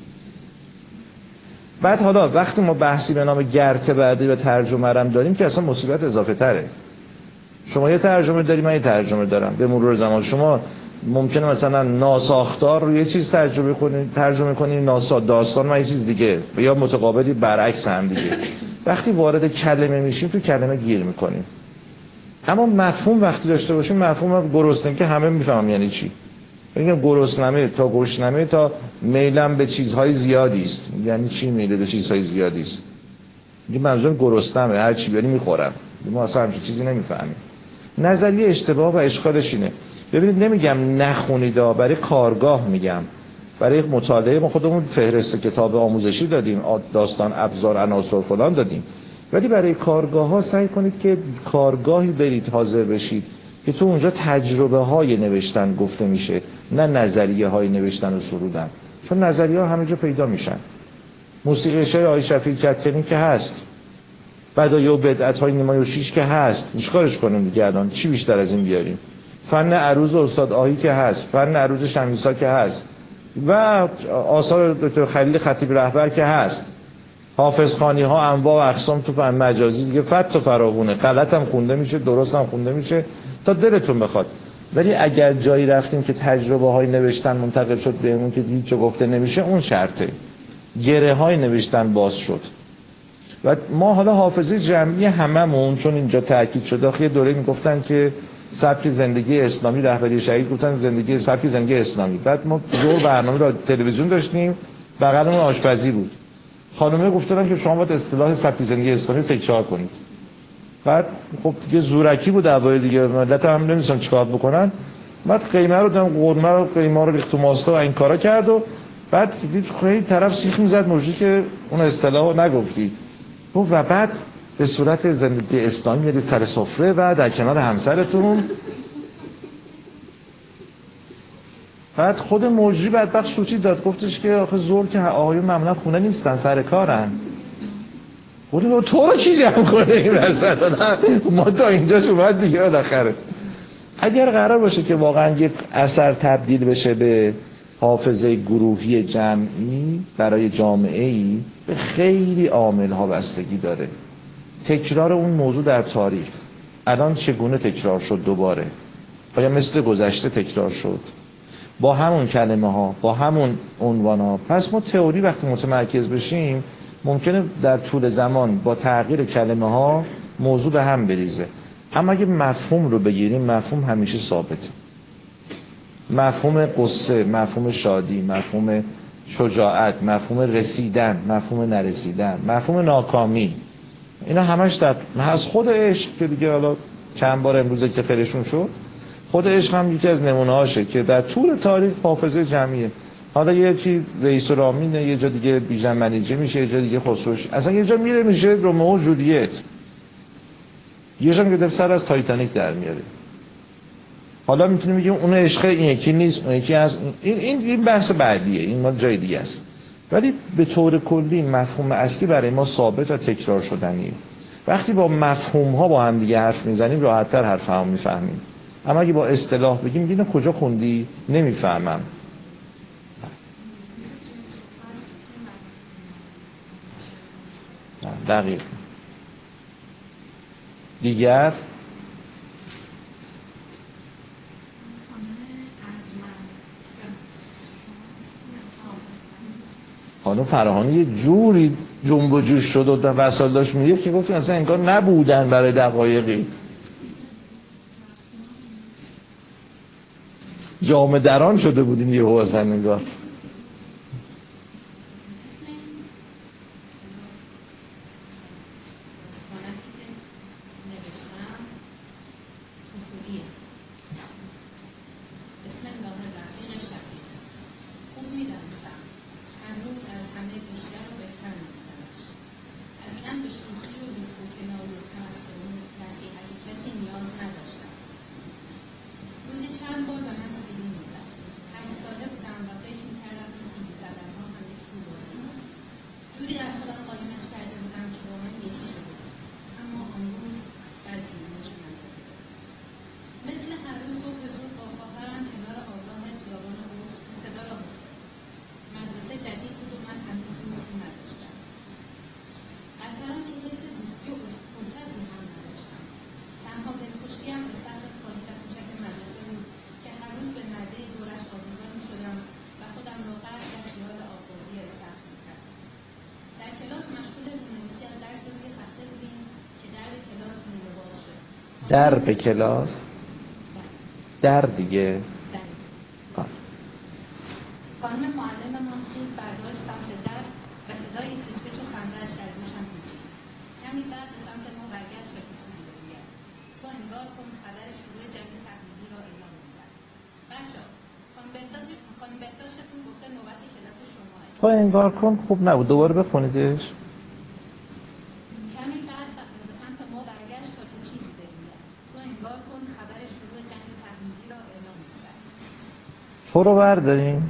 بعد حالا وقتی ما بحثی به نام گرته بعدی و ترجمه رم داریم که اصلا مصیبت اضافه تره. شما یه ترجمه داری، من یه ترجمه دارم، به مرور زمان شما ممکنه مثلا ناساختار رو یه چیز ترجمه کنید، ترجمه کنید ناسا داستان من یه چیز دیگه، یا متقابلی برعکس هم دیگه. وقتی وارد کلمه میشیم تو کلمه گیر میکنیم. اما مفهوم وقتی داشته باشیم، مفهوم گرسنگی که همه میفهمن یعنی چی. میگم گرسنمه تا گشنمه تا میلم به چیزهای زیادی است. یعنی چی میل به چیزهای زیادی است؟ میگم منظورم گرسنمه، هر چی بیاری میخورم. ما اصلا همچین چیزی نمیفهمیم. نظریه اشتباه و اشکالش اینه. ببینید نمیگم نخونید، برای کارگاه میگم، برای مطالعه ما خودمون فهرست کتاب آموزشی دادیم، داستان ابزار عناصر فلان دادیم، ولی برای کارگاه ها سعی کنید که کارگاهی برید حاضر بشید که تو اونجا تجربه های نوشتن گفته میشه، نه نظریه های نوشتن و سرودن. چون نظریه ها همه جا پیدا میشن. موسیقی شعر آقای شفیع کدکنی که هست، بدایع و بدعت های نیمای و شیش که هست، چیکارش کنیم دیگه الان؟ چی بیشتر از این بیاریم؟ فن عروض استاد آهی که هست، فن عروض شمیسا که هست، و آثار دکتر خلیل خطیب رهبر که هست، حافظ خانی ها انواع و اقسام تو فن مجازی دیگه فت و فراوونه، غلط هم خونده میشه، درست هم خونده میشه تا دلتون بخواد. ولی اگر جایی رفتیم که تجربه های نوشتن منتقل شد بهمون که هیچ گفته نمیشه، اون شرطه. گره های نوشتن باز شد. و ما حالا حافظه جمعی هممون، چون اینجا تاکید شده، آخه یه دوره میگفتن که سبک زندگی اسلامی، رهبری شهید گفتن زندگی سبک زندگی اسلامی. بعد ما زور برنامه را تلویزیون داشتیم، بغلمون آشپزی بود. خانومه گفتن که شما باید اصطلاح سبک زندگی اسلامی تکرار کنید. بعد خب دیگه زورکی بود اوایل دیگه، ملت هم نمی‌دونن چیکار بکنن. بعد قیمه رو دادم، قرمه رو قیمه رو ریخت تو ماستا و این کارا کرد و بعد دید خیلی طرف سیخ میزد موجی که اون اصطلاحو نگفتی. و بعد به صورت زندگی اسلامی میرید سر سفره و در کنار همسرتون. بعد خود موجی بدبخت سوچی داد، گفتش که آخه زور که آقایون معمولا خونه نیستن، سر کارن. گفتم تو رو کی جمع کنه این وسط؟ ما تا اینجاش اومد دیگه بالاخره. اگر قرار باشه که واقعا یک اثر تبدیل بشه به حافظه گروهی جمعی برای جامعه‌ای، به خیلی عامل‌ها بستگی داره. تکرار اون موضوع در تاریخ الان چگونه تکرار شد دوباره؟ آیا مثل گذشته تکرار شد؟ با همون کلمه ها، با همون عنوان ها؟ پس ما تئوری وقتی متمرکز بشیم ممکنه در طول زمان با تغییر کلمه ها موضوع به هم بریزه. اما اگه مفهوم رو بگیریم، مفهوم همیشه ثابته. مفهوم قصه، مفهوم شادی، مفهوم شجاعت، مفهوم رسیدن، مفهوم نرسیدن، مفهوم ناکامی، اینا همش در از خود عشق که دیگه حالا چند بار امروزه که خیرشون شد، خود عشق هم یکی از نمونه هاشه که در طول تاریخ حافظه جمعیه. حالا یکی رئیس رامینه، یه جا دیگه بیژن منیژه میشه، یه جا دیگه خسروش، اصلا یه جا میره میشه رومئو و جولیت، یه جا میگه سر از تایتانیک در میاره. حالا میتونیم بگیم اون عشق این یکی نیست، اون یکی از این این این بحث بعدیه، این ما جای دیگه است. ولی به طور کلی مفهوم اصلی برای ما ثابت و تکرار شدنیه. وقتی با مفهوم ها با هم دیگه حرف میزنیم راحت‌تر حرفمو میفهمیم. اما اگه با اصطلاح بگیم اینو کجا خوندی نمیفهمم. دقیق. دیگر خانم فراهانی یه جوری جنب و جوش شد و وسایل داشت میگه که گفتیم اصلا انگار نبودن برای دقایقی. جامه دران شده بودین یهو اصلا انگار. در به کلاس در دیگه خانم معلممان خیز برداشت سمت در و صدای پیچ‌پیچ و خنده‌اش در گوشم پیچید. کمی بعد به سمت ما برگشت و چیزی بگوید. تو انگار کن خبر شروع جنگ تحمیلی را اعلام می‌کرد. بچه‌ها، خانم بهداد خانم بهداشتتون گفته نوبت کلاس شماه. تو انگار کن خوب نبود، دوباره بخونیدش. کمی بعد به سمت ما برگشت تا که چیزی بگوید. تو انگار کن خبر شروع جنگ تحمیلی را اعلام می‌کرد. تو رو برداریم.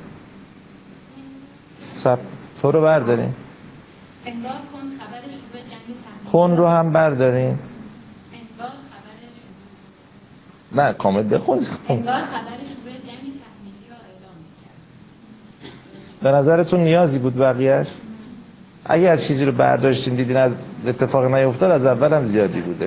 سب تو رو برداریم. انگار کن خبر شروع جنگ تحمیلی. خون رو هم برداریم. انگار خبر شروع نه کامل بخون. انگار خبر شروع جنگ تحمیلی را اعلام می‌کرد. به نظرتون نیازی بود بقیه‌اش؟ اگر چیزی رو برداشتین دیدین از اتفاق نیفتاد از اول هم زیادی بوده.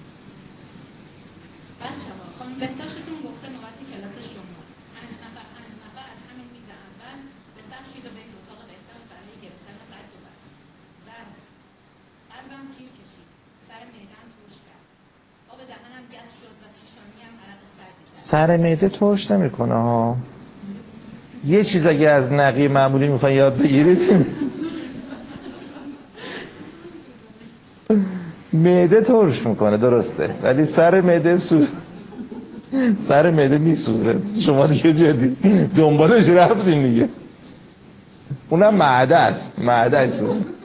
بچه‌ها خانم بهداشتتون گفته نوبت کلاس شما. پنج نفر پنج نفر از همین میز اول به سر شید و برید اتاق بهداشت برای گرفتن قد و وزن. وزن. قلبم تیر کشید. سر معده‌ام ترش کرد. آب دهنم گس شد و پیشانیم عرق سردی کرد. سر معده ترش نمی‌کنه ها. یه چیز اگه از نقی معمولی میخواین یاد بگیرید معده ترش میکنه درسته، ولی سر معده سوز سر معده میسوزه. شما دیگه جدی دنبالش رفتین دیگه. اونم معده است، معده است. روی نیمکت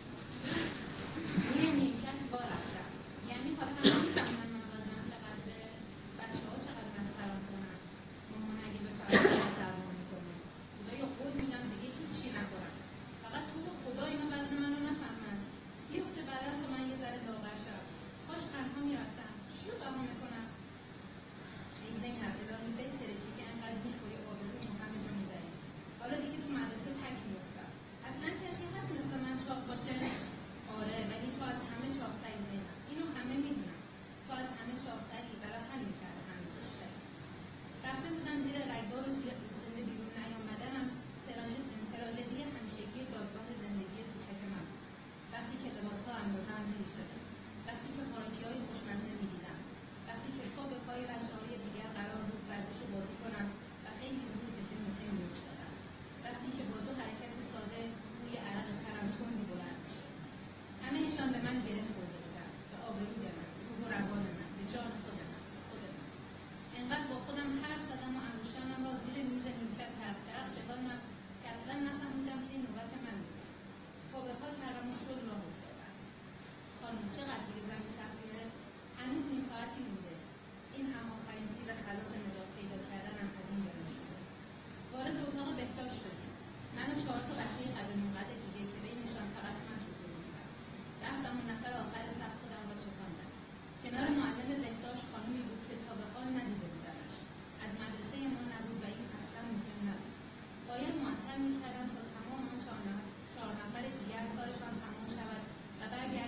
با رفتم. یعنی حالا هم نمی‌فهمن من وزنم چقدره؟ بچه‌ها چقدر مسخره‌ام کنن؟ مامان اگه بفهمه دعوا می‌کنه. خدایا قول میدم دیگه هیچی نخورم. فقط تو رو خدا اینا وزن منو نفهمن. بیفته بعدا تا من یه ذره لاغر شم. کاش تنها میرفتم. کیو بهانه کنم؟ ای زینب الهی بترکی که انقدر می‌خوری آبرو همه جا می‌بری. حالا دیگه تو مدرسه تک می‌افتم. اصلا کسی هست مثل من چاق باشه؟ آره ولی تو از همه چاق‌تری زینب. اینو همه می‌دونن. تو از همه چاق‌تری، برای همین که از همه زشتری. رفته بودم زیر رگبار و زنده بیرون نیامدنم تراژدی همیشگی دادگاه زندگی کوچک من بود. وقتی که لباس‌ها اندازه‌ام نمی‌شدن. وقتی که خوراکی‌های خوشمزه می‌دیدم. وقتی که پا به پای بچه‌های دیگر قرار بود ورزش و بازی کنم و خیلی زود به فیلم و فیلم می‌افتادم. وقتی که با دو حرکت ساده روی عرق سرم تندی بلند می‌شد. همه‌شان به من گره خورده بودند، به آبروی من، روح و روان من، به جان خود من، به خود من. انقدر با خودم حرف زدم و انگشتانم را زیر میز نیمکت طرف طرف شکاندم که اصلا نفهمیدم که این نوبت من نیست. پا به پا کردم و شل راه افتادم. خانم چقدر دیگه زمین تحویله؟ هنوز نیم ساعتی مونده. این هم آخرین تیر خلاص نجات پیدا کردنم از این برون شده. وارد اتاق بهداشت شدیم. من و چهار تا بچه قد و نیم قد دیگه که بینشان فقط من تو بود بودم. رفتم اون نفر آخر صف خودم را چکاندم. کنار معلم بهداشت خانمی بود که تا به حال ندیده بودمش. از مدرسه ما نبود و این اصلا مهم نبود. باید معطل می‌کردم تا تمام آن چهار نفر چهار نفر دیگر کارشان تمام شود و برگردم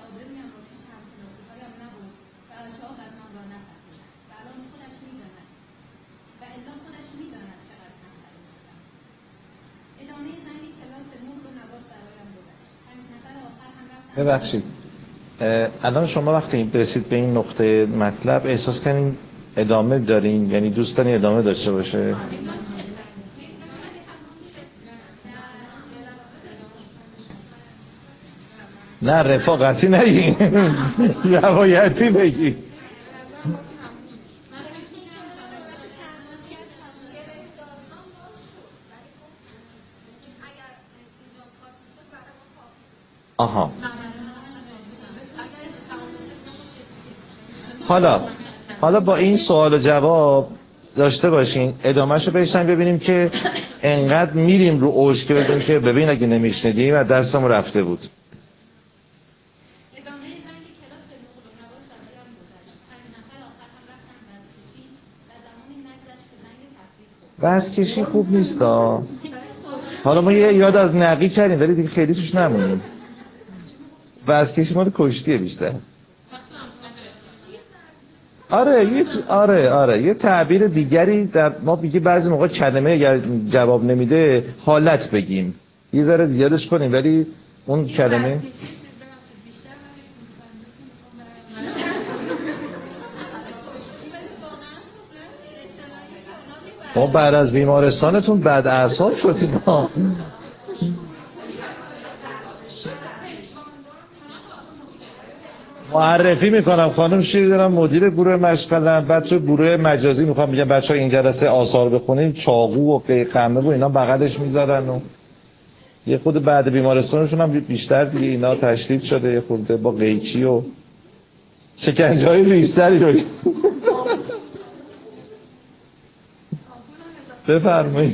ساده میام رو پیش هم کلاسی هایم نبود و بچه ها بزنم را نفهمیدن و الان خودش میداند و الا خودش میداند چقدر مسئله شدم. ادامه زنگ کلاس به نور و نواز برایم گذشت. پنج نفر آخر هم رفتن. ببخشید الان شما وقتی رسید به این نقطه مطلب احساس کنین ادامه دارین، یعنی دوست دارین ادامه داشته باشه؟ نه رفاقتی نگین روایتی بگی. آها حالا حالا با این سوال و جواب داشته باشین ادامهشو بشنیم ببینیم که انقدر میریم رو اوج که بدونیم که ببین اگه نمیشنیدیم و دستمون رفته بود. ادامه زنگ کلاس به نور و نواز برایم گذشت. پنج نفر آخر هم رفتن وزکشی و زمانی نگذشت که زنگ تفریح خورد. وزکشی خوب نیستا. حالا ما یه یاد از نقی کردیم ولی دیگه خیلی توش نمونیم. وزکشی ما رو کشتیه بیشتر. آره یه آره آره یه تعبیر دیگری در ما میگه بعضی موقع کلمه اگر جواب نمیده حالت بگیم یه ذره زیادش کنیم ولی اون کلمه ما بعد از بیمارستانتون بعد اعصاب شدیم. معرفی میکنم خانم شیردارم مدیر گروه مشغله‌ام، بعد تو گروه مجازی میخوام میگم بچه‌ها این جلسه آثار بخونین چاقو و قمه و اینا بغلش میذارن و یه خود بعد بیمارستانشون هم بیشتر دیگه اینا تشدید شده یه خورده با قیچی و شکنجه‌های ریزتری رو بفرمایید.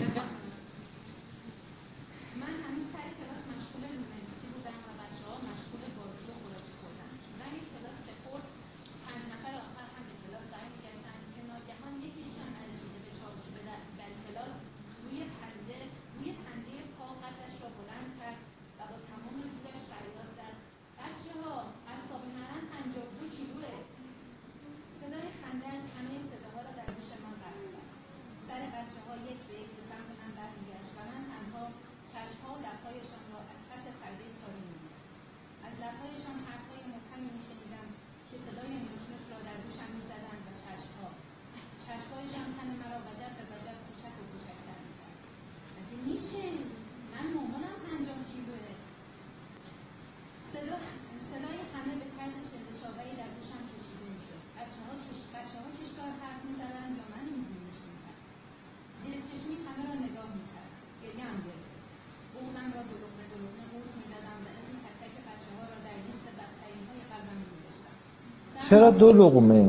چرا دو لقمه؟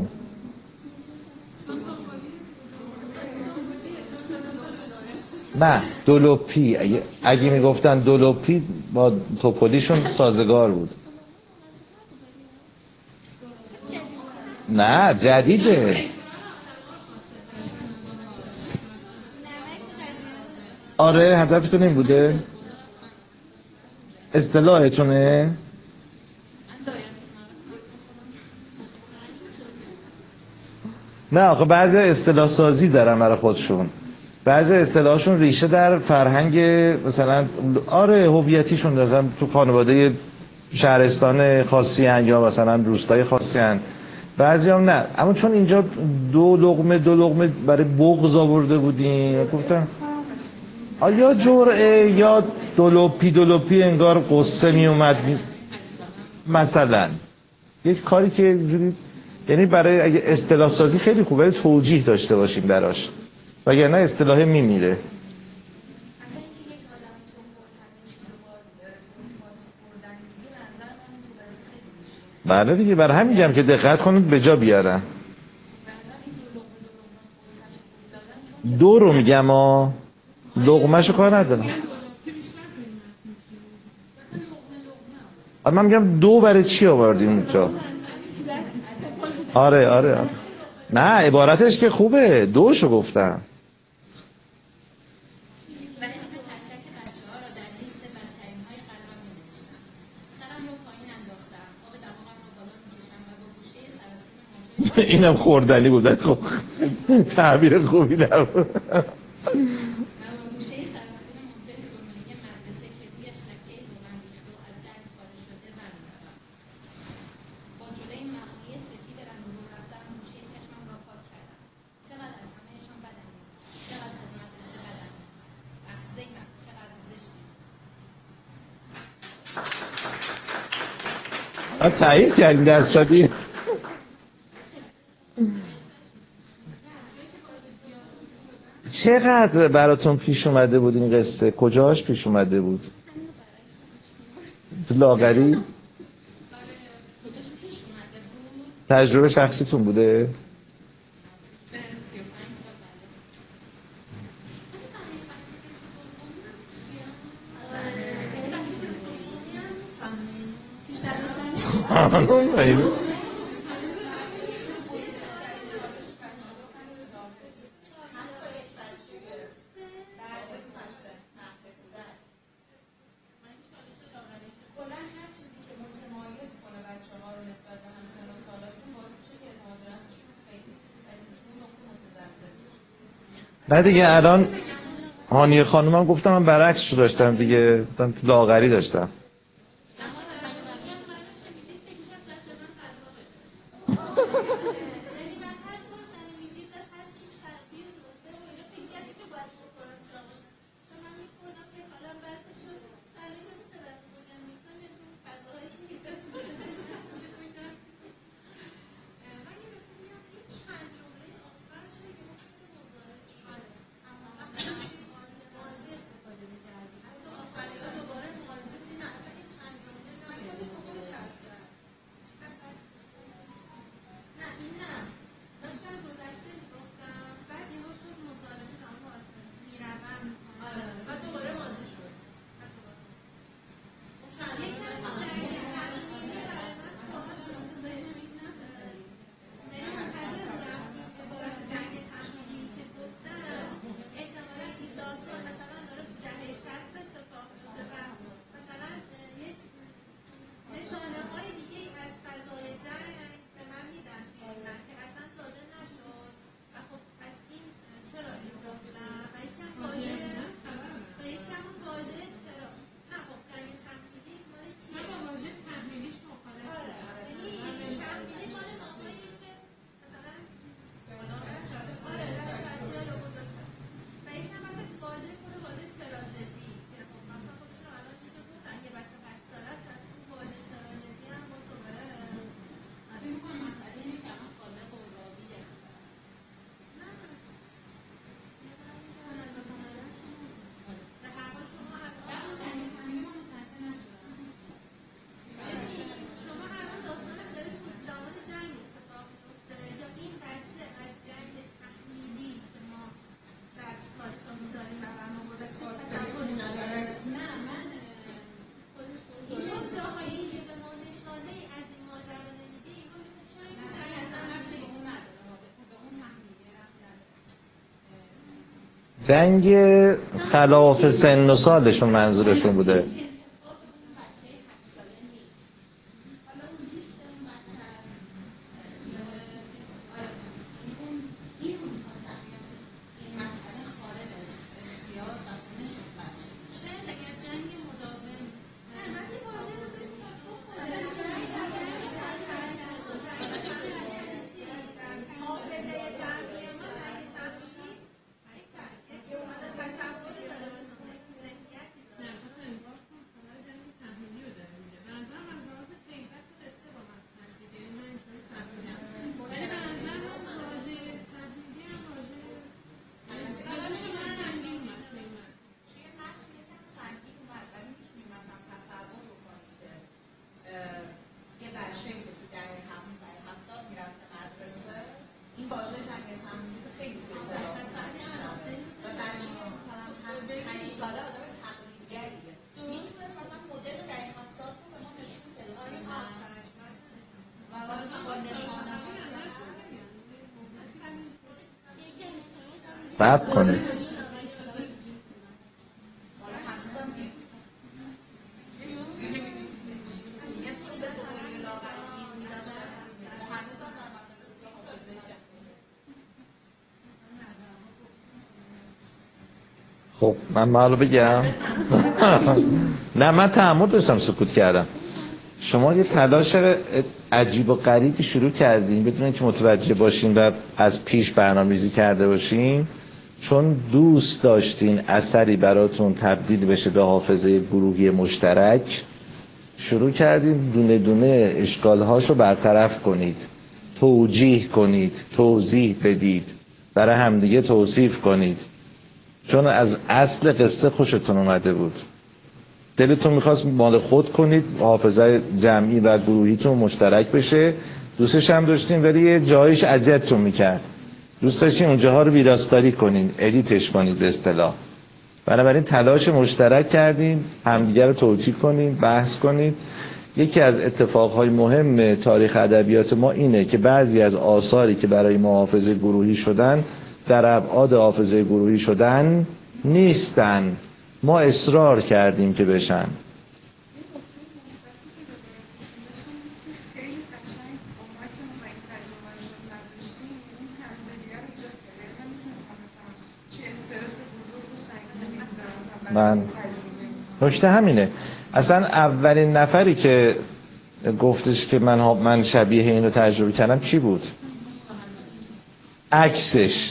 نه دولوپی اگه, اگه میگفتن دولوپی با توپولیشون سازگار بود. نه جدیده. آره هدفتون این بوده؟ اصطلاحتونه؟ نه آخه بعضی اصطلاح سازی دارن برای خودشون، بعضی اصطلاحشون ریشه در فرهنگ مثلا آره هویتیشون دارن، تو خانواده شهرستان خاصی هن یا مثلا روستای خاصی هن، بعضی هم نه. اما چون اینجا دو لقمه دو لقمه برای بغض آورده بودیم گفتم یا جرعه یا دولوپی دولوپی انگار قصه می اومد می... مثلا یک کاری که اینجوری، یعنی برای اگه اصطلاح سازی خیلی خوبه توجیه داشته باشیم براش وگرنه اصطلاح میمیره. بله دیگه برای همین میگم که دقت کنید به جا بیارن. دو رو میگم ها لقمه‌شو کار ندارم. من میگم دو برای چی آوردیم اونجا؟ آره آره آره نه عبارتش که خوبه دوشو گفتم. اینم خوردنی بود خب تعبیر خوبی نبود. تایید کردی درصدی؟ چقدر براتون پیش اومده بود این قصه؟ کجاش پیش اومده بود؟ تو لاغری؟ تجربه شخصیتون بوده؟ نه دیگه الان هانیه خانومم گفتم من برعکسش داشتم دیگه، تو لاغری داشتم. جنگ خلاف سن و سالشون منظورشون بوده. صبر کنید. خب من معلوم بگم. نه من تعمد داشتم سکوت کردم. شما یه تلاش عجیب و غریبی شروع کردین بدون اینکه متوجه باشین و از پیش برنامه‌ریزی کرده باشین، چون دوست داشتین اثری براتون تبدیل بشه به حافظه گروهی مشترک، شروع کردین دونه دونه اشکالهاشو برطرف کنید، توجیه کنید، توضیح بدید، برای همدیگه توصیف کنید، چون از اصل قصه خوشتون اومده بود. دلتون میخواست مال خود کنید، حافظه جمعی و گروهیتون مشترک بشه، دوستش هم داشتین ولی یه جایش اذیتتون میکرد، دوست داشتین اونجاها رو ویراستاری کنین، ادیتش کنید به اصطلاح. بنابراین تلاش مشترک کردین همدیگه رو توجیه کنین، بحث کنین. یکی از اتفاقهای مهم تاریخ ادبیات ما اینه که بعضی از آثاری که برای ما حافظه گروهی شدن در ابعاد حافظه گروهی شدن نیستن، ما اصرار کردیم که بشن. من نکته همینه، اصلا اولین نفری که گفتش که من من شبیه این رو تجربه کردم کی بود؟ عکسش.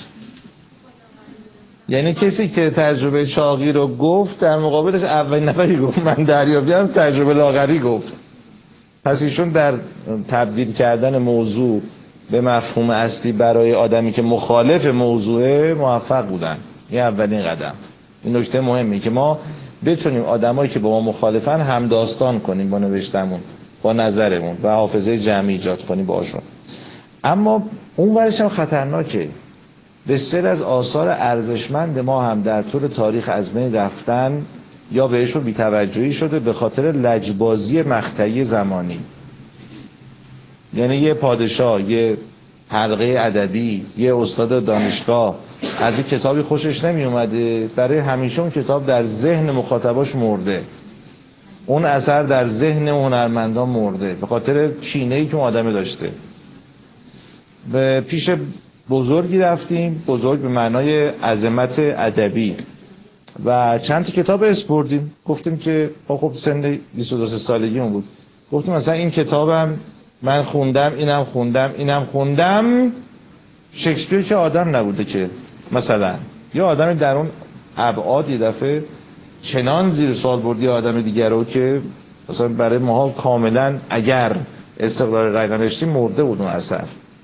یعنی کسی که تجربه چاقی رو گفت در مقابلش اولین نفری گفت من دریافتم تجربه لاغری گفت. پس ایشون در تبدیل کردن موضوع به مفهوم اصلی برای آدمی که مخالف موضوعه موفق بودن. این اولین قدم. این نکته مهمه که ما بتونیم آدمایی که با ما مخالفن هم داستان کنیم با نوشتمون، با نظرمون و حافظه جمعی ایجاد کنیم باشون. اما اون ورش هم خطرناکه. بسیار از آثار ارزشمند ما هم در طول تاریخ از بین رفتن یا بهشون بی‌توجهی شده به خاطر لجبازی مقطعی زمانی. یعنی یه پادشاه، یه حلقه ادبی، یه استاد دانشگاه از این کتابی خوشش نمی اومده، برای همیشه اون کتاب در ذهن مخاطباش مرده، اون اثر در ذهن هنرمندان مرده به خاطر کینه‌ای که اون آدم داشته. به پیش بزرگی رفتیم، بزرگ به معنای عظمت ادبی، و چند تا کتاب اسپردیم، گفتیم که خب سن بیست و دو سالگیمون بود، گفتیم مثلا این کتابم من خوندم، اینم خوندم، اینم خوندم. شکسپیر که آدم نبوده که مثلا، یا آدم در اون ابعاد یه دفعه چنان زیر سوال بردی آدم دیگر رو که مثلا برای ماها کاملا اگر استقلال رأی نداشتیم مرده بود اون اثر.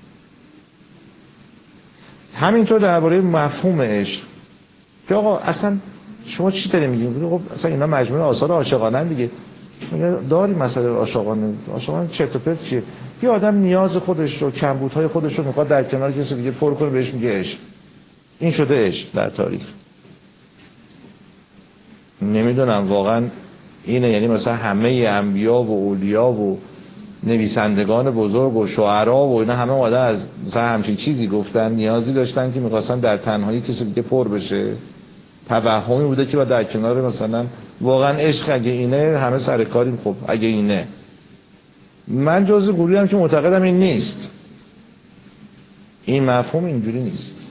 همینطور درباره مفهوم عشق که آقا اصلا شما چی داری میگید؟ خب اصلا اینا مجموعه آثار عاشقانه دیگه. میگه داری مسئله عاشقانه، عاشقانه چرت و پرت چیه؟ یه آدم نیاز خودش رو، کمبودهای خودش رو میخواد در کنار کسی دیگه پر کنه، بهش میگه عشق. این شده عشق در تاریخ. نمیدونم واقعا اینه، یعنی مثلا همه انبیا و اولیا و نویسندگان بزرگ و شاعرها و اینا همه اومدن از مثلا همچین چیزی گفتن، نیازی داشتن که میخواستن در تنهایی کسی دیگه پر بشه. توهمی بوده که با در کنار مثلا واقعا عشق اگه اینه همه سر کاریم. خب اگه اینه، من جزء گروهی هم که معتقدم این نیست، این مفهوم اینجوری نیست.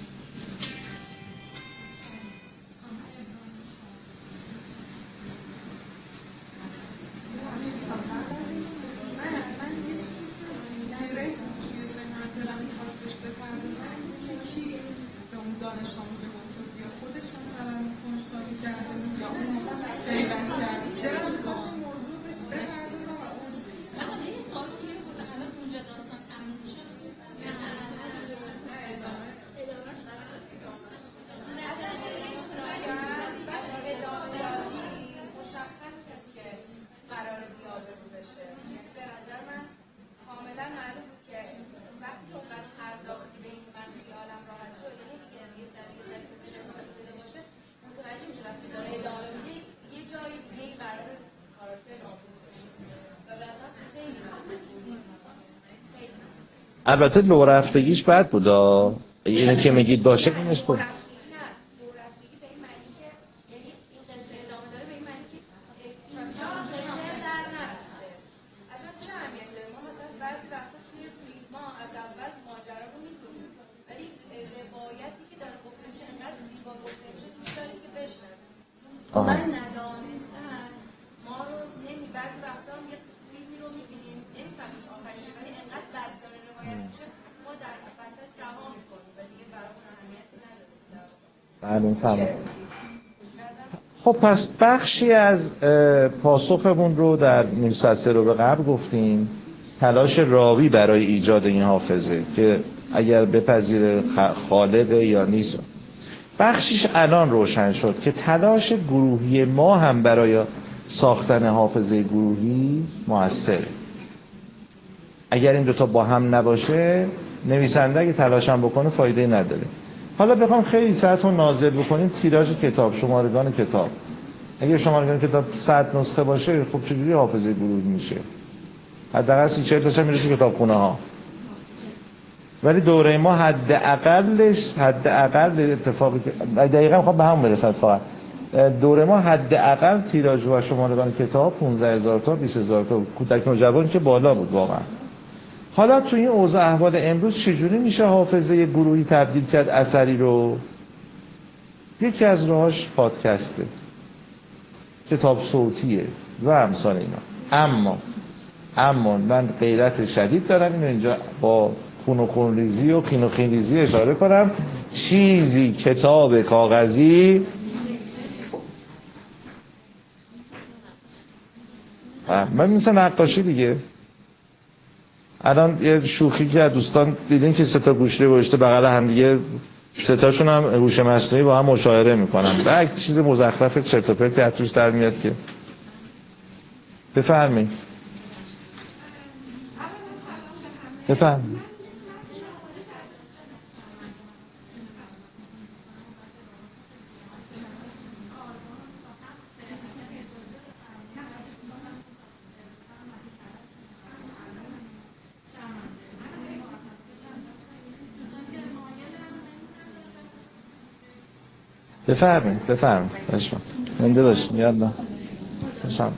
البته لو رفتگیش بد بود، اینه که میگید باشه اینش بود. روایتی که داره گفته میشه انقدر زیبا گفته میشه دوست داریم که من ندانستن ما رو یعنی بعضی وقتا هم یه فیلمی رو میبینیم نمیفهمیم آخرش ولی انقدر بد داره روایت میشه ما در وسط رها میکنیم و دیگه برامون اهمیتی نداره. بله فهمم. خب پس بخشی از پاسخمون رو در نیم سطر رو به قبل گفتیم، تلاش راوی برای ایجاد این حافظه که اگر بپذیره خالقه یا نیست. بخشیش الان روشن شد که تلاش گروهی ما هم برای ساختن حافظه گروهی موثره. اگر این دوتا با هم نباشه نویسنده اگه تلاش هم بکنه فایده نداره. حالا بخوام خیلی سطح رو نازل بکنیم، تیراژ کتاب، شمارگان کتاب، اگه شمارگان کتاب صد نسخه باشه خب چجوری حافظه گروهی میشه؟ حداقل سی چهل تاش میره تو کتابخونه ها. ولی دوره ما حداقلش حداقل اتفاقی که دقیقاً میخوام به همون برسم فقط دوره ما حداقل تیراژ و شمارگان کتاب پانزده هزار تا بیست هزار تا، کودک نوجوان که بالا بود واقعا. حالا تو این اوضاع احوال امروز چجوری میشه حافظه گروهی تبدیل کرد اثری رو؟ یکی از راهاش پادکسته، کتاب صوتیه و امثال اینا. اما اما من غیرت شدید دارم اینو اینجا با خون و خونریزی و خین و خینریزی اشاره کنم، چیزی کتاب کاغذی من مثل نقاشی دیگه. الان یه شوخی که از دوستان دیدین که سه تا گوشته گوشته بغل هم دیگه، سه تاشون هم هوش مصنوعی با هم مشاهره میکنن، بعد چیز مزخرف چرت و پرتی از توش در میاد که بفرمایید. بفرمایید. بفرمایید بفرمایید باشم منده باشم یالا باشم.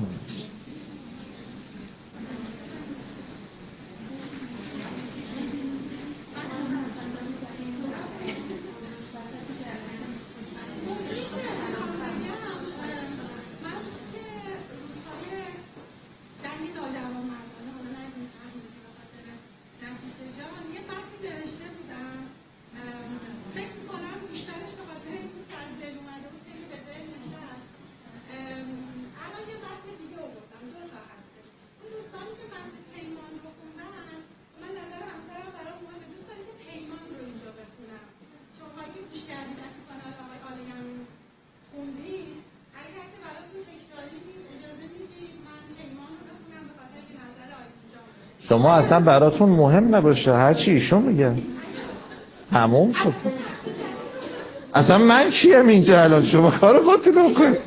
شما اصلا براتون مهم نباشه هرچی ایشون میگه تموم شد. اصلا من کیم اینجا الان؟ شما کار خودتون بکنید.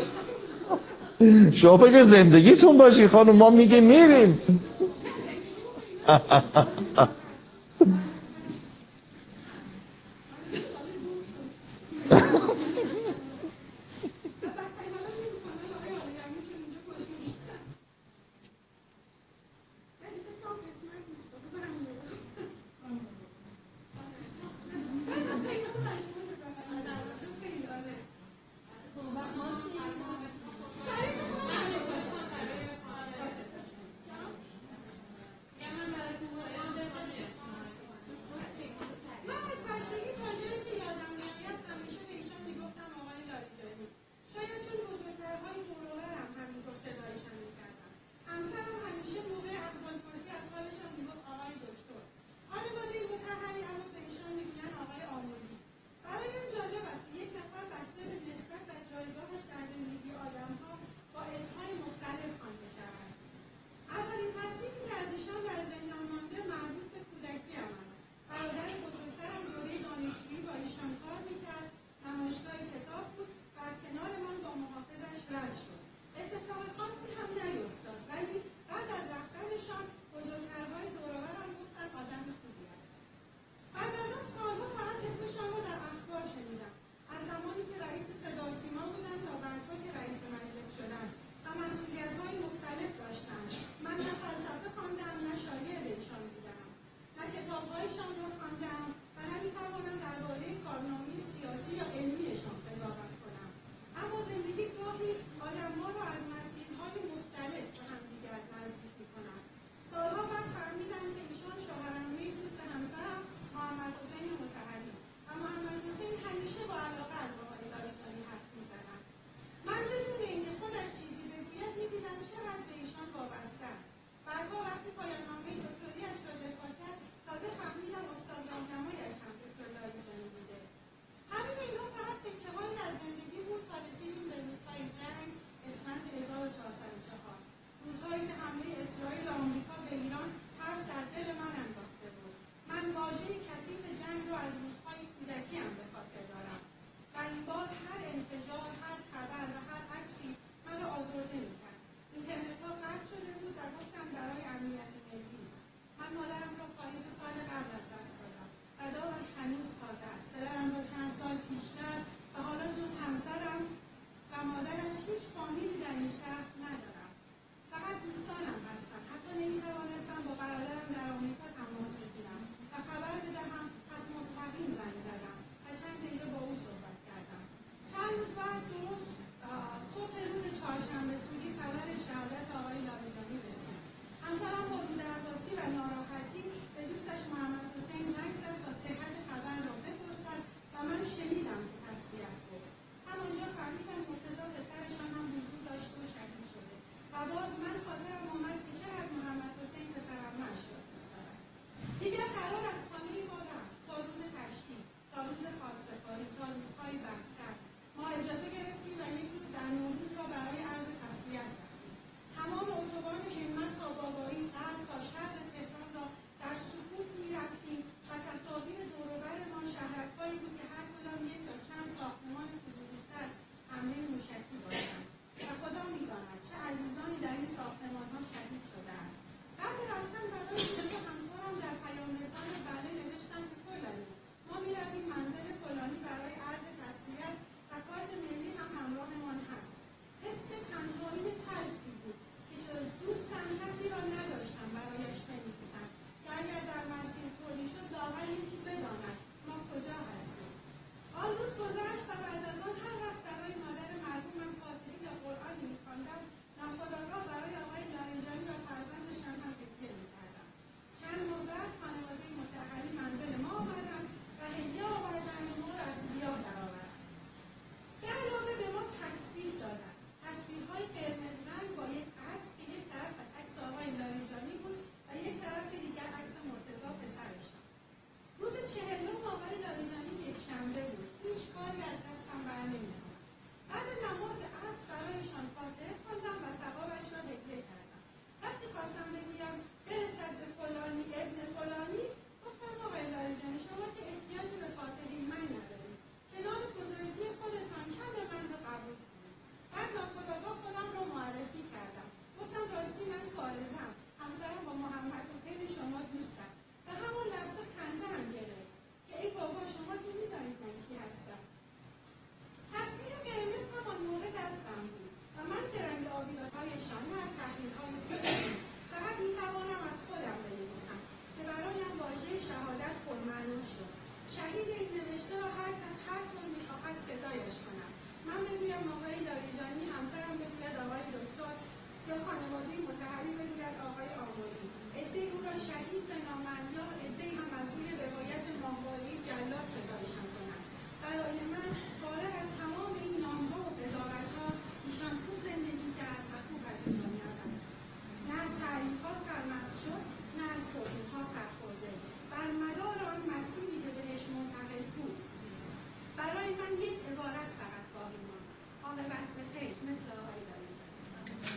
شما فکر زندگیتون باشی خانم، ما میگه میریم.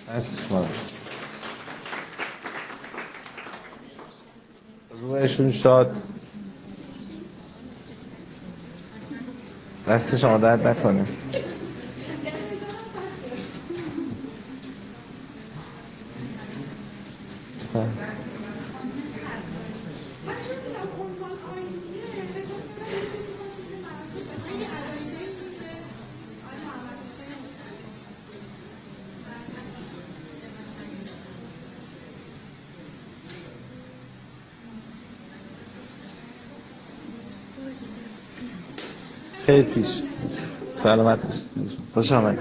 هست شما روحشون شاد، دست شما درد نکنه. خیلی پیش سلامت باشید. خوش آمدید.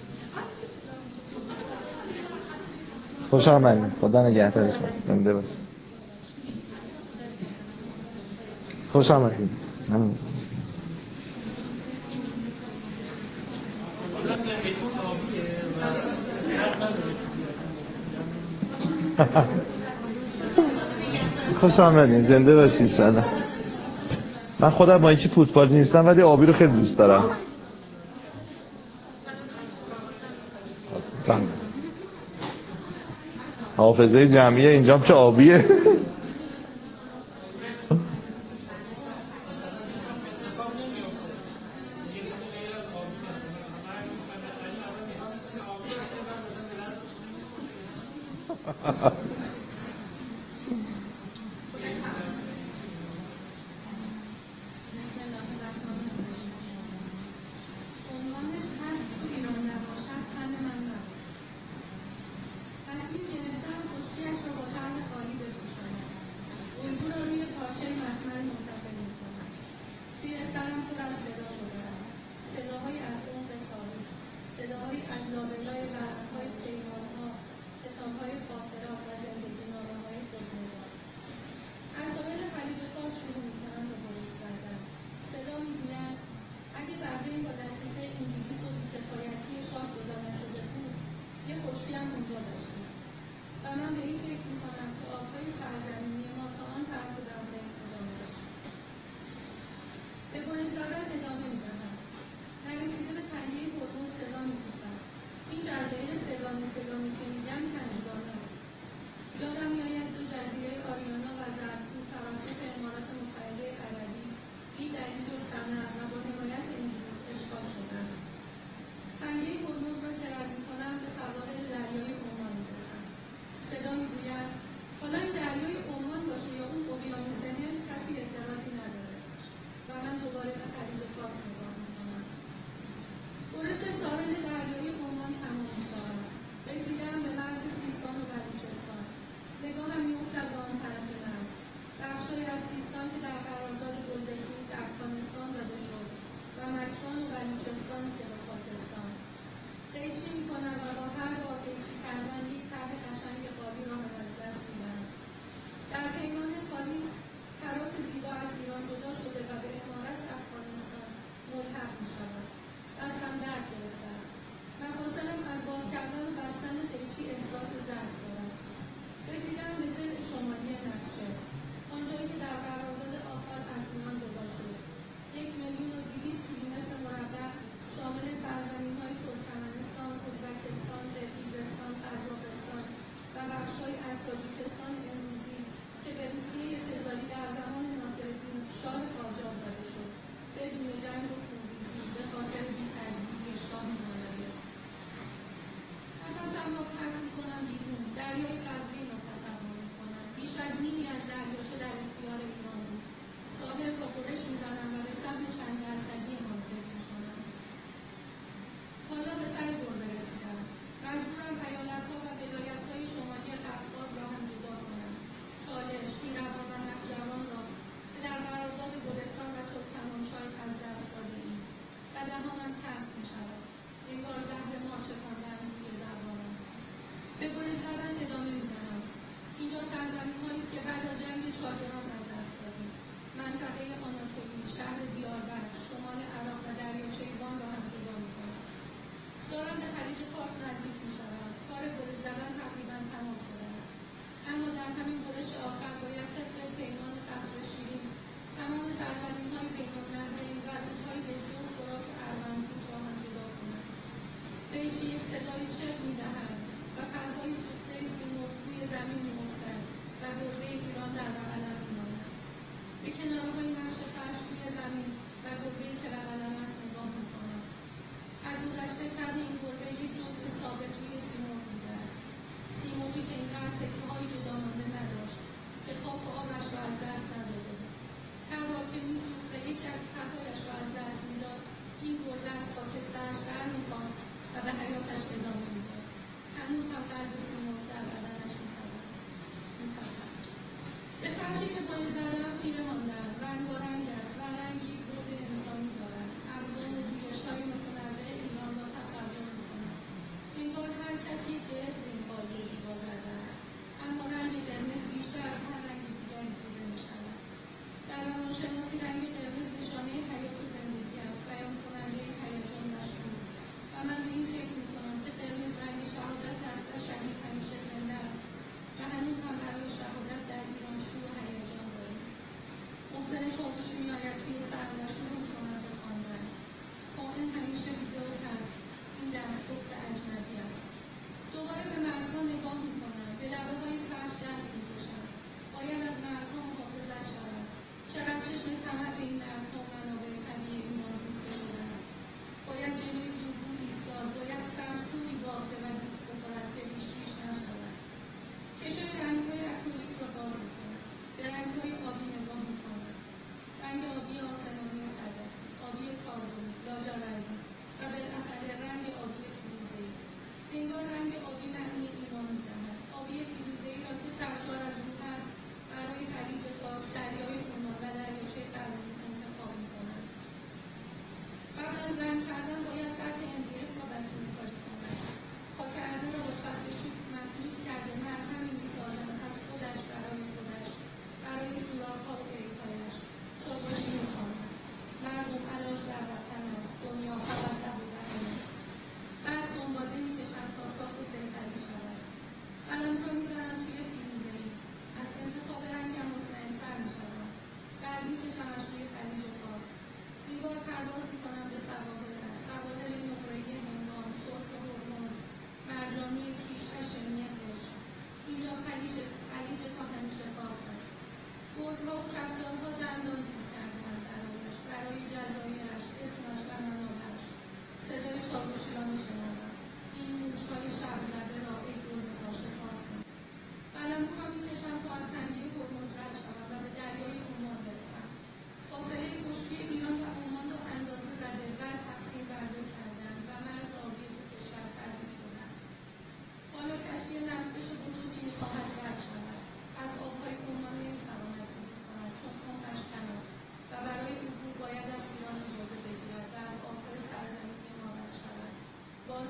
خوش آمدید. خدا نگهدار شما. زنده باشید. خوش آمدید. ممنون. خوش آمدید. زنده باشید. سلام. من خودم با اینکه فوتبال نیستم ولی آبی رو خیلی دوست دارم. حافظه جمعیه اینجام که آبیه. صدای چه می‌دهند و و پرهای سوخته سیمرغ روی زمین می‌افتد و گربه ایران در بغلم می‌ماند. به کناره‌های نقش فرش روی زمین و گربه‌ای که بغلم است نگاه می‌کنم. از گذشته طرح این گربه یک جزء ثابت روی سیمرغ بوده است. سیمرغی که اینقدر تکه‌های جدا مانده نداشت که خاک و آبش را از دست نداده بود. هر بار که می‌سوخت و یکی از پرهایش را از دست می‌داد، این گربه از خاکسترش برمی‌خاست و به حیاتش ادامه می‌داد. هنوز هم قلب سیمرغ در بدنش می‌تپد. به فرشی که پای زدم خیره ماندم. رنگارنگ است و رنگی بود انسانی دارد. الوان و رویش‌های متنوع ایران را تصور می‌کنم. انگار هر کسی که به این قایه زیبا زده است، اما رنگ قرمز بیشتر از هر رنگ دیگری دیده می‌شود. در روانشناسی رنگ قرمز نشانه حیات زندگی است، بیان کننده هیجان و شور. و من به این فکر می‌کنم که قرمز رنگ شهادت است و شهید همیشه زنده است و هنوز هم برای شهادت در ایران شور و هیجان داریم. محسن چاوشی می‌آید توی سرد و شروع کند به خواندن. خائن همیشه بوده و هست. این دستگفت اجنبی است. دوباره به مرزها نگاه می‌کنم. به لبه‌های فرش دست می‌کشم. باید از مرزها محافظت شود. چقدر چشم طمع به این مرزها و منابع طبیعی ایران دوخته شده است. باید جلوی دوربین ایستاد. باید فرش طوری باز و دوست بخورد که ریش ریش نشود. کشوی رنگ‌های اکریلیک را باز می‌کنم. به رنگ‌های آبی نگاه می‌کنم. رنگ آبی آسمانی صدفی، آبی کاربونی، لاجوردی و بالاخره رنگ آبی فیروزه‌ای. انگار رنگ آبی معنی ایمان می‌دهد. آبی فیروزه‌ای را که سرشار از روح است، برای خلیج فارس، دریای عمان و دریاچه قزوین انتخاب می‌کنند. قبل از رنگ کردن باید سطح ام دی اف را بتونه کاری کنند. خاک ارده را با چسب چوب مخلوط کرده مرهمی می‌سازند از خودش برای خودش، برای سوراخ‌ها و پیک‌هایش. شاگردی می‌خوانند. مردم علاج در وطن است. دنیا فقط ده‌ودهن است. بعد سنباده می‌کشند تا صاف و صیقلی شود. قلم را می‌زنم توی فیروزه‌ای. از انتخاب رنگم مطمئن‌تر می‌شوم. بعد می‌کشمش روی خلیج فارس. این بار پرواز می‌کنم به سواحلش. سواحل نقره‌ای هنگام، سرخ هرمز، مرجانی کیش و شنی قشر. اینجا خلیج خلیج تا همیشه فارس است. بردها و کفتارها دندان تیز کرده‌اند برایش، برای جزایرش، اسمش و منابعش. صدای چاوشی را می‌شنوم. این موش‌های شب‌زده را ای گربه‌ها شکار کن. قلمرو را می‌کشم تا از تنگه هرمز رد شوم و به دریای عمان برسم. فاصله خشکی ایران و عمان را اندازه زده بر تقسیم بر دو کردند و مرز آبی دو کشور تعریف شده است. حالا کشتی نفتکش بزرگی می‌خواهد رد شود. از آب‌های عمان نمی‌تواند عبور کند چون عمقش کم است و برای عبور باید از ایران اجازه بگیرد و از آب‌های سرزمینی ما رد شود. باز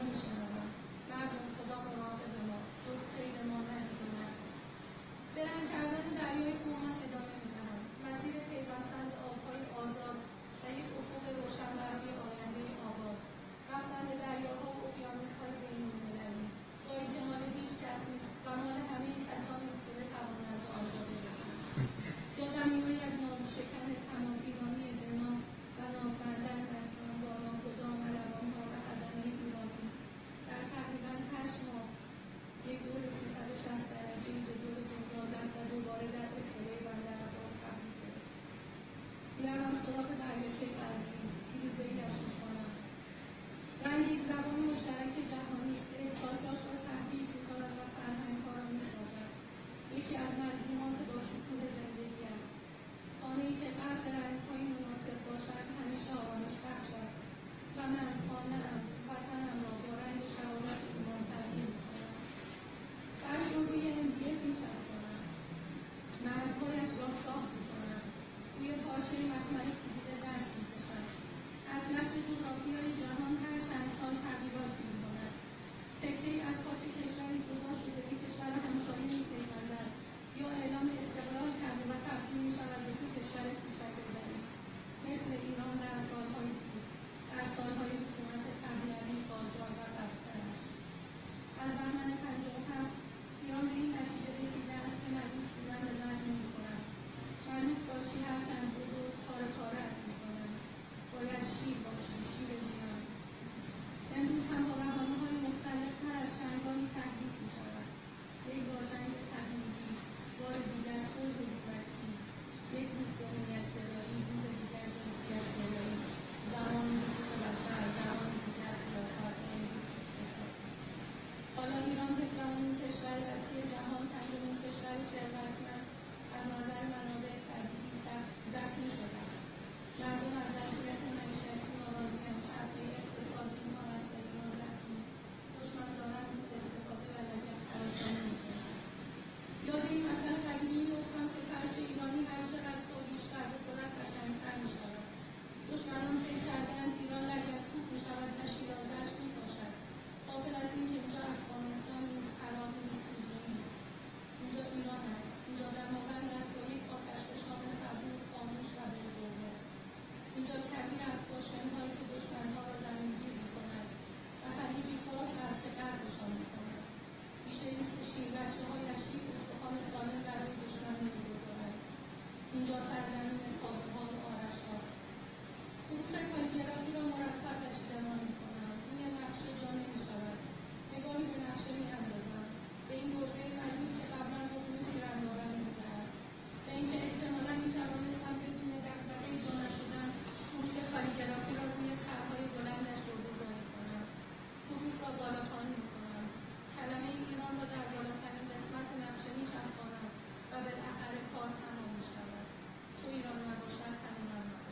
بررسی جهان پنجمین کشور ثروتمند از نظر منابع طبیعی زخمی شده است. مردم از وضعیت معیشتی ناراضی‌اند، چرخه اقتصادی مهرسری ناضبطی، دشمن دارند استفاده و لگد هراسانی می‌کنند. یاد این مثل قدیمی می‌افتم که فرش ایرانی هر چقدر با بیشتر بخورد قشنگ‌تر می‌شود. دشمنان فکر کرده‌اند ایران لگدکوب می‌شود و شیرازه‌اش می‌پاشد، غافل از این که اینجا افغانستان نیست، عراق نیست، سوریه نیست. اینجا ایران است. اینجا دماوند است با یک آتشفشان صبور، خاموش و بالقوه. اینجا کبیر است با شنهایی که دشمنها را زمینگیر می‌کند و خلیجی فارس است که غرقشان می‌کند. بیشه‌ای است که شیربچه‌هایش یک استخوان سالم برای دشمن نمی‌گذارد. اینجا سرزمین کاوه‌ها و آرش‌هاست. حروف کالیگرافی را مرتب و چیدمان می‌کنم. روی نقشه جا نمی‌شود. نگاهی به نقشه می‌اندازم. به این گرده مریض که قبلا حکومتی رنگارنگ بوده است. به اینکه احتمالاً می‌توانستم بدون دغدغه جا نشدن حروف کالیگرافی را روی خط‌های بلندش جابه‌جایی کنم. حروف را بالا پایین می‌کنم. کلمه ایران را در بالاترین قسمت نقشه می‌چسبانم و بالاخره کار تمام می‌شود. چو ایران نباشد تمام نباشد.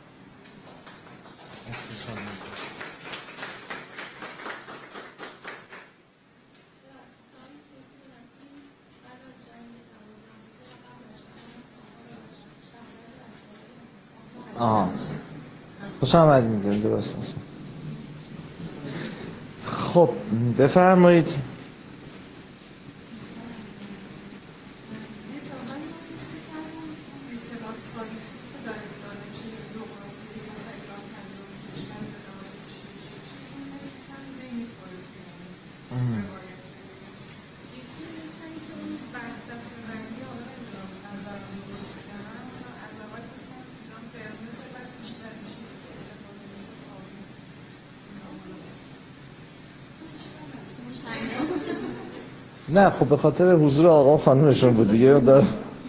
آها خوش آمدید. زنده باشید. خب بفرمایید. نه خب به خاطر حضور آقا و خانومشون بود دیگه. دار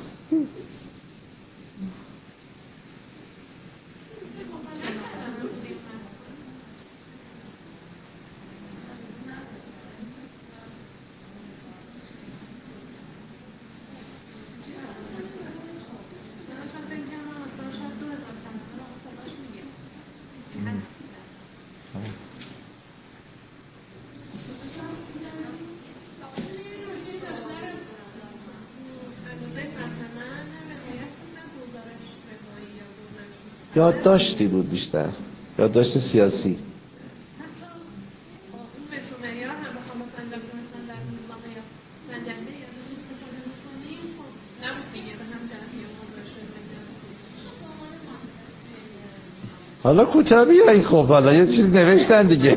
یادداشتی بود بیشتر، یادداشت سیاسی. حالا کوتاه بیایی. خب حالا یه چیز نوشتن دیگه.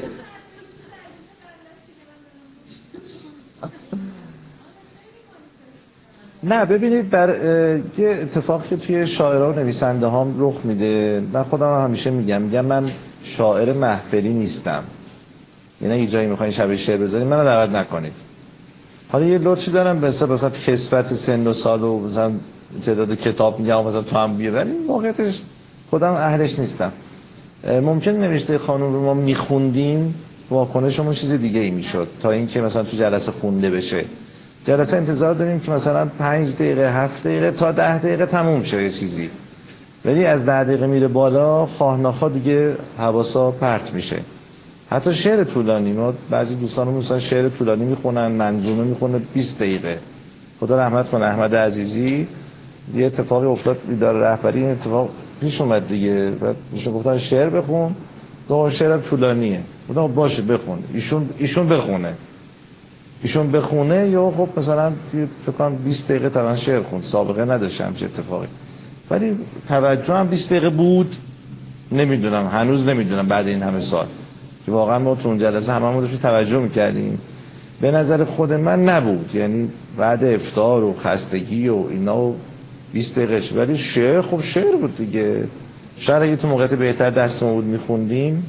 نه ببینید، بر یه اتفاقی که توی شاعرها و نویسنده هام رخ میده. من خودم همیشه میگم میگم من شاعر محفلی نیستم. یعنی اگه جایی میخواین شب شعر بذارید منو دعوت نکنید. حالا یه لطفی دارم به حساب مثلا کسبت سن و سال و مثلا تعداد کتاب میگم مثلا تو هم بیار، ولی واقعیتش خودم اهلش نیستم. ممکن نوشته خانم رو ما میخوندیم واکنشمون چیز دیگه ای میشد تا اینکه مثلا تو جلسه خونده بشه. جلسه انتظار داریم که مثلا پنج دقیقه هفت دقیقه تا ده دقیقه تموم شه چیزی، ولی از ده دقیقه میره بالا خواه نخواه دیگه حواسا پرت میشه. حتی شعر طولانی، ما بعضی دوستانمون مثلا شعر طولانی میخونن، منظومه میخونه بیست دقیقه. خدا رحمت کنه احمد عزیزی، یه اتفاقی افتاد اداره رهبری، این اتفاق پیش اومد دیگه. بعد میشه گفتن شعر بخون، دو شعر طولانیه. خدا باشه بخون. ایشون ایشون بخونه. ایشون بخونه یا خب مثلا فکر کنم بیست دقیقه تا شعر خوند. سابقه نداشتم همچین اتفاقی. ولی توجه هم بیست دقیقه بود. نمیدونم، هنوز نمیدونم بعد این همه سال که واقعا ما تو اون جلسه هممون داشتیم توجه میکردیم. به نظر خود من نبود، یعنی بعد افطار و خستگی و اینا و بیست دقیقه. ولی شعر خب شعر بود دیگه. شاید اگه تو موقعیت بهتر دستمون بود میخوندیم.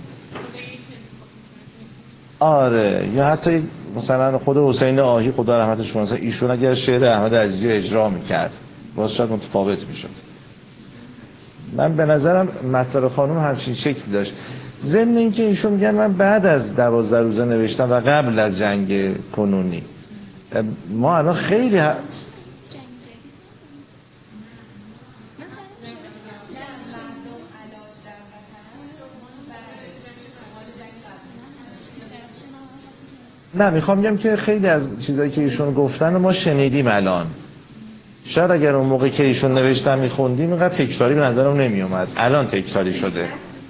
آره، یا حتی مثلا خود حسین آهی خدا رحمتش کنه، ایشون اگر شعر احمد عزیزی رو اجرا میکرد باز شاید متفاوت میشد. من به نظرم مطلب خانم همچین شکلی داشت. ضمن اینکه ایشون میگن من بعد از دوازده روزه نوشتم و قبل از جنگ کنونی. ما الان خیلی ه... نه میخوام بگم که خیلی از چیزایی که ایشون گفتن ما شنیدیم الان. شاید اگر اون موقع که ایشون نوشتن میخوندیم اینقدر تکراری به نظرم نمیومد، الان تکراری شده.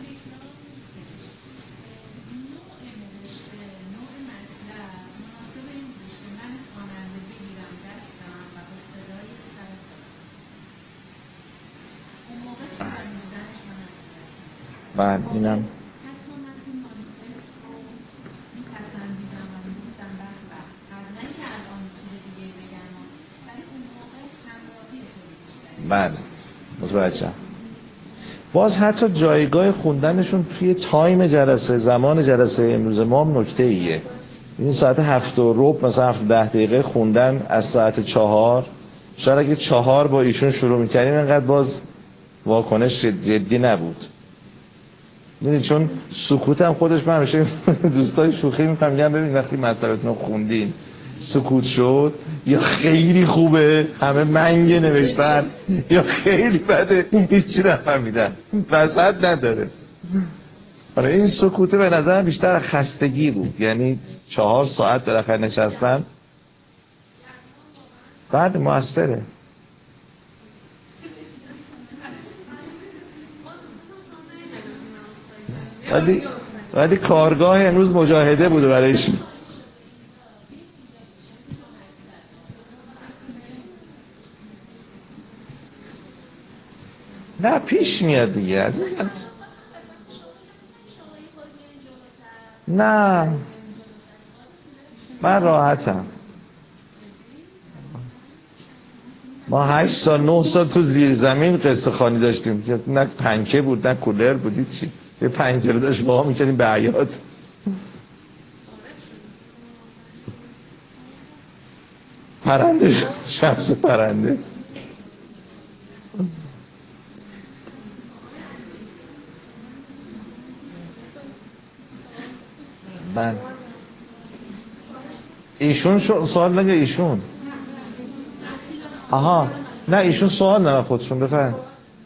بله اینم بله متوجهم. باز حتی جایگاه خوندنشون توی تایم جلسه، زمان جلسه امروز ما هم نکته ایه. این ساعت هفت و ربع مثلا هفت ده دقیقه خوندن از ساعت چهار، شاید اگه چهار با ایشون شروع میکردیم اینقدر باز واکنش جدی نبود. میدونی چون سکوت هم خودش، من همیشه دوستای شوخی میکنم میگم ببین وقتی مطلبتون خوندین سکوت شد یا خیلی خوبه همه منگ نوشتن یا خیلی بده هیچی نفهمیدن، وسط نداره. آره این سکوته به نظرم بیشتر خستگی بود، یعنی چهار ساعت بالاخره نشستن. بعد موثره. ولی ولی کارگاه امروز مجاهده بوده برایشون. نه پیش میاد دیگه از این نه من راحتم. ما هشت سال نه سال تو زیر زمین قصه خوانی داشتیم که نه پنکه بود نه کولر بود چی، یه پنجره داشت وا میکردیم به حیاط. پرنده شمس پرنده. من ایشون سوال نگه ایشون آها نه ایشون سوال نه خودشون بفرم.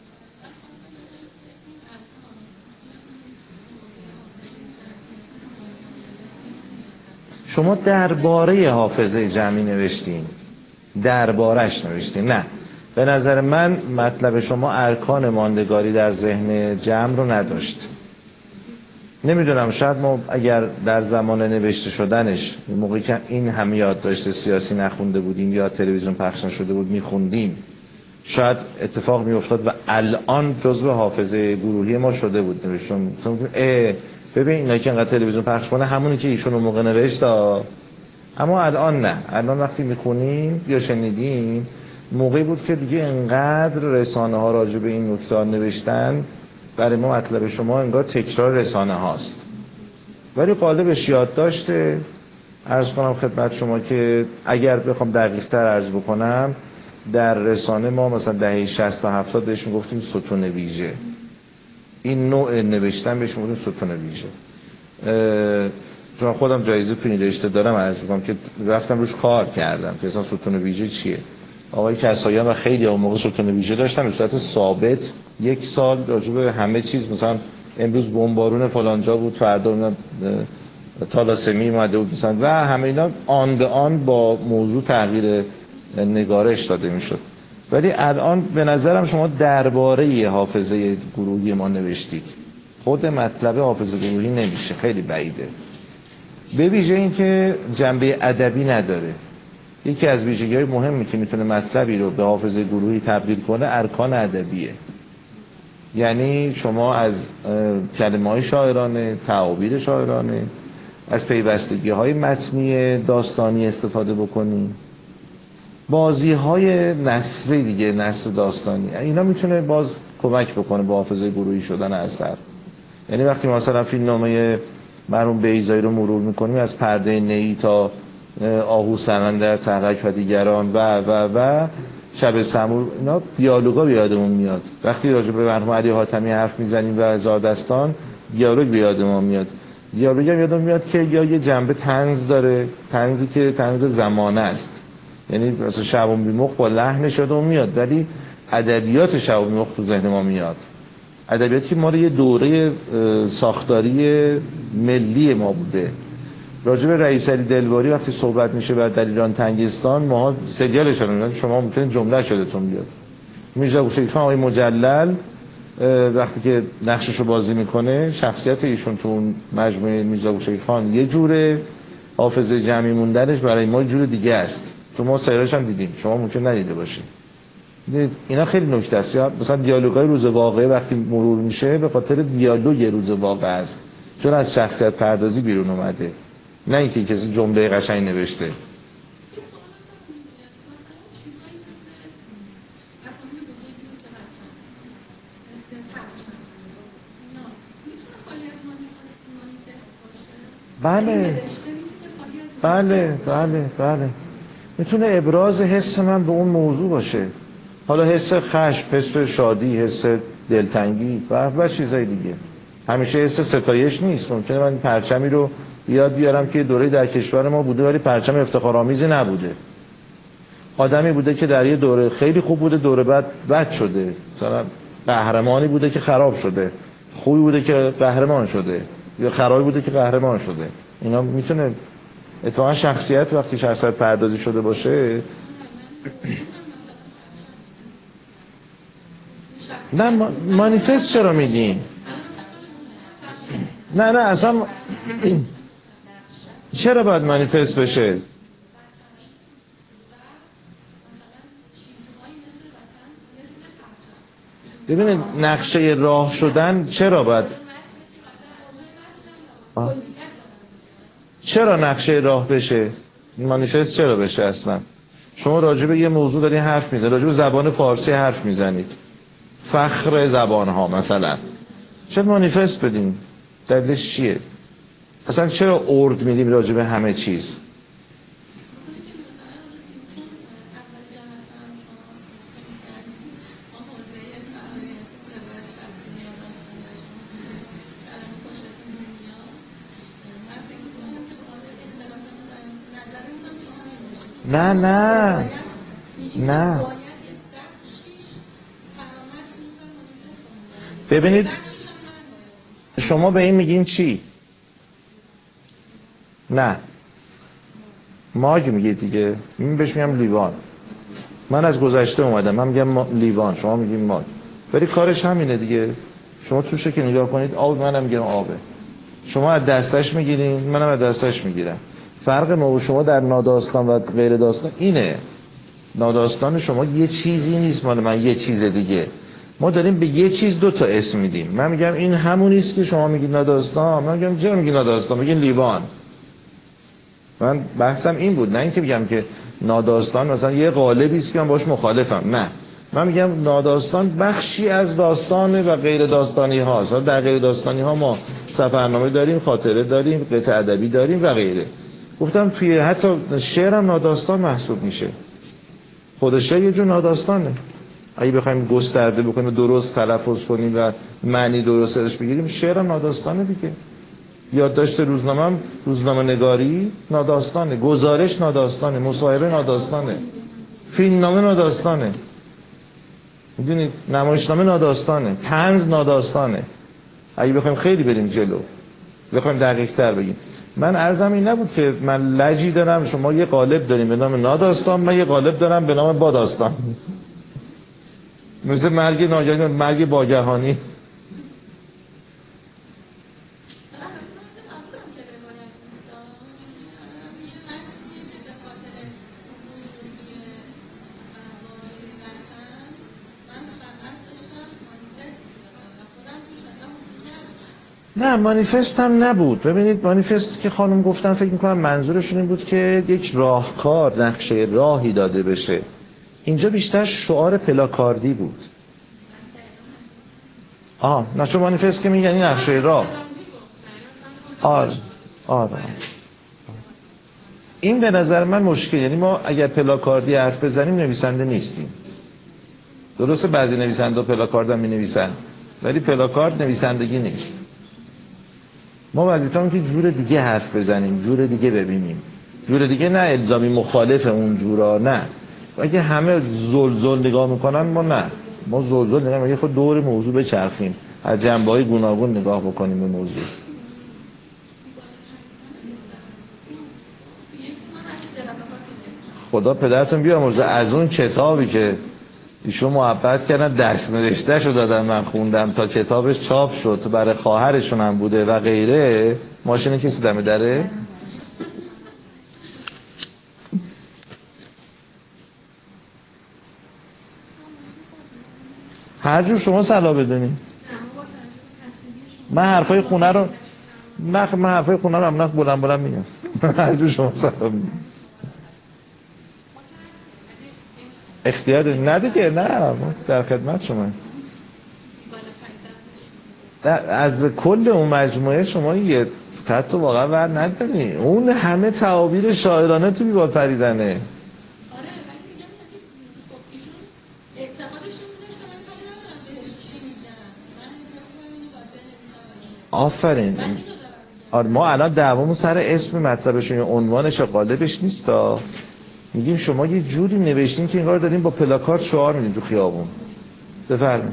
شما درباره حافظه جمعی نوشتین، دربارش نوشتین؟ نه به نظر من مطلب شما ارکان ماندگاری در ذهن جمع رو نداشت. نمیدونم شاید ما اگر در زمان نوشته شدنش موقعی که این همه یادداشت سیاسی نخونده بودیم یا تلویزیون پخش نشده بود میخوندیم شاید اتفاق میافتاد و الان جزو حافظه گروهی ما شده بود. نوشتم اه ببین اینا که انقدر تلویزیون پخش کنه همونی که ایشون اون موقع نوشت. اما الان نه، الان وقتی میخونیم یا شنیدیم موقعی بود که دیگه انقدر رسانه ها راجع به این نکته نوشتن برای ما مطلب شما انگار تکرار رسانه هاست. ولی قالبش یاد داشته. عرض کنم خدمت شما که اگر بخوام دقیق تر عرض بکنم در رسانه ما مثلا دهه شصت تا هفتاد بهش میگفتیم ستون ویژه. این نوع نوشتن بهش میگفتیم ستون ویژه. چون خودم جایزه تو این رشته دارم عرض میکنم که رفتم روش کار کردم که اصلا ستون ویژه چیه. آقای کساییان و خیلی اون موقع ستون ویژه داشتن به صورت ثابت یک سال راجع به همه چیز، مثلا امروز بمبارون فلان جا بود، فردا تالاسمی اومده بود مثلا و همه اینا آن به آن با موضوع تغییر نگارش داده میشد. ولی الان به نظرم شما درباره حافظه گروهی ما نوشتید، خود مطلب حافظه گروهی نمیشه، خیلی بعیده. به ویژه این که جنبه ادبی نداره. یکی از ویژگی‌های مهمی که میتونه مطلبی رو به حافظه گروهی تبدیل کنه ارکان ادبیه. یعنی شما از کلمه‌های شاعرانه، تعابیر شاعرانه، از پیوستگی‌های متنی داستانی استفاده بکنی، بازی‌های نثری دیگه، نثر داستانی، اینا میتونه باز کمک بکنه به حافظه گروهی شدن اثر. یعنی وقتی مثلا فیلمنامه مرحوم بیضایی رو مرور میکنیم از پرده نی تا آهو سمندر تحرک و دیگران و و و شب سمور، اینا دیالوگا به یادمون میاد. وقتی راجع به مرحوم علی حاتمی حرف میزنیم و هزار دستان دیالوگ به یادمون میاد. دیالوگ هم یادم میاد که یا یه جنبه طنز داره، طنزی که طنز زمانه است، یعنی مثلا شعبان بیمخ با لحنش یادم میاد، ولی ادبیات شعبان بیمخ تو ذهن ما میاد. ادبیاتی که ما رو یه دوره ساختاری ملی ما بوده. راجع به رئیس علی دلباری وقتی صحبت میشه و در ایران تنگستان، ما سریالش رو شما ممکنه جمله شدتون بیاد. میرزا گوشه‌ای خان آقای مجلل وقتی که نقشش رو بازی میکنه، شخصیت ایشون تو اون مجموعه میرزا گوشه‌ای خان یه جوره، حافظه جمعی موندنش برای ما یه جور دیگه است. شما سریالش هم دیدین، شما ممکن ندیده باشید. اینا خیلی نکته است. یا مثلا دیالوگای روز واقعه وقتی مرور میشه به خاطر دیالوگ روز واقعه است، چون از شخصیت پردازی بیرون اومده، نه اینکه کسی جمله قشنگ نوشته. بله بله بله بله میتونه ابراز حس من به اون موضوع باشه، حالا حس خشم، حس شادی، حس دلتنگی و و چیزای دیگه. همیشه حس ستایش نیست. ممکنه من پرچمی رو یاد بیارم که دوره در کشور ما بوده ولی پرچم افتخارآمیزی نبوده، آدمی بوده که در یه دوره خیلی خوب بوده، دوره بعد بد شده، مثلا قهرمانی بوده که خراب شده، خوبی بوده که قهرمان شده، یا خرابی بوده که قهرمان شده. اینا میتونه اتفاقا شخصیت وقتی شخصیت پردازی شده باشه. نه ما... مانیفست چرا میگین؟ نه نه اصلا چرا باید مانیفست بشه؟ ببینید نقشه راه شدن چرا باید آه. چرا نقشه راه بشه؟ مانیفست چرا بشه اصلا؟ شما راجع به یه موضوع دارین حرف میزنید، راجع به زبان فارسی حرف میزنید، فخر زبان ها مثلا، چرا مانیفست بدیم؟ دلیلش چیه؟ اصلا چرا ارد میدیم راجع به همه چیز؟ نه نه نه ببینید شما به این میگین چی؟ نه ماگ میگید دیگه، من بهش میگم لیوان. من از گذشته اومدم، من میگم لیوان، شما میگین ماگ، ولی کارش همینه دیگه. شما توشه که نگاه کنید آب، منم میگم آبه. شما از دستش میگیرین، منم از دستش میگیرم. فرق ما و شما در ناداستان و غیر داستان اینه. ناداستان شما یه چیزی نیست مال من یه چیز دیگه. ما داریم به یه چیز دو تا اسم میدیم. من میگم این همونی است که شما میگید ناداستان، من میگم چرا میگید ناداستان؟ میگین لیوان. من بحثم این بود، نه اینکه بگم که ناداستان مثلا یه قالبی است که من باش مخالفم، نه. من میگم ناداستان بخشی از داستانه و غیر داستانی هاست. در غیر داستانی ها ما سفرنامه داریم، خاطره داریم، قطعه ادبی داریم و غیره. گفتم توی حتی شعر هم ناداستان محسوب میشه. خود شعر یه جور ناداستانه. اگه بخوایم گسترده بکنیم، درست تلفظ کنیم و معنی درست ازش بگیریم، شعر هم ناداستانه دیگه. یادداشت روزنامه هم روزنامه نگاری ناداستانه، گزارش ناداستانه، مصاحبه ناداستانه، فیلمنامه ناداستانه، میدونید، نمایشنامه ناداستانه، طنز ناداستانه. اگه بخوایم خیلی بریم جلو، بخوایم دقیق تر بگیم. من عرضم این نبود که من لجی دارم، شما یه قالب داریم به نام ناداستان، من یه قالب دارم به نام باداستان. مثل مرگ ناگهانی، مرگ باگهانی. نه مانیفست هم نبود. ببینید مانیفست که خانم گفتن فکر میکنم منظورشون این بود که یک راهکار، نقشه راهی داده بشه. اینجا بیشتر شعار پلاکاردی بود. آه نقشه مانیفست که میگن این نقشه راه. آره آره این به نظر من مشکل، یعنی ما اگر پلاکاردی حرف بزنیم نویسنده نیستیم. درسته بعضی نویسنده پلاکارد هم می نویسن، ولی پلاکارد نویسندگی نیست. ما وظیفه‌مون که جور دیگه حرف بزنیم، جور دیگه ببینیم، جور دیگه، نه الزامی مخالف اون جورا، نه. اگه همه زلزل نگاه میکنن ما نه، ما زلزل نگاه میکنیم، خود دور موضوع بچرخیم، از جنبه‌های گوناگون نگاه بکنیم به موضوع. خدا پدرتون بیامرزه، از اون کتابی که ایشون محبت کردن دست نوشته شو دادن من خوندم تا کتابش چاپ شد، تو برای خواهرشون هم بوده و غیره. ماشین کسی دم دره؟ هر جور شما صلاح بدونی. من حرفای خونه رو نه من حرفای خونه رو هم نه بلند بلند میگم. هر جور شما صلاح بدونی. اختیار داریم. نه دیگه، نه در خدمت شما. از کل اون مجموعه شما یه خط واقعا ور نداری. اون همه تعابیر شاعرانه تو بیبال پریدنه. آفرین. آره ما الان دعوامون سر اسم مطلبشون یا عنوانش یا قالبش نیستا. میگیم شما یه جوری نوشتین که انگار داریم با پلاکارد شعار میدیم تو خیابون. بفرمایید.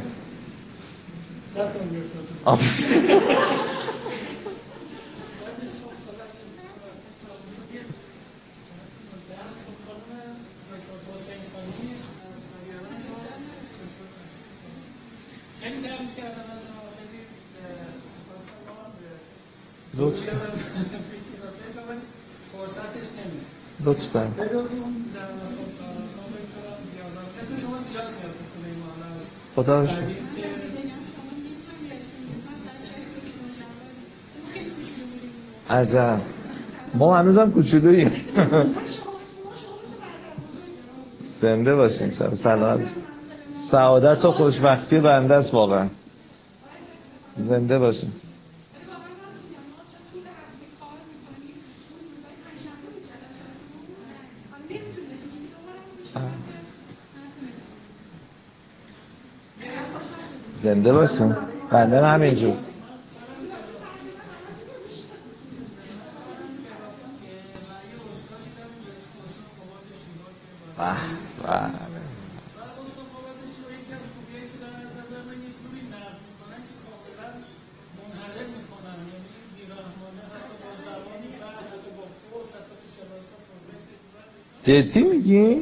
لطفا لطفا خدا رو شکر. عجب ما هنوزم کوچولوییم. زنده باشین. سلامت سعادت و خوشبختی بنده است واقعا. زنده باشین. زنده باشین. بنده همینجور. واه واه جدی میگی؟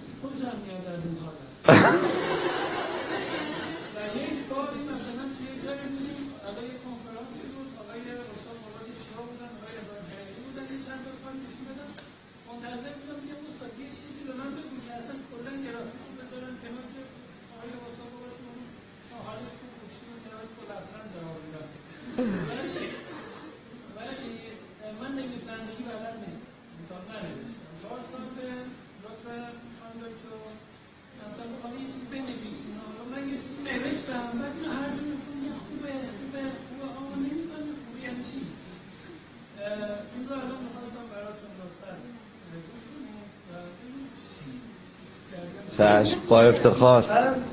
چشم با افتخار.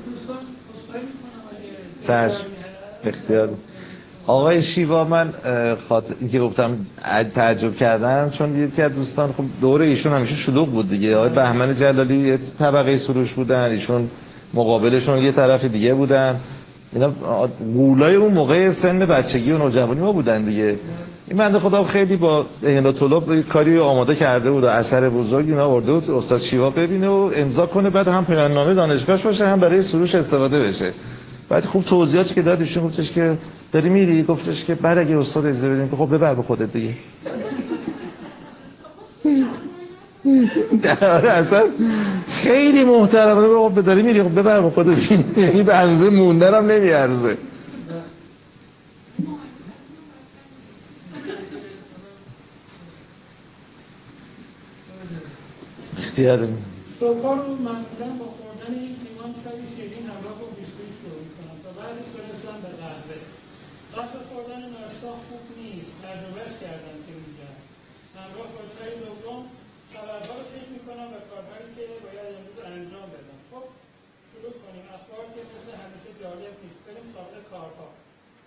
چشم اختیار. آقای شیوا من خاطر اینکه گفتم تعجب کردم چون یکی از دوستان خب دوره ایشون همیشه شلوغ بود دیگه. آقای بهمن جلالی یه طبقه سروش بودن، ایشون مقابلشون یه طرف دیگه بودن. اینا غولای اون موقع سن بچگی و نوجوانی ما بودن دیگه. این بنده خدا خیلی با هندا طلب کاری آماده کرده بود و اثر بزرگی اینا آورده بود استاد شیوا ببینه و امضا کنه، بعد هم پایان نامه دانشگاهش باشه هم برای سروش استفاده بشه. بعد خوب توضیحاتی که داد ایشون گفتش که داری میری؟ گفتش که بعد اگه استاد اجازه بدین که خب ببر به خودت دیگه. اصلا خیلی محترمانه گفت داری میری خب ببر به خودت. یعنی به اندازه موندن هم نمیارزه. اختیار صبح‌ها رو معمولا با خوردن یک لیوان چای شیرین همراه با بیسکویت شروع می‌کنم تا بعدش برسم به قهوه. قبل خوردن ناشتا خوب نیست، تجربهش کردم که میگم. همراه با چای دوم خبرها رو چک می‌کنم و کارهایی که باید امروز انجام بدم. خب شروع کنیم. اخبار که مثل همیشه جالب نیست. بریم سراغ کارها.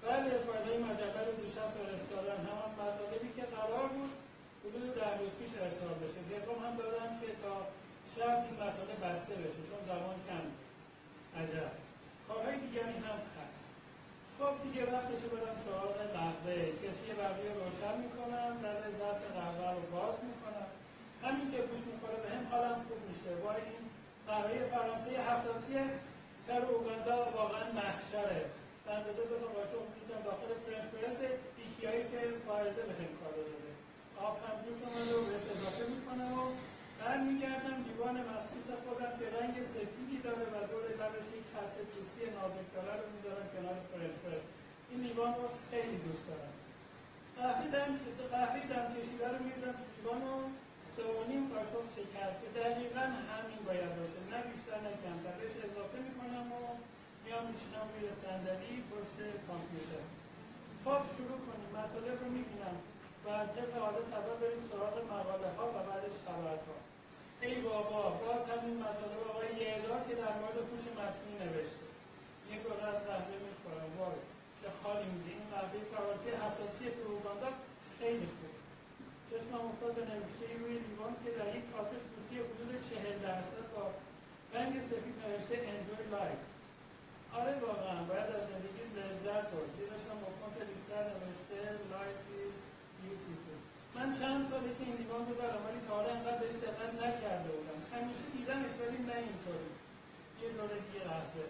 بله فایده مجله رو دیشب فرستادن، همان مطالبی که قرار بود حدود ده روز پیش ارسال بشه. پیغام هم دادم که تا شب این مطالب بسته بشه چون زمان کم. عجب. کارهای دیگری هم هست. خب دیگه وقتشه برم سراغ قهوه. کسی یه برقی رو روشن میکنم، در ظرف قهوه رو باز میکنم. همین که گوش میکنه به هم حالم خوب میشه. با این قهوه فرانسه هفتاسیه در اوگاندا واقعا محشره. به اندازه دو تا قاشق میزن داخل فرنش پرس بیکیایی که فائزه به هم کار داده. آب هم جوش من رو بهش اضافه میکنم و برمیگردم دیوان مخصوص خودم که رنگ سفیدی داره و دور لبش یک خط توسی نازک داره رو میذارم کنار فرنش پرس. این لیوان رو خیلی دوست دارم. قهوه دم قهوه دم کشیده رو میذارم تو لیوان و سه و نیم قاشق شکر که دقیقا همین باید باشه، نه بیشتر نه کمتر. بهش اضافه میکنم و میام میشینم روی صندلی پشت کامپیوتر. خب شروع کنیم. مطالب رو میبینم و طبق عادت اول بریم سراغ مقاله ها و بعدش خبرها. ای بابا باز همین مطالب آقای یعلا که در مورد هوش مصنوعی نوشته. یک روزه از قهوه میخورم. وای چه حالی میده. این قهوه فرانسه هفتاسی پروپاگاندا خیلی خوب. چشمم افتاد به نوشته‌ای روی لیوان که در یک کارت توسی حدود چهل درصد با رنگ سفید نوشته Enjoy Life. آره واقعا باید از زندگی لذت برد. زیرش هم با فونت ریزتر نوشته Life is Beautiful. من چند ساله که این لیوان رو دارم ولی تا حالا انقدر بهش دقت نکرده بودم. همیشه دیدمش ولی نه اینطوری. یه ذره دیگه قهوه.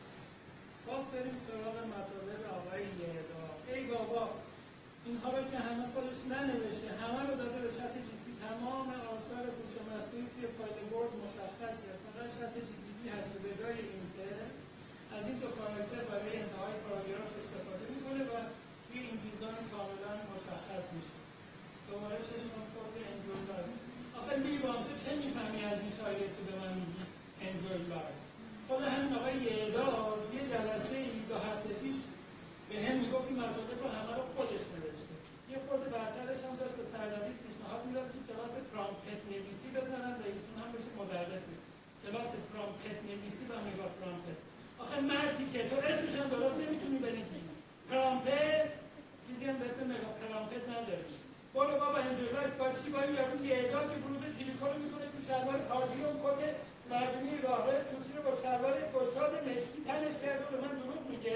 باز بریم سراغ مطالب آقای یعلا. ای بابا اینها رو که همه خودش ننوشته، همه رو داده به چت جی پی. تمام آثار هوش مصنوعی توی فایل ورد مشخصه. فقط چت جی پی هست که به جای این که از این دو کاراکتر برای انتهای پاراگراف استفاده میکنه و توی این دیزاین کاملا مشخص میشه. دوباره چشمم خورده انجوی لایف. آخه لیوان تو چه میفهمی از این شاید که به من میگی انجوی لایف؟ خود همین آقای یعلا یه جلسه ای دو هفته پیش به هم میگفت این مطالب رو همه رو خودش نوشته. یه خورده برترش هم داشت به سردبیر پیشنهاد میداد که کلاس پرامپت نویسی بزنن و ایشون هم بشه مدرسی. کلاس پرامپت نویسی و مگا پرامپت. آخه مردی که تو اسمش هم درست نمیتونی بنویسی. پرامپت چیزی هم به اسم مگا پرامپت نداری. برو بابا انجوی لایف کارچی با این یارو یعلا که بروز تیلیکو رو میکنه تو شلوار کاردی و کت مردمی راهرو توسی رو با شلوار گشاد مشکی تنش کرده و به من دروغ میگه.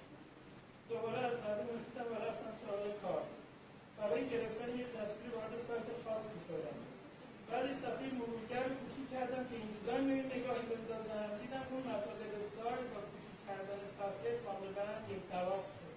دوباره از مردم رسیدم و رفتم سراغ کار. برای گرفتن یک تصویر وارد سایت خاصی شدم. بعدش صفحه مرورگر رو کوچیک کردم که این دیزاین رو نگاهی بندازم. دیدم اون مطالب سایت با کوچیک کردن صفحه کاملا یک طرف شد.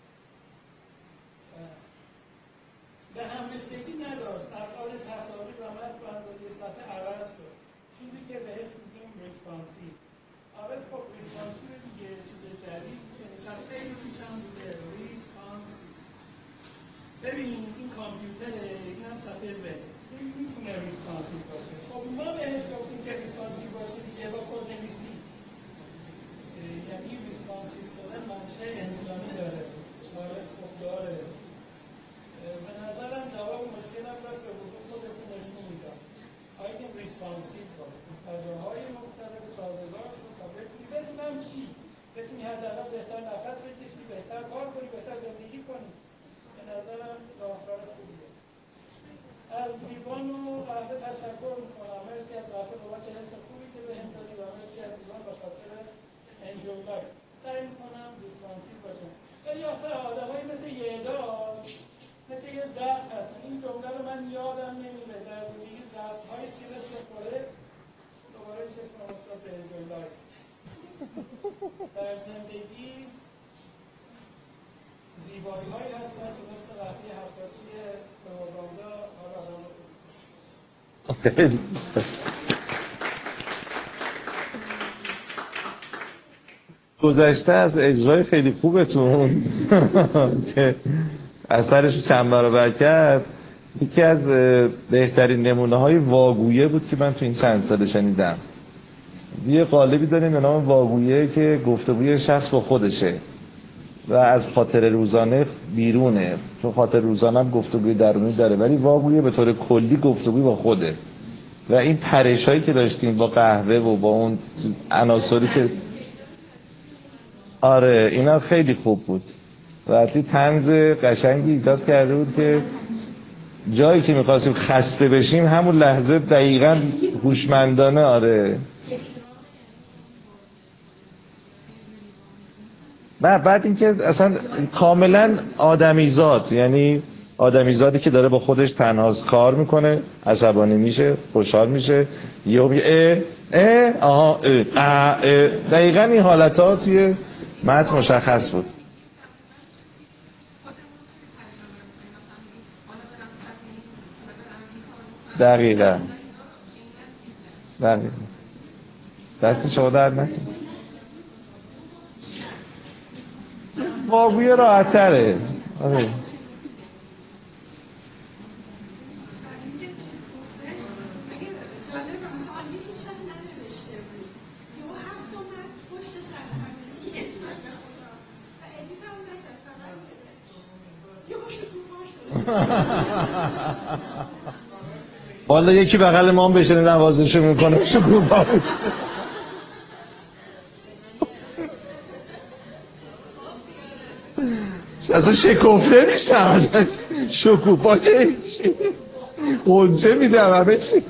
به همرشتگی نداشت. ابعاد تصاویر و متن و اندازه صفحه عوض شد. چیزی که بهش میگیم ریسپانسیو. آره خب ریسپانسیو دیگه چیز جدید که نشسته اینو پیشم بوده. ریسپانسیو. ببین این کامپیوتره، این هم صفحه وب. این میتونه ریسپانسیو باشه. خب ما بهش گفتیم که ریسپانسیو باشه دیگه با کد نویسی. یعنی ریسپانسیو شدن منشه انسانی داره. آره خب داره. به نظرم جواب مشکلم داشت به وضوح خودتون نشون میدم. آیا که ریسپانسیو باشه. فضاهای مختلف سازگار شد تا بتونی بدونم چی؟ بتونی حداقل بهتر نفس بکشی، بهتر کار کنی، بهتر زندگی کنی. به نظرم راهکار خوبیه. از لیوان و قهوه تشکر میکنم. مرسی از قهوه بابت حس خوبی که بهم دادی و مرسی از لیوان به خاطر انجوی لایف. سعی میکنم ریسپانسیو باشم. ولی آخه آدمایی مثل یعلا مثل یه ضعف هستن. این جمله رو من یادم نمیره. در زندگی ضعف‌هایی که بهش بخوره دوباره چشمم افتاد به انجوی لایف. در زندگی زیبایی هایی هستن که مثل قهوه هفتاسی پروپاگاندا حالا آدم رو گذشته از اجرای خیلی خوبتون که اثرش رو چند برابر کرد، یکی از بهترین نمونه های واگویه بود که من تو این چند ساله شنیدم. یه قالبی داریم به نام واگویه که گفتگوی شخص با خودشه و از خاطر روزانه بیرونه، چون خاطر روزانه هم گفتگوی درونی داره، ولی واگویه به طور کلی گفتگوی با خوده. و این پرش هایی که داشتیم با قهوه و با اون عناصری که آره اینا خیلی خوب بود. وقتی طنز قشنگی ایجاد کرده بود که جایی که میخواستیم خسته بشیم همون لحظه دقیقاً هوشمندانه آره نه بعد اینکه اصلا کاملا آدمیزاد، یعنی آدمیزادی که داره با خودش تنهاست کار میکنه، عصبانی میشه، خوشحال میشه، یهو میگه اه اه آها اه اه اه. دقیقاً این حالت‌ها توی متن مشخص بود. دقیقاً دقیقاً دست شما در نکنه. واقعی راحت‌تره. آره. والا یکی بغل ما هم بشنه نوازشو میکنه شکوفا بود. اصلا شکفته میشم اصلا شکوفا که هیچی قنچه میدم همه چی.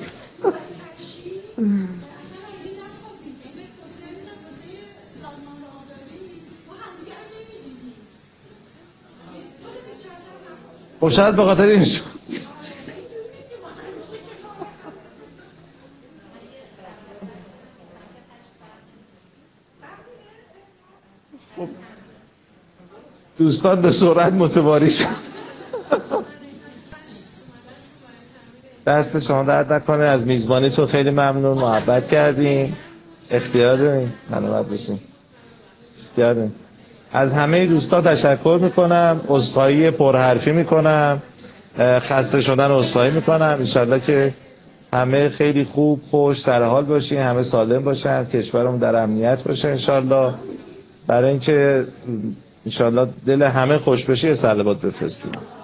خب شاید به خاطر این شد. دوستان به سرعت متواری شد. دست شما درد نکنه، از میزبانی تو خیلی ممنون، محبت کردیم، اختیار داریم، سلامت باشین، اختیار داریم. از همه دوستان تشکر میکنم، عذرخواهی پرحرفی میکنم، خسته شدن عذرخواهی میکنم. انشالله که همه خیلی خوب خوش سر حال باشین، همه سالم باشن، کشورمون در امنیت باشه انشالله. برای اینکه انشالله دل همه خوش بشه یه صلوات بفرستیم.